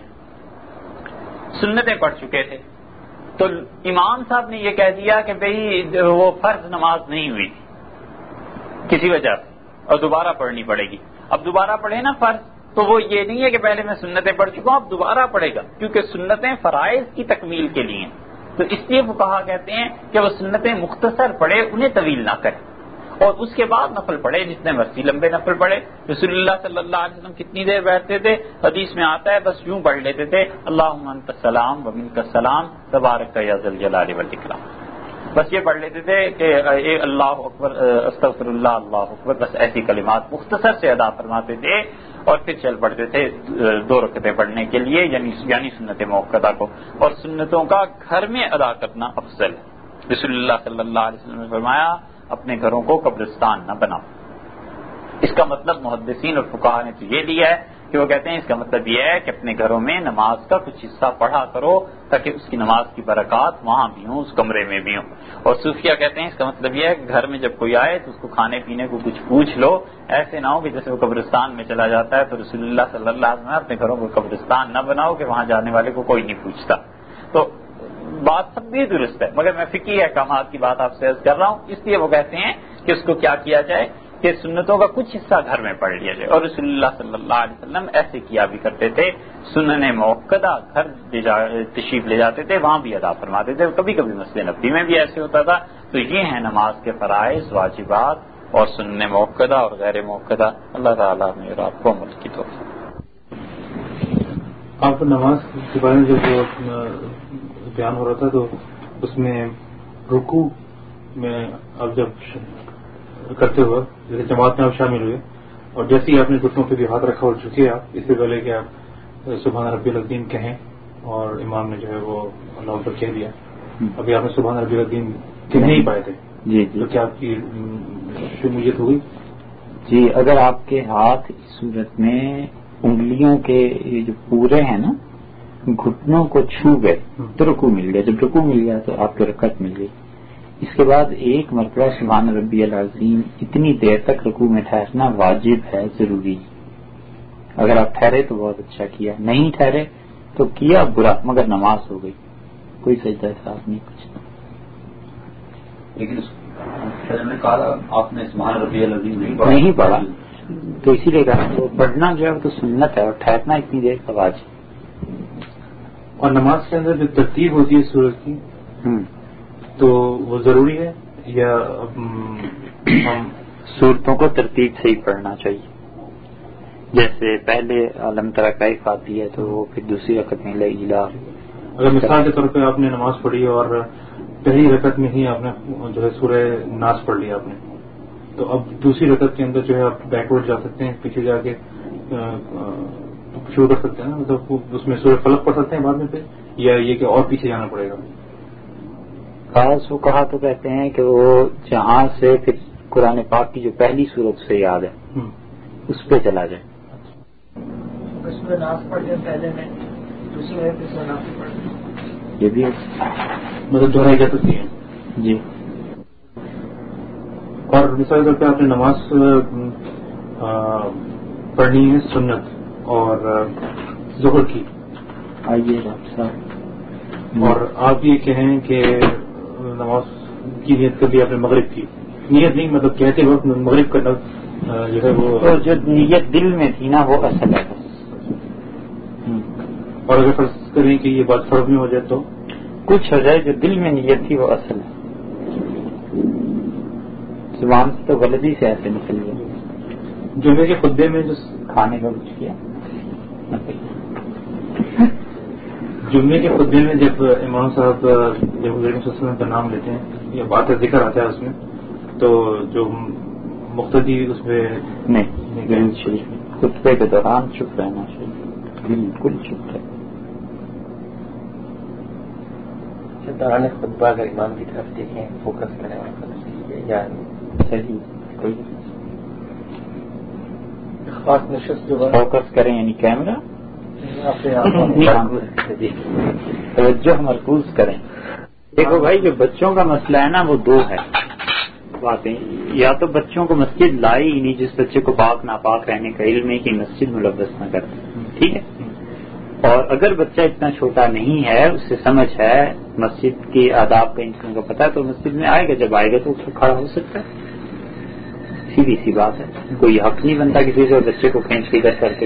سنتیں پڑھ چکے تھے، تو امام صاحب نے یہ کہہ دیا کہ بھئی وہ فرض نماز نہیں ہوئی تھی کسی وجہ سے اور دوبارہ پڑھنی پڑے گی۔ اب دوبارہ پڑھے نا فرض، تو وہ یہ نہیں ہے کہ پہلے میں سنتیں پڑھ چکا ہوں اب دوبارہ پڑھے گا، کیونکہ سنتیں فرائض کی تکمیل کے لیے ہیں، تو اس لیے فقہا کہتے ہیں کہ وہ سنتیں مختصر پڑھے، انہیں طویل نہ کرے، اور اس کے بعد نفل پڑھے، جتنے مرضی لمبے نفل پڑھے۔ رسول اللہ صلی اللہ علیہ وسلم کتنی دیر بیٹھتے تھے؟ حدیث میں آتا ہے بس یوں پڑھ لیتے تھے، اللہم انت السلام و منک السلام تبارک یا ذی الجلال والاکرام، بس یہ پڑھ لیتے تھے کہ اے اللہ اکبر، استغفر اللہ، اللہ اکبر، بس ایسی کلمات مختصر سے ادا فرماتے تھے، اور پھر چل پڑتے تھے دو رکعتیں پڑھنے کے لیے، یعنی سنت موقدہ کو، اور سنتوں کا گھر میں ادا کرنا افضل ہے۔ رسول اللہ صلی اللہ علیہ وسلم نے فرمایا اپنے گھروں کو قبرستان نہ بناؤ۔ اس کا مطلب محدثین اور فقہاء نے تو یہ لیا ہے کہ وہ کہتے ہیں اس کا مطلب یہ ہے کہ اپنے گھروں میں نماز کا کچھ حصہ پڑھا کرو تاکہ اس کی نماز کی برکات وہاں بھی ہوں، اس کمرے میں بھی ہوں۔ اور صوفیہ کہتے ہیں اس کا مطلب یہ ہے کہ گھر میں جب کوئی آئے تو اس کو کھانے پینے کو کچھ پوچھ لو، ایسے نہ ہو کہ جیسے وہ قبرستان میں چلا جاتا ہے، تو رسول اللہ صلی اللہ علیہ وسلم اپنے گھروں کو قبرستان نہ بناؤ کہ وہاں جانے والے کو کوئی نہیں پوچھتا۔ تو بات سب بھی درست ہے، مگر میں فقہی احکامات کی بات آپ سے عرض کر رہا ہوں، اس لیے وہ کہتے ہیں کہ اس کو کیا کیا جائے کہ سنتوں کا کچھ حصہ گھر میں پڑھ لیا جائے، اور رسول اللہ صلی اللہ علیہ وسلم ایسے کیا بھی کرتے تھے، سنن موقدہ گھر تشریف لے جاتے تھے، وہاں بھی ادا فرماتے تھے، کبھی کبھی مسجد نبوی میں بھی ایسے ہوتا تھا۔ تو یہ ہیں نماز کے فرائض، واجبات اور سنن موقدہ اور غیر موقدہ۔ اللہ تعالیٰ نے آپ کو عمل کی توفیق۔ آپ نماز کے بارے میں جب بیان ہو رہا تھا تو اس میں رکوع میں اب جب کرتے ہوئے جیسے جماعت میں آپ شامل ہوئے اور جیسے ہی آپ نے گھٹنوں پہ بھی ہاتھ رکھا اور جھکے آپ، اس سے پہلے کہ آپ سبحان ربی العظیم کہیں اور امام نے جو ہے وہ اللہ اکبر کہہ دیا، ابھی آپ نے سبحان ربی العظیم کہہ نہیں پائے تھے، جی تو کیا آپ کی شمولیت ہوئی؟ جی، اگر آپ کے ہاتھ اس صورت میں انگلیوں کے یہ جو پورے ہیں نا گھٹنوں کو چھو گئے تو رکوع مل گیا، جب رکوع مل گیا تو آپ کو رکعت مل گئی۔ اس کے بعد ایک مرتبہ سبحان ربی العظیم اتنی دیر تک رکوع میں ٹھہرنا واجب ہے، ضروری۔ اگر آپ ٹھہرے تو بہت اچھا کیا، نہیں ٹھہرے تو کیا برا، مگر نماز ہو گئی، کوئی سجدہ ساتھ نہیں، کچھ نہیں۔ لیکن آپ نے سبحان ربی العظیم نہیں پڑھا تو اسی لیے کہا تو پڑھنا جو ہے وہ تو سنت ہے، اور ٹھہرنا اتنی دیر کا واجب۔ اور نماز کے اندر جو ترتیب ہوتی ہے سورج کی تو وہ ضروری ہے یا ہم صورتوں کو ترتیب سے ہی پڑھنا چاہیے؟ جیسے پہلے علم تری کیف آتی ہے تو وہ پھر دوسری رکعت میں لا۔ اگر مثال کے طور پہ آپ نے نماز پڑھی اور پہلی رکعت میں ہی آپ نے جو ہے سورہ ناس پڑھ لیا آپ نے، تو اب دوسری رکعت کے اندر جو ہے آپ بیکورڈ جا سکتے ہیں، پیچھے جا کے شروع کر سکتے ہیں نا، مطلب اس میں سورہ فلق پڑھ سکتے ہیں بعد میں پھر، یا یہ کہ اور پیچھے جانا پڑے گا؟ خاص وہ کہا تو کہتے ہیں کہ وہ جہاں سے پھر قرآن پاک کی جو پہلی سورت سے یاد ہے اس پہ چلا جائے۔ کوئی نماز پڑھ کے پہلے میں دوسری میں پھر نماز پڑھ یہ بھی مطلب دہرائی جا سکتی ہے جی. اور مثال طور پہ آپ نے نماز پڑھنی ہے سنت اور ظہر کی. آئیے ڈاکٹر صاحب. اور آپ یہ کہیں کہ نماز کی نیت کر لی آپ نے مغرب کی نیت نہیں مطلب کہتے وقت مغرب کرنا جو ہے وہ جو نیت دل میں تھی نا وہ اصل ہے. اور اگر فرض کریں کہ یہ بات فرض میں ہو جائے تو کچھ ہو جائے جو دل میں نیت تھی وہ اصل ہے. زبان سے تو غلطی سے ایسے نکل گیا. جمعے کے خطبے میں جو کھانے کا کچھ کیا جمعے کے خطبے میں جب امام صاحب جب حضرت صلی اللہ علیہ وسلم کا نام لیتے ہیں یا بات کا ذکر آتا ہے اس میں تو جو مقتدی اس میں نہیں خطبے کے دوران چپ رہنا چاہیے. بالکل چپ رہے. دوران خطبہ اگر امام کی طرف دیکھیں فوکس کریں یا صحیح کوئی خاص نشست جو فوکس کریں یعنی کیمرہ توجہ مرکوز کریں. دیکھو بھائی جو بچوں کا مسئلہ ہے نا وہ دو ہے باتیں. یا تو بچوں کو مسجد لائی ہی نہیں جس بچے کو پاک ناپاک رہنے کا علم ہے کہ مسجد ملوث نہ کرتے. ٹھیک ہے. اور اگر بچہ اتنا چھوٹا نہیں ہے اسے سمجھ ہے مسجد کی آداب کا ان چیزوں کا پتہ ہے تو مسجد میں آئے گا. جب آئے گا تو اس کو کھڑا ہو سکتا ہے. سیدھی سی بات ہے. کوئی حق نہیں بنتا کسی سے بچے کو کھینچ کے ادھر کرتے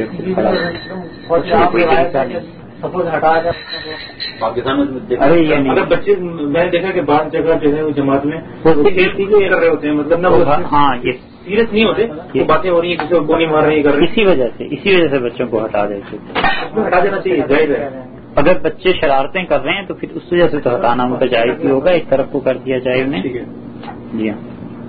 ارے یہ نہیں. اگر بچے میں نے دیکھا کہ بعض جگہ جو ہے وہ جماعت میں کر رہے ہوتے ہیں مطلب نا ہاں یہ سیریس نہیں ہوتے یہ باتیں ہو رہی ہیں کسی کو گولی مار رہے ہیں. اسی وجہ سے بچوں کو ہٹا دیتے. ہٹا دینا چاہیے جائز ہے. اگر بچے شرارتیں کر رہے ہیں تو پھر اس وجہ سے تو ہٹانا متجائز بھی ہوگا. ایک طرف کو کر دیا جائے انہیں. جی ہاں.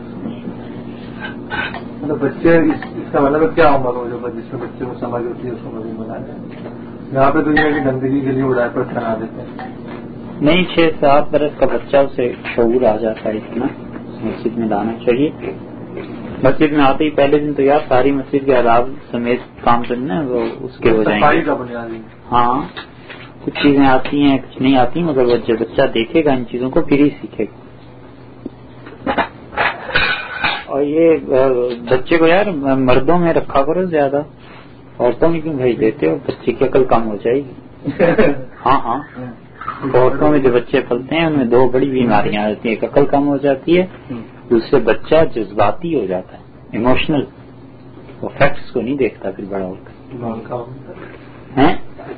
مطلب بچے اس کا مطلب کیا عمر ہو جو جس میں بچے کو سمجھ ہوتی ہے اس کو مزید بنا دیں. یہاں پہ دنیا کی گندگی کے لیے وہ ڈائپر پہنا دیتے ہیں. نہیں 6-7 برس کا بچہ اسے شعور آ جاتا ہے اتنا مسجد میں لانا چاہیے. مسجد میں آتے ہی پہلے دن تو یار ساری مسجد کے آداب سمیت کام کرنا وہ اس کے ہو جائیں گے. ہاں کچھ چیزیں آتی ہیں کچھ نہیں آتی مگر وہ جب بچہ دیکھے گا ان چیزوں کو پھر ہی سیکھے گا. اور یہ بچے کو یار مردوں میں رکھا کرو زیادہ. عورتوں میں کیوں بھیج دیتے ہو؟ بچے کی عقل کم ہو جائے گی. ہاں عورتوں میں جو بچے پلتے ہیں ان میں 2 بڑی بیماریاں آ جاتی ہیں. ایک عقل کم ہو جاتی ہے دوسرے بچہ جذباتی ہو جاتا ہے ایموشنل. وہ فیکٹس کو نہیں دیکھتا پھر بڑا ہو کر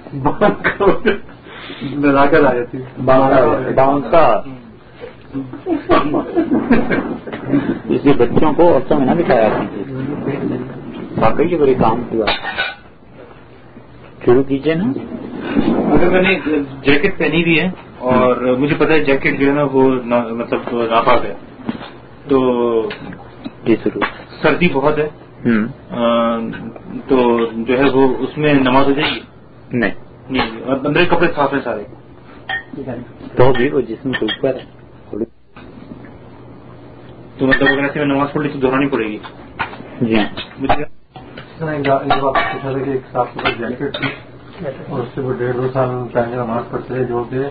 اس لیے بچوں کو عورتوں میں نہ دکھایا کیجیے. واقعی یہ بڑے کام کی بات شروع کیجیے نا. اگر میں نے جیکٹ پہنی ہوئی ہے اور مجھے پتا ہے جیکٹ جو ہے نا وہ مطلب ناپاک ہے تو سردی بہت ہے تو جو ہے وہ اس میں نماز ہو جائے گی؟ نہیں. اور اندر کپڑے صاف ہیں سارے تو بھی وہ جسم کے اوپر ہے تو مطلب اگر ایسے میں نماز پڑھ لی تو دہرانی پڑے گی. جی مجھے پوچھا تھا کہ ایک صاف ستھرا جیکٹ تھی اور اس سے وہ 1.5-2 سال پہلے نماز پڑھتے تھے جو کہ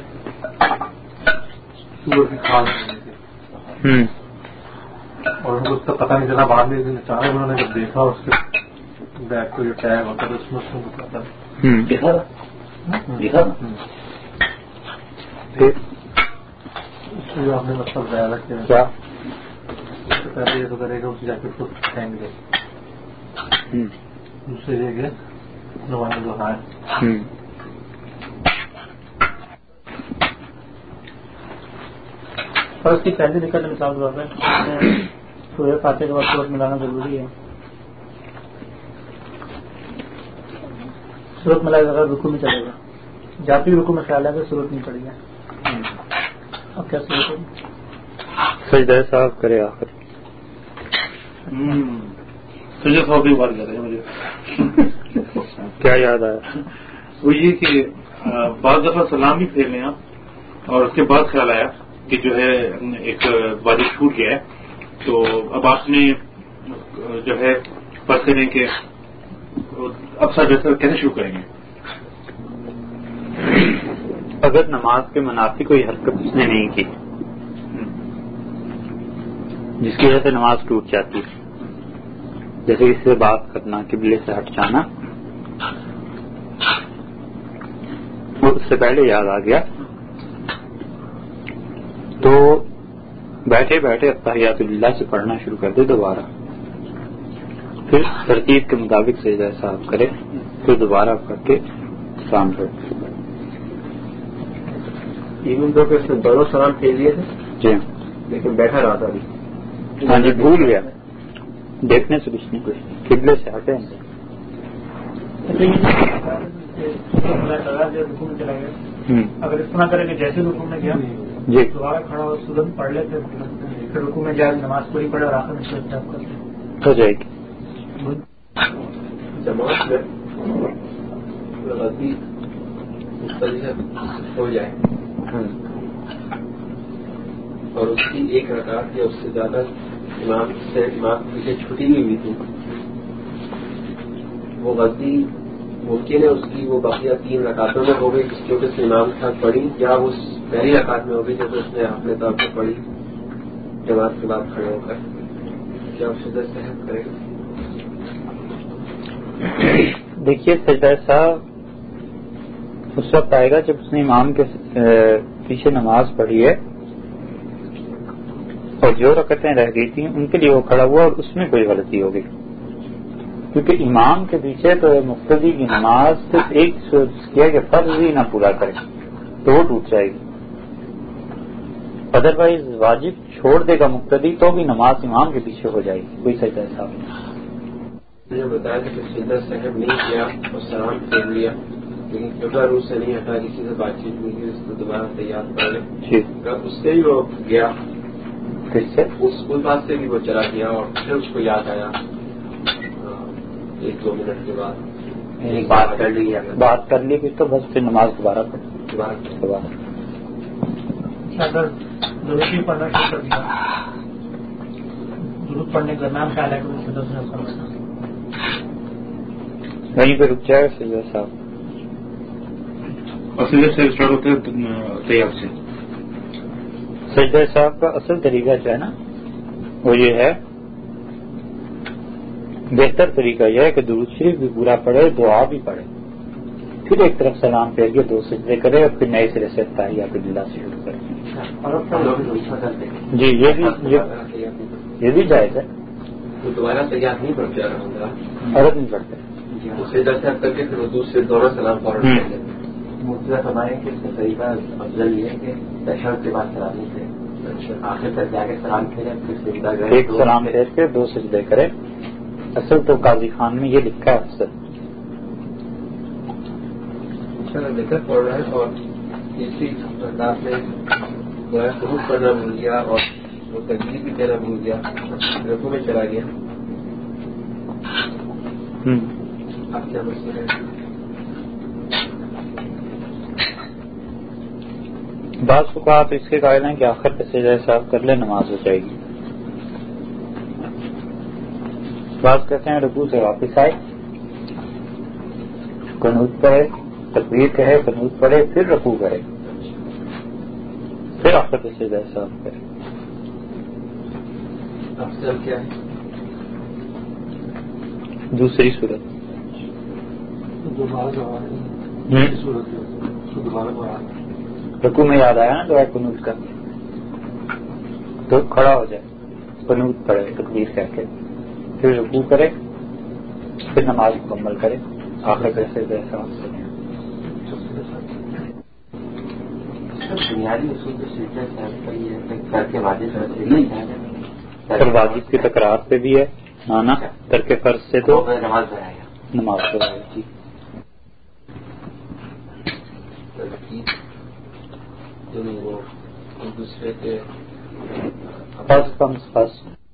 سور کی کھال تھی اور ان کو اس کا پتہ نہیں چلا. بعد میں اچانک انہوں نے جب دیکھا اس کے بیگ کو جو ٹیگ ہوتا ہے اس میں اس کو بتاتا اس کو جو آپ نے مطلب بیان رکھا کیا اس سے پہلے یہ تو کرے گا اس جیکٹ کو پھینک دے. دوسرے یہ کہ نماز دہرائے. اور اس کی پہلی دقت مثال کے طور پہ سورہ فاتحہ کے بعد سورت ملانا ضروری ہے. سورت ملائے اگر رکوع میں چلے گا جاتی رکوع میں خیال ہے کہ سورت نہیں پڑی ہے اب کیا سورت سجدہ صاحب کرے آخر سجدہ صاحب کی بات کر رہے ہیں. مجھے کیا یاد آیا وہ یہ کہ بعض دفعہ سلام بھی پھیر لیں آپ اور اس کے بعد خیال آیا کہ جو ہے ایک وادی چھوٹ گیا ہے تو اب آپ نے جو ہے فرض کریں کہ اب سر کیسے شروع کریں گے اگر نماز کے منافی کوئی حرکت اس نے نہیں کی جس کی وجہ سے نماز ٹوٹ جاتی ہے، جیسے اس سے بات کرنا، قبلے سے ہٹ جانا، وہ اس سے پہلے یاد آ گیا تو بیٹھے بیٹھے اتحیات اللہ سے پڑھنا شروع کر دے دوبارہ، پھر ترتیب کے مطابق سجدہ سہو کرے، پھر دوبارہ پڑھ کے سلام پڑھے۔ ایون دو کہ اس نے دونوں سلام پھیر لیے تھے جی لیکن بیٹھا رہا تھا ابھی، ہاں جی، بھول گیا، دیکھنے سے کچھ نہیں، قبلے سے ہٹے اگر اس طرح کرے کہ جیسے رکوع میں گیا جی دوبارہ کھڑا ہو سورت پڑھ لیتے پھر رکوع میں جا نماز پوری پڑھے اور آخر میں سجدہ کرتے ہو جائے گی۔ جماعت میں غلطی ہو جائے اور اس کی ایک رکعت یا اس سے زیادہ امام پیچھے چھٹی ہوئی تھی، وہ غلطی ممکن ہے اس کی وہ بقیہ 3 رکعتوں میں ہو گئی جو کہ اس نے امام کے ساتھ پڑھی، یا وہ پہلی رکعت میں ہو گئی جب اس نے اپنے طور پر پڑھی جماعت کے بعد کھڑے ہو کر، کیا اس سے صحت کرے گا؟ دیکھیے سجدہ سہو اس وقت آئے گا جب اس نے امام کے پیچھے نماز پڑھی ہے اور جو رکعتیں رہ گئی تھیں ان کے لیے وہ کھڑا ہوا اور اس میں کوئی غلطی ہو گئی، کیونکہ امام کے پیچھے تو مقتدی کی نماز صرف ایک سوچ کیا کہ فرض ہی نہ پورا کرے تو وہ ٹوٹ جائے گی، ادروائز واجب چھوڑ دے گا مقتدی تو بھی نماز امام کے پیچھے ہو جائے گی، کوئی سجدہ سہو نہیں۔ مجھے بتایا کہ سجدہ صاحب نہیں کیا اور سلام پھیر لیا لیکن قبلہ روح سے نہیں ہٹا، کسی سے بات چیت نہیں کی، اس کو دوبارہ تیار کر لے، اس سے ہی وہ گیا، کس سے اس بات سے بھی وہ چلا گیا اور پھر اس کو یاد آیا 1-2 منٹ کے بعد بات کر لی پھر تو بس پھر نماز دوبارہ پڑھ۔ اگر درود پڑھنا شروع کر دیا، درود پڑھنے کے درمیان خیال ہے کہ وہیں پہ رک جائے گا سجدہ سہو، اور سجدہ سے اسٹارٹ ہوتے ہیں طیب سے۔ سجدہ سہو کا اصل طریقہ جو ہے نا وہ یہ ہے، بہتر طریقہ یہ ہے کہ درود شریف بھی پورا پڑھے، دعا بھی پڑھے، پھر ایک طرف سلام پھیر کے 2 سجدے کرے اور پھر نئے سرے سے اتحیات اللہ سے شروع کرے۔ جی یہ بھی جائز ہے، وہ دوبارہ تیار نہیں پڑ جا رہا ہوگا، عرب نہیں پڑھتے، سجدہ صاحب کر کے پھر وہ دوسرے دونوں سلام فوراً کر لیتے ہیں۔ مطلب ہمارے کہ اس کا طریقہ افضل یہ ہے کہ تشہد کے بعد سلام نہیں کرے، آخر تک جا کے سلام پھیرے، پھر سجدہ کرے، ایک سلام پھیر کے 2 سجدے کرے۔ اصل تو قاضی خان میں یہ لکھا ہے افضل۔ لکھت پڑھ رہا ہے اور تیسری رکعت میں درود پڑھنا بھول گیا اور وہ تکبیر بھی کہنا بھول گیا، رکوع میں چلا گیا، اب کیا مسئلہ ہے؟ بعض فقہا تو اس کے قائل ہیں کہ آخر پہ سجدہ سہو کر لے نماز ہو جائے گی، بعض کہتے ہیں رکوع سے واپس آئے، قنوت پڑھے، تکبیر کہے، قنوت پڑھے، پھر رکوع کرے، پھر آخر پہ سجدہ سہو کرے۔ افضل کیا ہے؟ دوسری صورت رکوع میں یاد آیا نا دعا قنوت کا، تو کھڑا ہو جائے، قنوت پڑھے تکبیر کہہ کے، پھر رکوع کرے، پھر نماز مکمل کرے، آخر پہ سجدہ سہو کرے۔ بنیادی اصول سے سجدہ صاحب کا یہ ہے کہ کر کے واجب پھر واجب کی تکرار پہ بھی ہے مانا، ترک فرض سے تو نماز پڑھائے گا، نماز پڑھائے گی۔ وہ دوسرے کے فرض